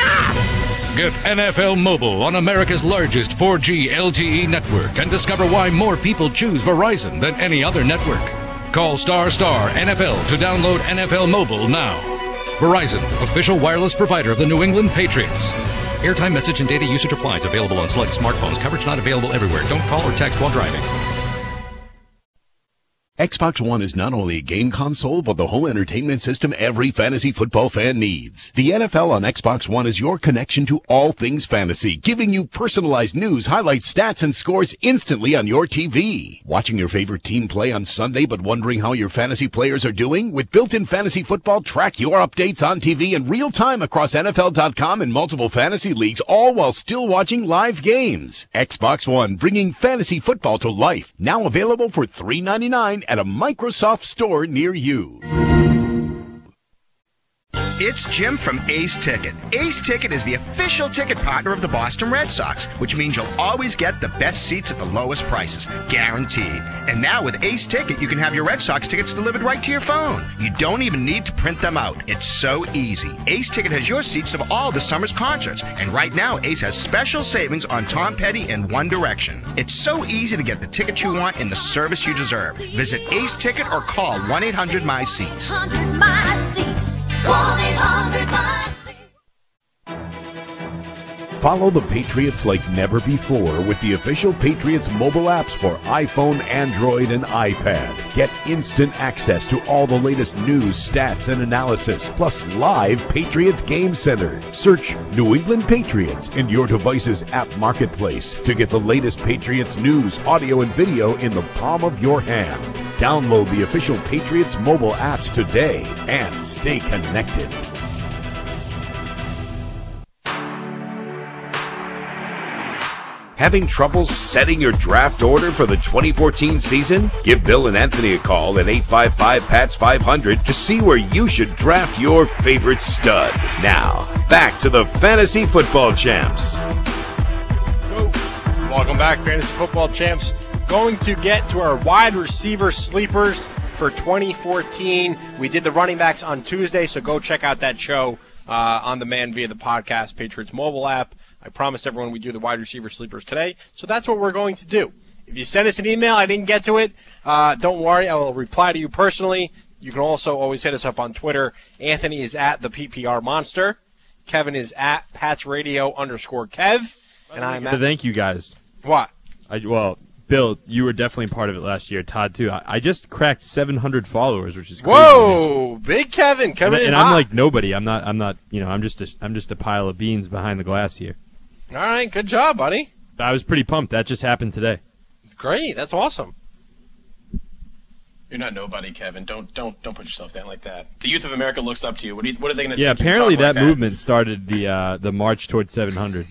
S16: Get NFL Mobile on America's largest 4G LTE network and discover why more people choose Verizon than any other network. Call ** NFL to download NFL Mobile now. Verizon, official wireless provider of the New England Patriots. Airtime, message, and data usage applies. Available on select smartphones. Coverage not available everywhere. Don't call or text while driving.
S1: Xbox One is not only a game console, but the home entertainment system every fantasy football fan needs. The NFL on Xbox One is your connection to all things fantasy, giving you personalized news, highlights, stats, and scores instantly on your TV. Watching your favorite team play on Sunday, but wondering how your fantasy players are doing? With built-in fantasy football, track your updates on TV in real time across NFL.com and multiple fantasy leagues, all while still watching live games. Xbox One, bringing fantasy football to life. Now available for $3.99 at a Microsoft store near you.
S17: It's Jim from Ace Ticket. Ace Ticket is the official ticket partner of the Boston Red Sox, which means you'll always get the best seats at the lowest prices, guaranteed. And now with Ace Ticket, you can have your Red Sox tickets delivered right to your phone. You don't even need to print them out. It's so easy. Ace Ticket has your seats of all the summer's concerts. And right now, Ace has special savings on Tom Petty and One Direction. It's so easy to get the ticket you want and the service you deserve. Visit Ace Ticket or call 1-800-MY-SEATS.
S6: 1-800-MY-SEATS.
S1: Follow the Patriots like never before with the official Patriots mobile apps for iPhone, Android, and iPad. Get instant access to all the latest news, stats, and analysis, plus live Patriots Game Center. Search New England Patriots in your device's app marketplace to get the latest Patriots news, audio, and video in the palm of your hand. Download the official Patriots mobile apps today and stay connected. Having trouble setting your draft order for the 2014 season? Give Bill and Anthony a call at 855-PATS-500 to see where you should draft your favorite stud. Now, back to the Fantasy Football Champs.
S3: Welcome back, Fantasy Football Champs. Going to get to our wide receiver sleepers for 2014. We did the running backs on Tuesday, so go check out that show on demand via the podcast Patriots mobile app. I promised everyone we'd do the wide receiver sleepers today, so that's what we're going to do. If you send us an email, I didn't get to it, don't worry, I will reply to you personally. You can also always hit us up on Twitter. Anthony is at the PPR Monster. Kevin is at PatsRadio_Kev. And I'm at...
S5: Thank you, guys.
S3: What?
S5: Bill, you were definitely part of it last year. Todd, too. I just cracked 700 followers, which is crazy.
S3: Whoa! Big Kevin.
S5: And I'm like nobody. I'm not, I'm just a pile of beans behind the glass here.
S3: All right, good job, buddy.
S5: I was pretty pumped. That just happened today.
S3: Great, that's awesome.
S4: You're not nobody, Kevin. Don't put yourself down like that. The youth of America looks up to you. What are they going to think?
S5: Yeah, apparently that movement started the march towards 700.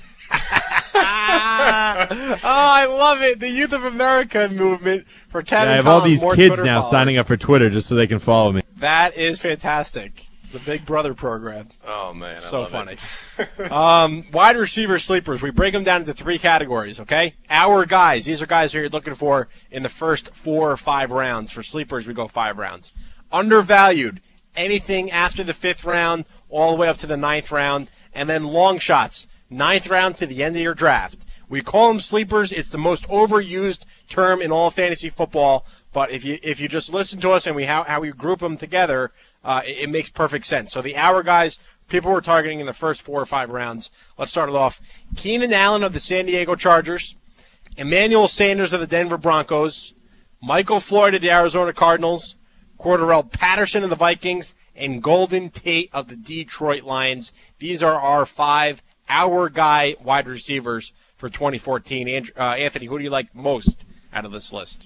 S3: Oh, I love it. The Youth of America movement for Kevin.
S5: I have
S3: Collins,
S5: all these
S3: more
S5: kids
S3: Twitter
S5: now
S3: followers.
S5: signing up for Twitter just so they can follow me.
S3: That is fantastic. The Big Brother program.
S4: Oh, man.
S3: So
S4: I love
S3: funny. Wide receiver sleepers. We break them down into 3 categories, okay? Our guys. These are guys who you're looking for in the first 4 or 5 rounds. For sleepers, we go 5 rounds. Undervalued. Anything after the 5th round, all the way up to the 9th round. And then long shots. 9th round to the end of your draft. We call them sleepers. It's the most overused term in all fantasy football. But if you just listen to us and how we group them together, it makes perfect sense. So the hour guys, people we're targeting in the first 4 or 5 rounds. Let's start it off. Keenan Allen of the San Diego Chargers, Emmanuel Sanders of the Denver Broncos, Michael Floyd of the Arizona Cardinals, Cordarrelle Patterson of the Vikings, and Golden Tate of the Detroit Lions. These are our 5 hour guy wide receivers for 2014. Anthony, who do you like most out of this list?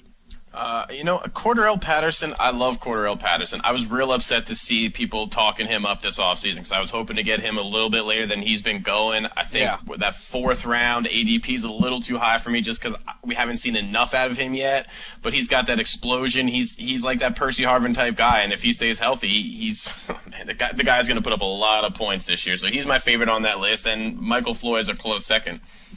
S4: Cordarrelle Patterson, I love Cordarrelle Patterson. I was real upset to see people talking him up this offseason because I was hoping to get him a little bit later than he's been going. I think with that 4th round ADP is a little too high for me just because we haven't seen enough out of him yet. But he's got that explosion. He's like that Percy Harvin type guy, and if he stays healthy, the guy's going to put up a lot of points this year. So he's my favorite on that list, and Michael Floyd's a close second.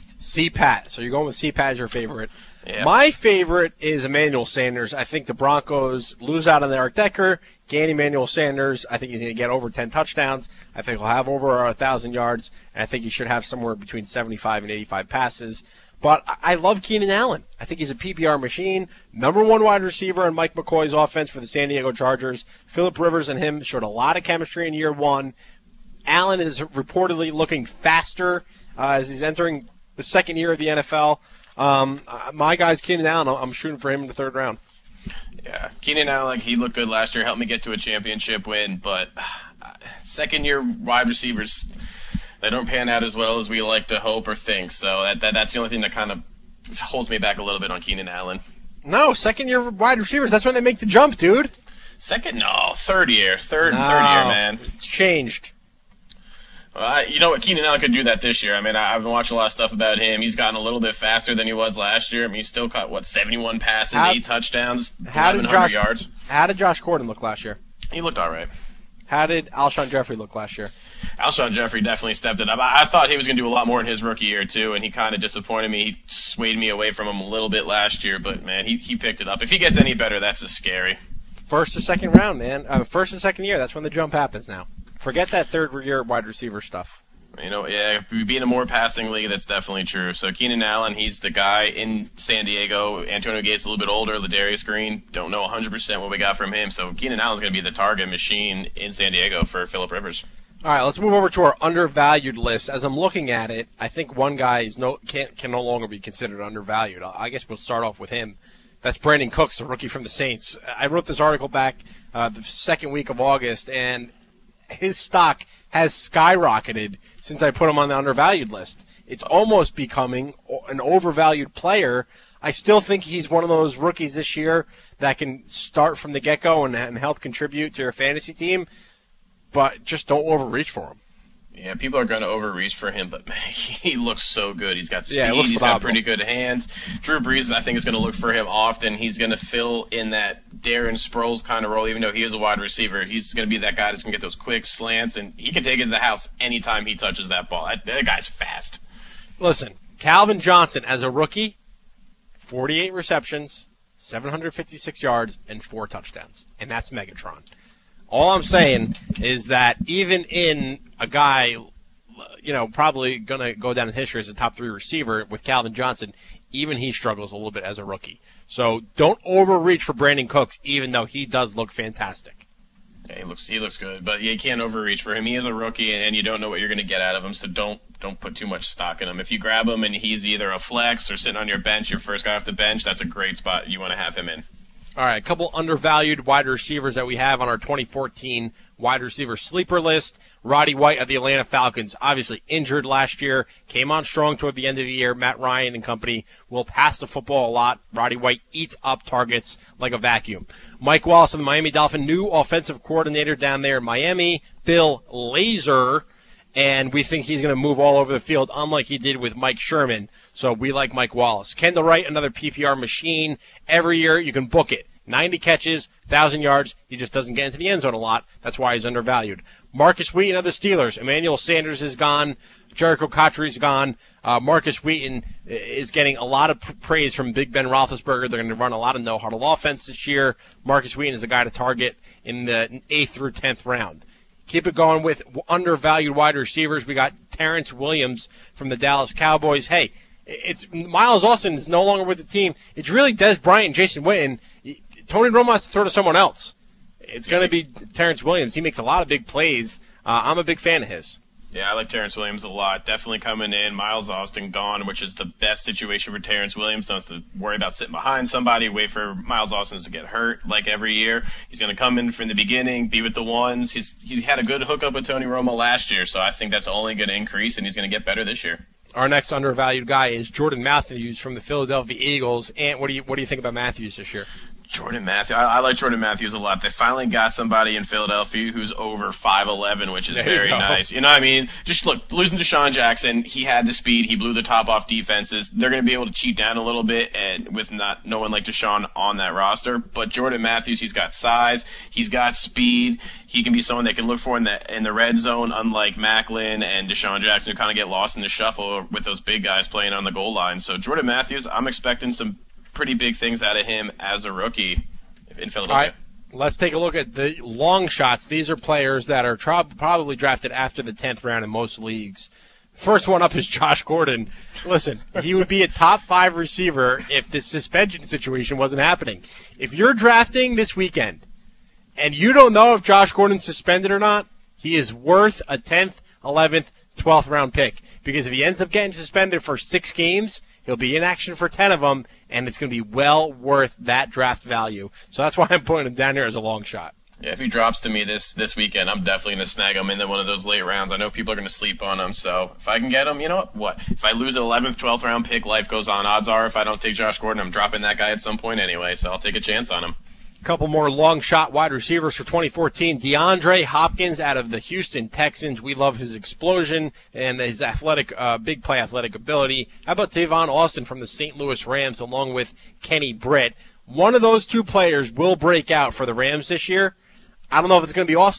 S3: C-Pat. So you're going with C-Pat as your favorite.
S4: Yeah.
S3: My favorite is Emmanuel Sanders. I think the Broncos lose out on Eric Decker. Gain Emmanuel Sanders. I think he's going to get over 10 touchdowns. I think he'll have over 1,000 yards. And I think he should have somewhere between 75 and 85 passes. But I love Keenan Allen. I think he's a PPR machine. Number 1 wide receiver in Mike McCoy's offense for the San Diego Chargers. Phillip Rivers and him showed a lot of chemistry in year 1. Allen is reportedly looking faster as he's entering the 2nd year of the NFL. My guy's Keenan Allen. I'm shooting for him in the 3rd round.
S4: Yeah, Keenan Allen, he looked good last year, helped me get to a championship win, but 2nd-year wide receivers, they don't pan out as well as we like to hope or think. So that's the only thing that kind of holds me back a little bit on Keenan Allen.
S3: No, 2nd-year wide receivers, that's when they make the jump, dude.
S4: 3rd year. Third year, man.
S3: It's changed.
S4: You know what? Keenan Allen could do that this year. I mean, I've been watching a lot of stuff about him. He's gotten a little bit faster than he was last year. I mean, he's still caught, 71 passes, 8 touchdowns, 1,100 yards.
S3: How did Josh Gordon look last year?
S4: He looked all right.
S3: How did Alshon Jeffrey look last year?
S4: Alshon Jeffrey definitely stepped it up. I thought he was going to do a lot more in his rookie year, too, and he kind of disappointed me. He swayed me away from him a little bit last year, but, man, he picked it up. If he gets any better, that's just scary.
S3: First or second round, man. First and second year, that's when the jump happens now. Forget that third-year wide receiver stuff.
S4: If we be in a more passing league, that's definitely true. So Keenan Allen, he's the guy in San Diego. Antonio Gates a little bit older. Ladarius Green, don't know 100% what we got from him. So Keenan Allen's going to be the target machine in San Diego for Phillip Rivers.
S3: All right, let's move over to our undervalued list. As I'm looking at it, I think one guy can no longer be considered undervalued. I guess we'll start off with him. That's Brandon Cooks, the rookie from the Saints. I wrote this article back the second week of August, and his stock has skyrocketed since I put him on the undervalued list. It's almost becoming an overvalued player. I still think he's one of those rookies this year that can start from the get-go and help contribute to your fantasy team, but just don't overreach for him.
S4: Yeah, people are going to overreach for him, but man, he looks so good. He's got speed.
S3: Yeah,
S4: he's got pretty good hands. Drew Brees, I think, is going to look for him often. He's going to fill in that Darren Sproles kind of role, even though he is a wide receiver. He's going to be that guy that's going to get those quick slants, and he can take it to the house anytime he touches that ball. That guy's fast.
S3: Listen, Calvin Johnson, as a rookie, 48 receptions, 756 yards, and 4 touchdowns. And that's Megatron. All I'm saying is that even in a guy, probably going to go down in history as a top 3 receiver with Calvin Johnson, even he struggles a little bit as a rookie. So don't overreach for Brandon Cooks, even though he does look fantastic.
S4: Yeah, he looks good, but you can't overreach for him. He is a rookie, and you don't know what you're going to get out of him, so don't put too much stock in him. If you grab him and he's either a flex or sitting on your bench, your first guy off the bench, that's a great spot you want to have him in.
S3: All right, a couple undervalued wide receivers that we have on our 2014 wide receiver sleeper list. Roddy White of the Atlanta Falcons, obviously injured last year, came on strong toward the end of the year. Matt Ryan and company will pass the football a lot. Roddy White eats up targets like a vacuum. Mike Wallace of the Miami Dolphins, new offensive coordinator down there in Miami, Bill Lazor, and we think he's going to move all over the field, unlike he did with Mike Sherman. So we like Mike Wallace. Kendall Wright, another PPR machine. Every year you can book it. 90 catches, 1,000 yards. He just doesn't get into the end zone a lot. That's why he's undervalued. Marcus Wheaton of the Steelers. Emmanuel Sanders is gone. Jericho Cotchery's gone. Marcus Wheaton is getting a lot of praise from Big Ben Roethlisberger. They're going to run a lot of no-huddle offense this year. Marcus Wheaton is a guy to target in the 8th through 10th round. Keep it going with undervalued wide receivers. We got Terrence Williams from the Dallas Cowboys. Hey, it's Miles Austin is no longer with the team. It's really Des Bryant and Jason Witten. Tony Romo has to throw to someone else. It's going to be Terrence Williams. He makes a lot of big plays. I'm a big fan of his.
S4: Yeah, I like Terrence Williams a lot. Definitely coming in. Miles Austin gone, which is the best situation for Terrence Williams. Don't have to worry about sitting behind somebody, wait for Miles Austin to get hurt like every year. He's going to come in from the beginning, be with the ones. He's had a good hookup with Tony Romo last year, so I think that's only going to increase, and he's going to get better this year.
S3: Our next undervalued guy is Jordan Matthews from the Philadelphia Eagles. And what do you think about Matthews this year?
S4: Jordan Matthews. I like Jordan Matthews a lot. They finally got somebody in Philadelphia who's over 5'11", which is very nice. You know what I mean? Just look, losing to Deshaun Jackson, he had the speed. He blew the top off defenses. They're going to be able to cheat down a little bit and with no one like Deshaun on that roster. But Jordan Matthews, he's got size. He's got speed. He can be someone they can look for in the red zone, unlike Macklin and Deshaun Jackson, who kind of get lost in the shuffle with those big guys playing on the goal line. So Jordan Matthews, I'm expecting some pretty big things out of him as a rookie in Philadelphia.
S3: All right, let's take a look at the long shots. These are players that are probably drafted after the 10th round in most leagues. First one up is Josh Gordon. Listen, he would be a top 5 receiver if this suspension situation wasn't happening. If you're drafting this weekend and you don't know if Josh Gordon's suspended or not, he is worth a 10th, 11th, 12th round pick. Because if he ends up getting suspended for 6 games, he'll be in action for 10 of them, and it's going to be well worth that draft value. So that's why I'm putting him down here as a long shot.
S4: Yeah, if he drops to me this weekend, I'm definitely going to snag him in one of those late rounds. I know people are going to sleep on him, so if I can get him, you know what? If I lose an 11th, 12th round pick, life goes on. Odds are if I don't take Josh Gordon, I'm dropping that guy at some point anyway, so I'll take a chance on him.
S3: Couple more long shot wide receivers for 2014. DeAndre Hopkins out of the Houston Texans. We love his explosion and his athletic, big play athletic ability. How about Tavon Austin from the St. Louis Rams along with Kenny Britt? One of those two players will break out for the Rams this year. I don't know if it's going to be Austin.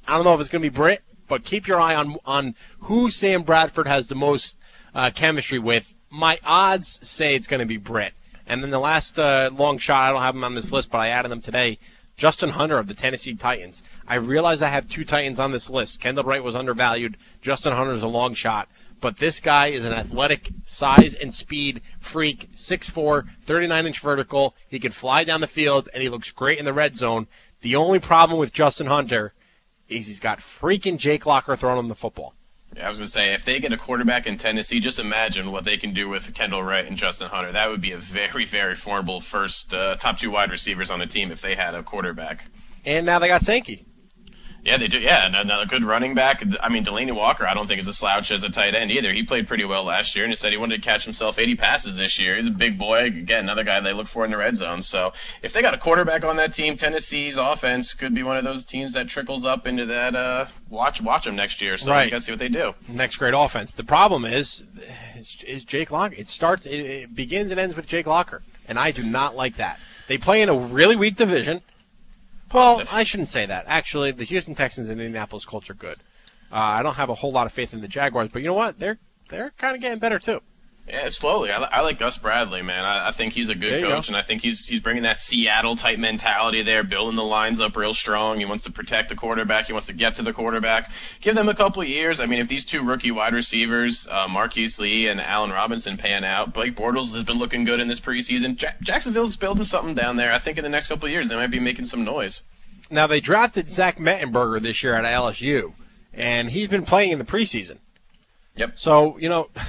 S3: I don't know if it's going to be Britt, but keep your eye on who Sam Bradford has the most chemistry with. My odds say it's going to be Britt. And then the last long shot, I don't have him on this list, but I added him today, Justin Hunter of the Tennessee Titans. I realize I have 2 Titans on this list. Kendall Wright was undervalued. Justin Hunter is a long shot. But this guy is an athletic size and speed freak, 6'4", 39-inch vertical. He can fly down the field, and he looks great in the red zone. The only problem with Justin Hunter is he's got freaking Jake Locker throwing him the football.
S4: Yeah, I was going to say, if they get a quarterback in Tennessee, just imagine what they can do with Kendall Wright and Justin Hunter. That would be a very, very formidable first top 2 wide receivers on the team if they had a quarterback.
S3: And now they got Sankey.
S4: Yeah, they do. Yeah, and another good running back. I mean, Delaney Walker, I don't think is a slouch as a tight end either. He played pretty well last year, and he said he wanted to catch himself 80 passes this year. He's a big boy. Again, another guy they look for in the red zone. So if they got a quarterback on that team, Tennessee's offense could be one of those teams that trickles up into that watch them next year. So you got to see what they do.
S3: Next great offense. The problem is Jake Locker. It begins and ends with Jake Locker, and I do not like that. They play in a really weak division. Well, I shouldn't say that. Actually, the Houston Texans and Indianapolis Colts are good. I don't have a whole lot of faith in the Jaguars, but you know what? They're kind of getting better too.
S4: Yeah, slowly. I like Gus Bradley, man. I think he's a good coach, and I think he's bringing that Seattle-type mentality there, building the lines up real strong. He wants to protect the quarterback. He wants to get to the quarterback. Give them a couple of years. I mean, if these 2 rookie wide receivers, Marquise Lee and Allen Robinson, pan out, Blake Bortles has been looking good in this preseason. Jacksonville's building something down there. I think in the next couple of years they might be making some noise.
S3: Now, they drafted Zach Mettenberger this year at LSU, and he's been playing in the preseason.
S4: Yep.
S3: So, you know,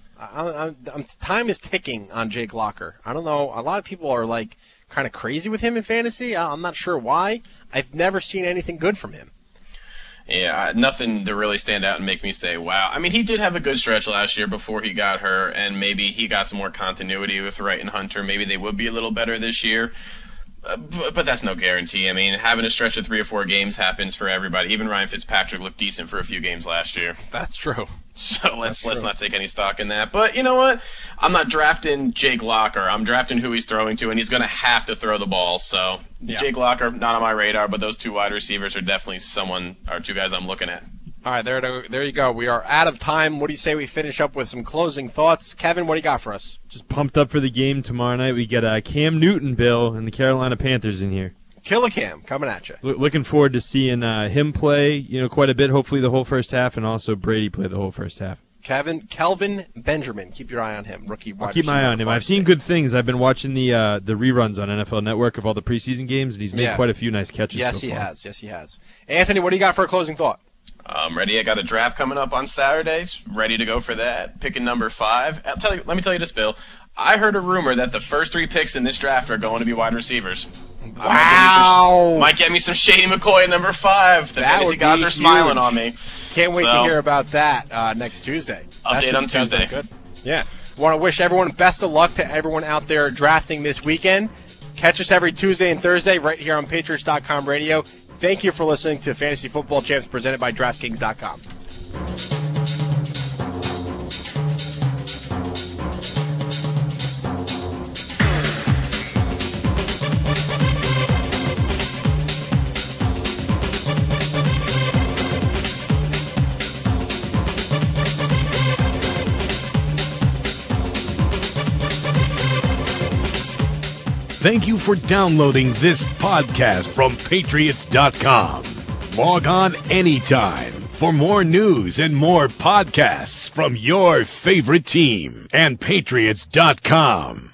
S3: time is ticking on Jake Locker. I don't know. A lot of people are, like, kind of crazy with him in fantasy. I'm not sure why. I've never seen anything good from him.
S4: Yeah, nothing to really stand out and make me say, wow. I mean, he did have a good stretch last year before he got hurt, and maybe he got some more continuity with Wright and Hunter. Maybe they would be a little better this year. But that's no guarantee. I mean, having a stretch of 3 or 4 games happens for everybody. Even Ryan Fitzpatrick looked decent for a few games last year.
S3: That's true.
S4: So let's not take any stock in that. But you know what? I'm not drafting Jake Locker. I'm drafting who he's throwing to, and he's going to have to throw the ball. So Jake Locker, not on my radar, but those 2 wide receivers are definitely 2 guys I'm looking at.
S3: All right, there you go. We are out of time. What do you say we finish up with some closing thoughts? Kevin, what do you got for us?
S5: Just pumped up for the game tomorrow night. We get Cam Newton, Bill, and the Carolina Panthers in here.
S3: Killer Cam coming at you.
S5: Looking forward to seeing him play, quite a bit, hopefully the whole first half, and also Brady play the whole first half.
S3: Kelvin Benjamin, keep your eye on him. Rookie wide
S5: I'll keep my eye on him. I've seen good things. I've been watching the reruns on NFL Network of all the preseason games, and he's made quite a few nice catches so far.
S3: Yes, he has. Anthony, what do you got for a closing thought?
S4: I'm ready. I got a draft coming up on Saturdays. Ready to go for that. Picking number 5. Let me tell you this, Bill. I heard a rumor that the first 3 picks in this draft are going to be wide receivers.
S3: Wow!
S4: Might get me some Shady McCoy at number 5. The fantasy gods are smiling on me.
S3: Can't wait to hear about that next Tuesday.
S4: Update on Tuesday.
S3: Good. Yeah. Want to wish everyone best of luck to everyone out there drafting this weekend. Catch us every Tuesday and Thursday right here on Patriots.com radio. Thank you for listening to Fantasy Football Champs presented by DraftKings.com.
S1: Thank you for downloading this podcast from Patriots.com. Log on anytime for more news and more podcasts from your favorite team and Patriots.com.